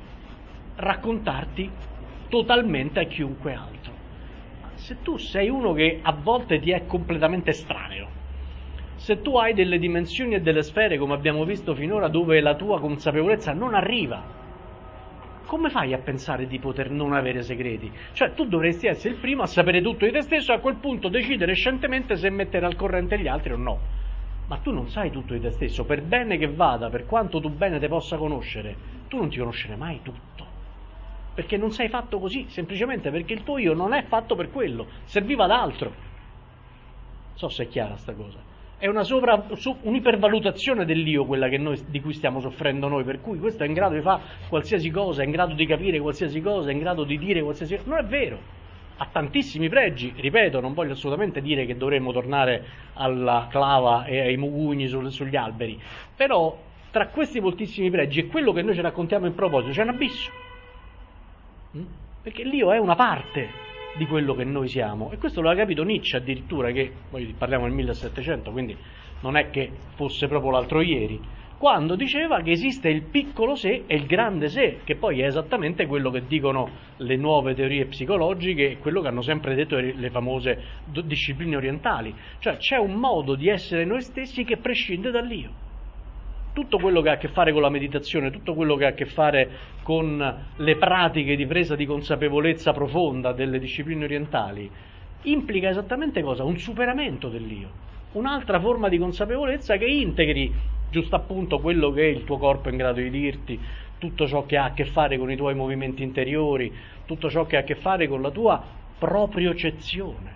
raccontarti totalmente a chiunque altro. Ma se tu sei uno che a volte ti è completamente estraneo, se tu hai delle dimensioni e delle sfere, come abbiamo visto finora, dove la tua consapevolezza non arriva, come fai a pensare di poter non avere segreti? Cioè tu dovresti essere il primo a sapere tutto di te stesso e a quel punto decidere scientemente se mettere al corrente gli altri o no. Ma tu non sai tutto di te stesso, per bene che vada, per quanto tu bene te possa conoscere, tu non ti conoscerai mai tutto. Perché non sei fatto così, semplicemente perché il tuo io non è fatto per quello, serviva ad altro. Non so se è chiara sta cosa. È una sovra, un'ipervalutazione dell'io quella che noi, di cui stiamo soffrendo noi, per cui questo è in grado di fare qualsiasi cosa, è in grado di capire qualsiasi cosa, è in grado di dire qualsiasi cosa. Non è vero, ha tantissimi pregi, ripeto, non voglio assolutamente dire che dovremmo tornare alla clava e ai mugugni su, sugli alberi, però tra questi moltissimi pregi e quello che noi ci raccontiamo in proposito c'è un abisso, perché l'io è una parte di quello che noi siamo, e questo lo ha capito Nietzsche addirittura, che poi parliamo del millesettecento, quindi non è che fosse proprio l'altro ieri, quando diceva che esiste il piccolo sé e il grande sé, che poi è esattamente quello che dicono le nuove teorie psicologiche e quello che hanno sempre detto le famose discipline orientali, cioè c'è un modo di essere noi stessi che prescinde dall'io. Tutto quello che ha a che fare con la meditazione, tutto quello che ha a che fare con le pratiche di presa di consapevolezza profonda delle discipline orientali, implica esattamente cosa? Un superamento dell'io, un'altra forma di consapevolezza che integri giusto appunto quello che il tuo corpo è in grado di dirti, tutto ciò che ha a che fare con i tuoi movimenti interiori, tutto ciò che ha a che fare con la tua propriocezione.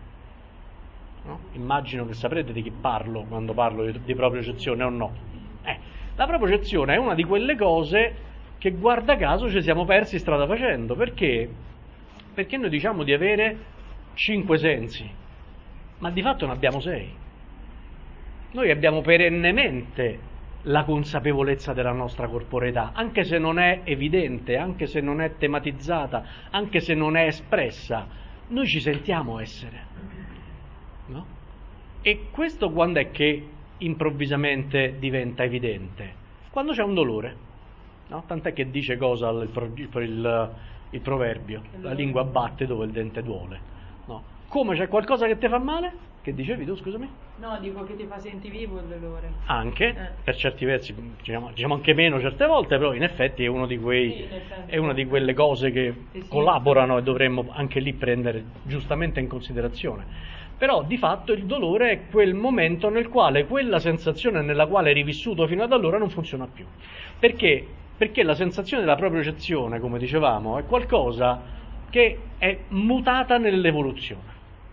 No? Immagino che saprete di chi parlo quando parlo di, di propriocezione o no. Eh, la propriocezione è una di quelle cose che guarda caso ci siamo persi strada facendo. Perché? Perché noi diciamo di avere cinque sensi, ma di fatto ne abbiamo sei. Noi abbiamo perennemente la consapevolezza della nostra corporeità, anche se non è evidente, anche se non è tematizzata, anche se non è espressa, noi ci sentiamo essere, no? E questo quando è che improvvisamente diventa evidente? Quando c'è un dolore, no? Tant'è che dice cosa il, il, il, il proverbio, la lingua batte dove il dente duole, no? Come c'è qualcosa che ti fa male? Che dicevi tu, scusami? No, dico che ti fa sentire vivo il dolore. Anche, eh. per certi versi, diciamo, diciamo anche meno certe volte, però in effetti è, uno di quei, sì, è una di quelle cose che sì, collaborano e dovremmo anche lì prendere giustamente in considerazione. Però di fatto il dolore è quel momento nel quale quella sensazione nella quale eri vissuto fino ad allora non funziona più. Perché? Perché la sensazione della propriocezione, come dicevamo, è qualcosa che è mutata nell'evoluzione.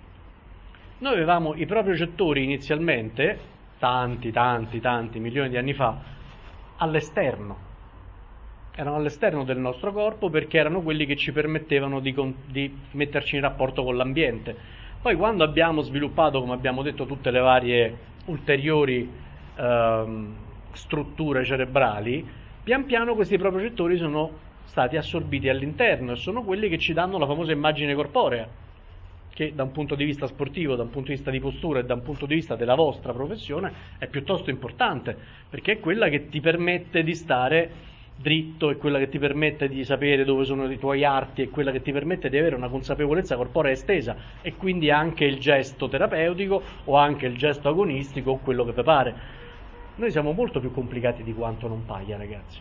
Noi avevamo i propriocettori inizialmente, tanti, tanti, tanti milioni di anni fa, all'esterno. Erano all'esterno del nostro corpo perché erano quelli che ci permettevano di, di metterci in rapporto con l'ambiente. Poi quando abbiamo sviluppato, come abbiamo detto, tutte le varie ulteriori ehm, strutture cerebrali, pian piano questi propriocettori sono stati assorbiti all'interno e sono quelli che ci danno la famosa immagine corporea, che da un punto di vista sportivo, da un punto di vista di postura e da un punto di vista della vostra professione è piuttosto importante, perché è quella che ti permette di stare dritto, è quella che ti permette di sapere dove sono i tuoi arti, è quella che ti permette di avere una consapevolezza corporea estesa e quindi anche il gesto terapeutico o anche il gesto agonistico o quello che vi pare. Noi siamo molto più complicati di quanto non paia, ragazzi.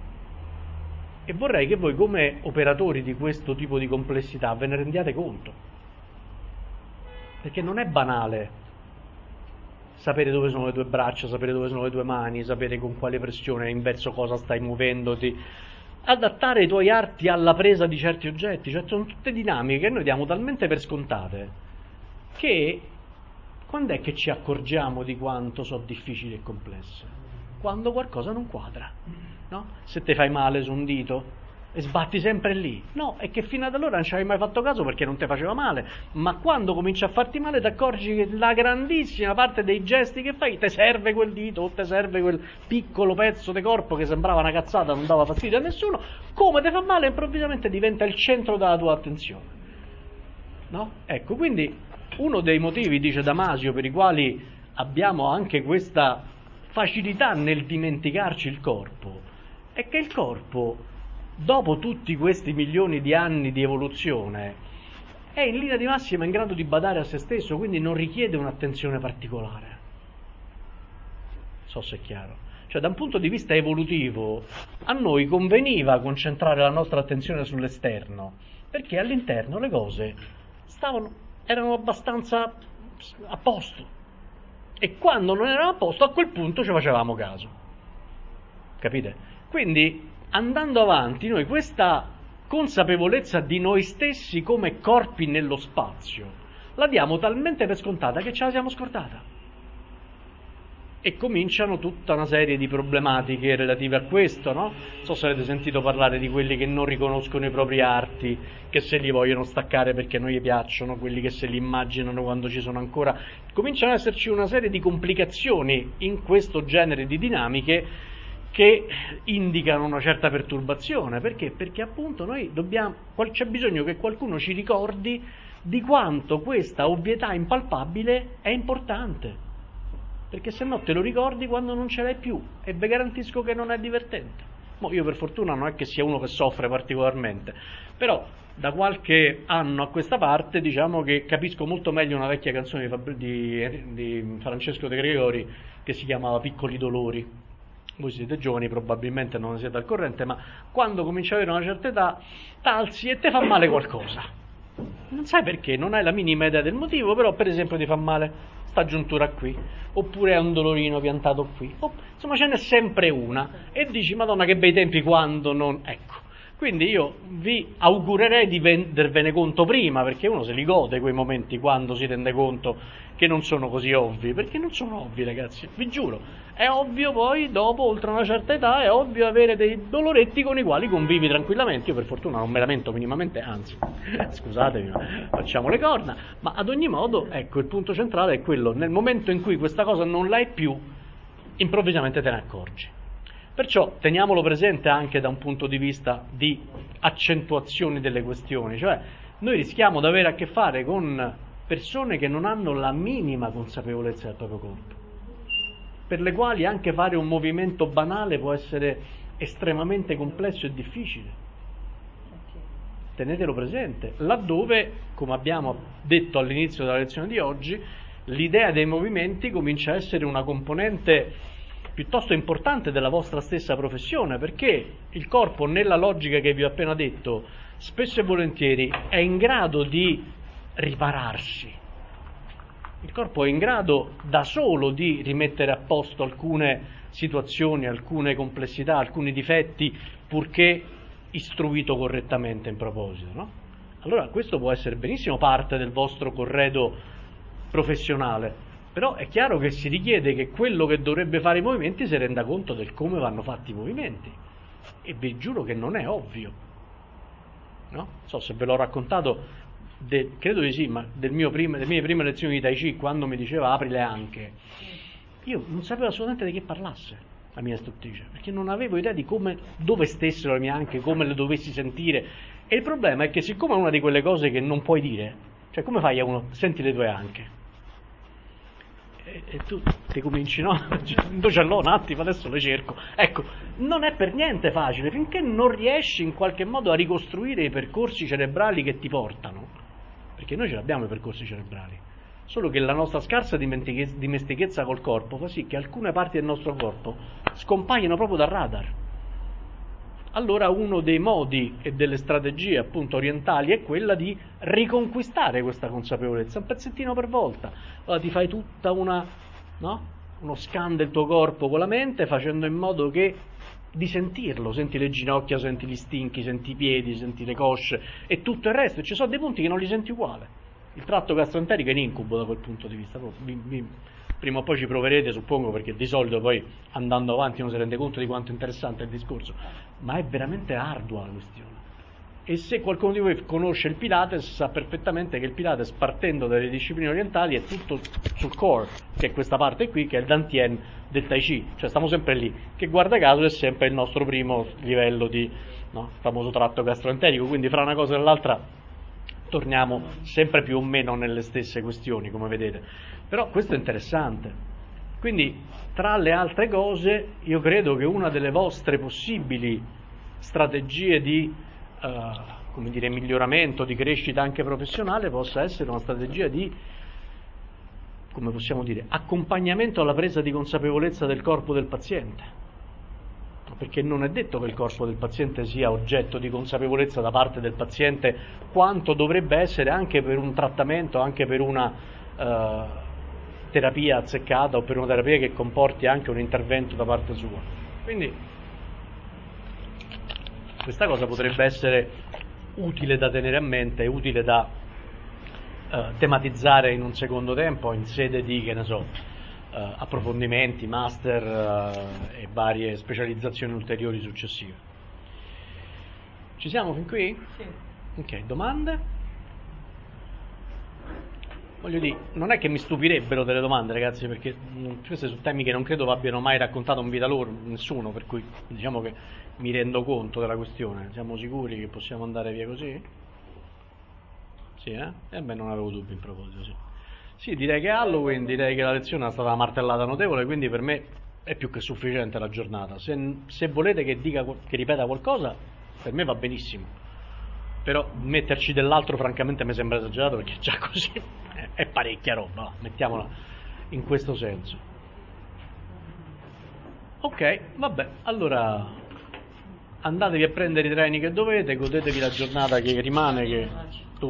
E vorrei che voi come operatori di questo tipo di complessità ve ne rendiate conto. Perché non è banale sapere dove sono le tue braccia, sapere dove sono le tue mani, sapere con quale pressione inverso cosa stai muovendoti, adattare i tuoi arti alla presa di certi oggetti, cioè sono tutte dinamiche che noi diamo talmente per scontate che quando è che ci accorgiamo di quanto sono difficili e complesse? Quando qualcosa non quadra, no? Se ti fai male su un dito e sbatti sempre lì, no, è che fino ad allora non ci avevi mai fatto caso perché non ti faceva male, ma quando cominci a farti male ti accorgi che la grandissima parte dei gesti che fai ti serve quel dito o ti serve quel piccolo pezzo di corpo che sembrava una cazzata, non dava fastidio a nessuno, come ti fa male improvvisamente diventa il centro della tua attenzione, no? Ecco, quindi uno dei motivi, dice Damasio, per i quali abbiamo anche questa facilità nel dimenticarci il corpo è che il corpo, dopo tutti questi milioni di anni di evoluzione, è in linea di massima in grado di badare a se stesso, quindi non richiede un'attenzione particolare. So se è chiaro. Cioè, da un punto di vista evolutivo, a noi conveniva concentrare la nostra attenzione sull'esterno, perché all'interno le cose stavano, erano abbastanza a posto. E quando non erano a posto, a quel punto ci facevamo caso. Capite? Quindi, andando avanti, noi questa consapevolezza di noi stessi come corpi nello spazio la diamo talmente per scontata che ce la siamo scordata. E cominciano tutta una serie di problematiche relative a questo, no? Non so se avete sentito parlare di quelli che non riconoscono i propri arti, che se li vogliono staccare perché non gli piacciono, quelli che se li immaginano quando ci sono ancora. Cominciano ad esserci una serie di complicazioni in questo genere di dinamiche che indicano una certa perturbazione. Perché? Perché appunto noi dobbiamo, c'è bisogno che qualcuno ci ricordi di quanto questa ovvietà impalpabile è importante, perché se no te lo ricordi quando non ce l'hai più e vi garantisco che non è divertente. Mo io per fortuna non è che sia uno che soffre particolarmente, però da qualche anno a questa parte diciamo che capisco molto meglio una vecchia canzone di, di, di Francesco De Gregori che si chiamava Piccoli dolori. Voi siete giovani, probabilmente non siete al corrente, ma quando cominci ad avere una certa età t'alzi e te fa male qualcosa. Non sai perché, non hai la minima idea del motivo, però per esempio ti fa male sta giuntura qui, oppure è un dolorino piantato qui, oh, insomma ce n'è sempre una, e dici Madonna che bei tempi quando non... Ecco, quindi io vi augurerei di rendervene conto prima, perché uno se li gode quei momenti quando si rende conto che non sono così ovvi, perché non sono ovvi ragazzi, vi giuro, è ovvio poi dopo, oltre una certa età, è ovvio avere dei doloretti con i quali convivi tranquillamente. Io per fortuna non me lamento minimamente, anzi, scusatemi, ma facciamo le corna, ma ad ogni modo, ecco, il punto centrale è quello, nel momento in cui questa cosa non l'hai più, improvvisamente te ne accorgi. Perciò teniamolo presente anche da un punto di vista di accentuazioni delle questioni, cioè noi rischiamo di avere a che fare con persone che non hanno la minima consapevolezza del proprio corpo, per le quali anche fare un movimento banale può essere estremamente complesso e difficile. Tenetelo presente, laddove, come abbiamo detto all'inizio della lezione di oggi, l'idea dei movimenti comincia a essere una componente piuttosto importante della vostra stessa professione, perché il corpo, nella logica che vi ho appena detto, spesso e volentieri è in grado di ripararsi. Il corpo è in grado da solo di rimettere a posto alcune situazioni, alcune complessità, alcuni difetti, purché istruito correttamente in proposito, no? Allora questo può essere benissimo parte del vostro corredo professionale, però è chiaro che si richiede che quello che dovrebbe fare i movimenti si renda conto del come vanno fatti i movimenti, e vi giuro che non è ovvio, no? Non so se ve l'ho raccontato, de, credo di sì, ma del mio prime, delle mie prime lezioni di Tai Chi, quando mi diceva apri le anche, io non sapevo assolutamente di che parlasse la mia istruttrice, perché non avevo idea di come, dove stessero le mie anche, come le dovessi sentire, e il problema è che siccome è una di quelle cose che non puoi dire, cioè come fai a uno, senti le tue anche, e, e tu ti cominci, no? Dove ce l'ho un attimo, adesso le cerco, ecco, non è per niente facile, finché non riesci in qualche modo a ricostruire i percorsi cerebrali che ti portano, perché noi ce l'abbiamo i percorsi cerebrali, solo che la nostra scarsa dimestichezza col corpo fa sì che alcune parti del nostro corpo scompaiono proprio dal radar. Allora uno dei modi e delle strategie appunto orientali è quella di riconquistare questa consapevolezza, un pezzettino per volta. Allora ti fai tutta una, no? Uno scan del tuo corpo con la mente, facendo in modo che di sentirlo, senti le ginocchia, senti gli stinchi, senti i piedi, senti le cosce e tutto il resto, e ci sono dei punti che non li senti uguale. Il tratto gastroenterico è un incubo da quel punto di vista, vi, vi, prima o poi ci proverete, suppongo, perché di solito poi andando avanti uno si rende conto di quanto è interessante il discorso, ma è veramente ardua la questione. E se qualcuno di voi conosce il Pilates sa perfettamente che il Pilates, partendo dalle discipline orientali, è tutto sul core, che è questa parte qui, che è il Dantien del Tai Chi, cioè stiamo sempre lì, che guarda caso è sempre il nostro primo livello di, no, famoso tratto gastroenterico, quindi fra una cosa e l'altra torniamo sempre più o meno nelle stesse questioni, come vedete. Però questo è interessante. Quindi, tra le altre cose, io credo che una delle vostre possibili strategie di eh, come dire, miglioramento, di crescita anche professionale, possa essere una strategia di, come possiamo dire, accompagnamento alla presa di consapevolezza del corpo del paziente. Perché non è detto che il corpo del paziente sia oggetto di consapevolezza da parte del paziente, quanto dovrebbe essere anche per un trattamento, anche per una uh, terapia azzeccata o per una terapia che comporti anche un intervento da parte sua. Quindi questa cosa potrebbe essere utile da tenere a mente, utile da uh, tematizzare in un secondo tempo in sede di, che ne so, Uh, approfondimenti, master uh, e varie specializzazioni ulteriori successive. Ci siamo fin qui? Sì. Ok, domande? Voglio dire, non è che mi stupirebbero delle domande, ragazzi, perché mh, questi sono temi che non credo abbiano mai raccontato in vita loro, nessuno, per cui diciamo che mi rendo conto della questione. Siamo sicuri che possiamo andare via così? Sì, eh? E beh, non avevo dubbi in proposito, sì. Sì, direi che Halloween, direi che la lezione è stata una martellata notevole, quindi per me è più che sufficiente la giornata. Se, se volete che dica, che ripeta qualcosa, per me va benissimo. Però metterci dell'altro francamente mi sembra esagerato, perché già così è, è parecchia roba, no? Mettiamola in questo senso. Ok, vabbè, allora andatevi a prendere i treni che dovete, godetevi la giornata che rimane, che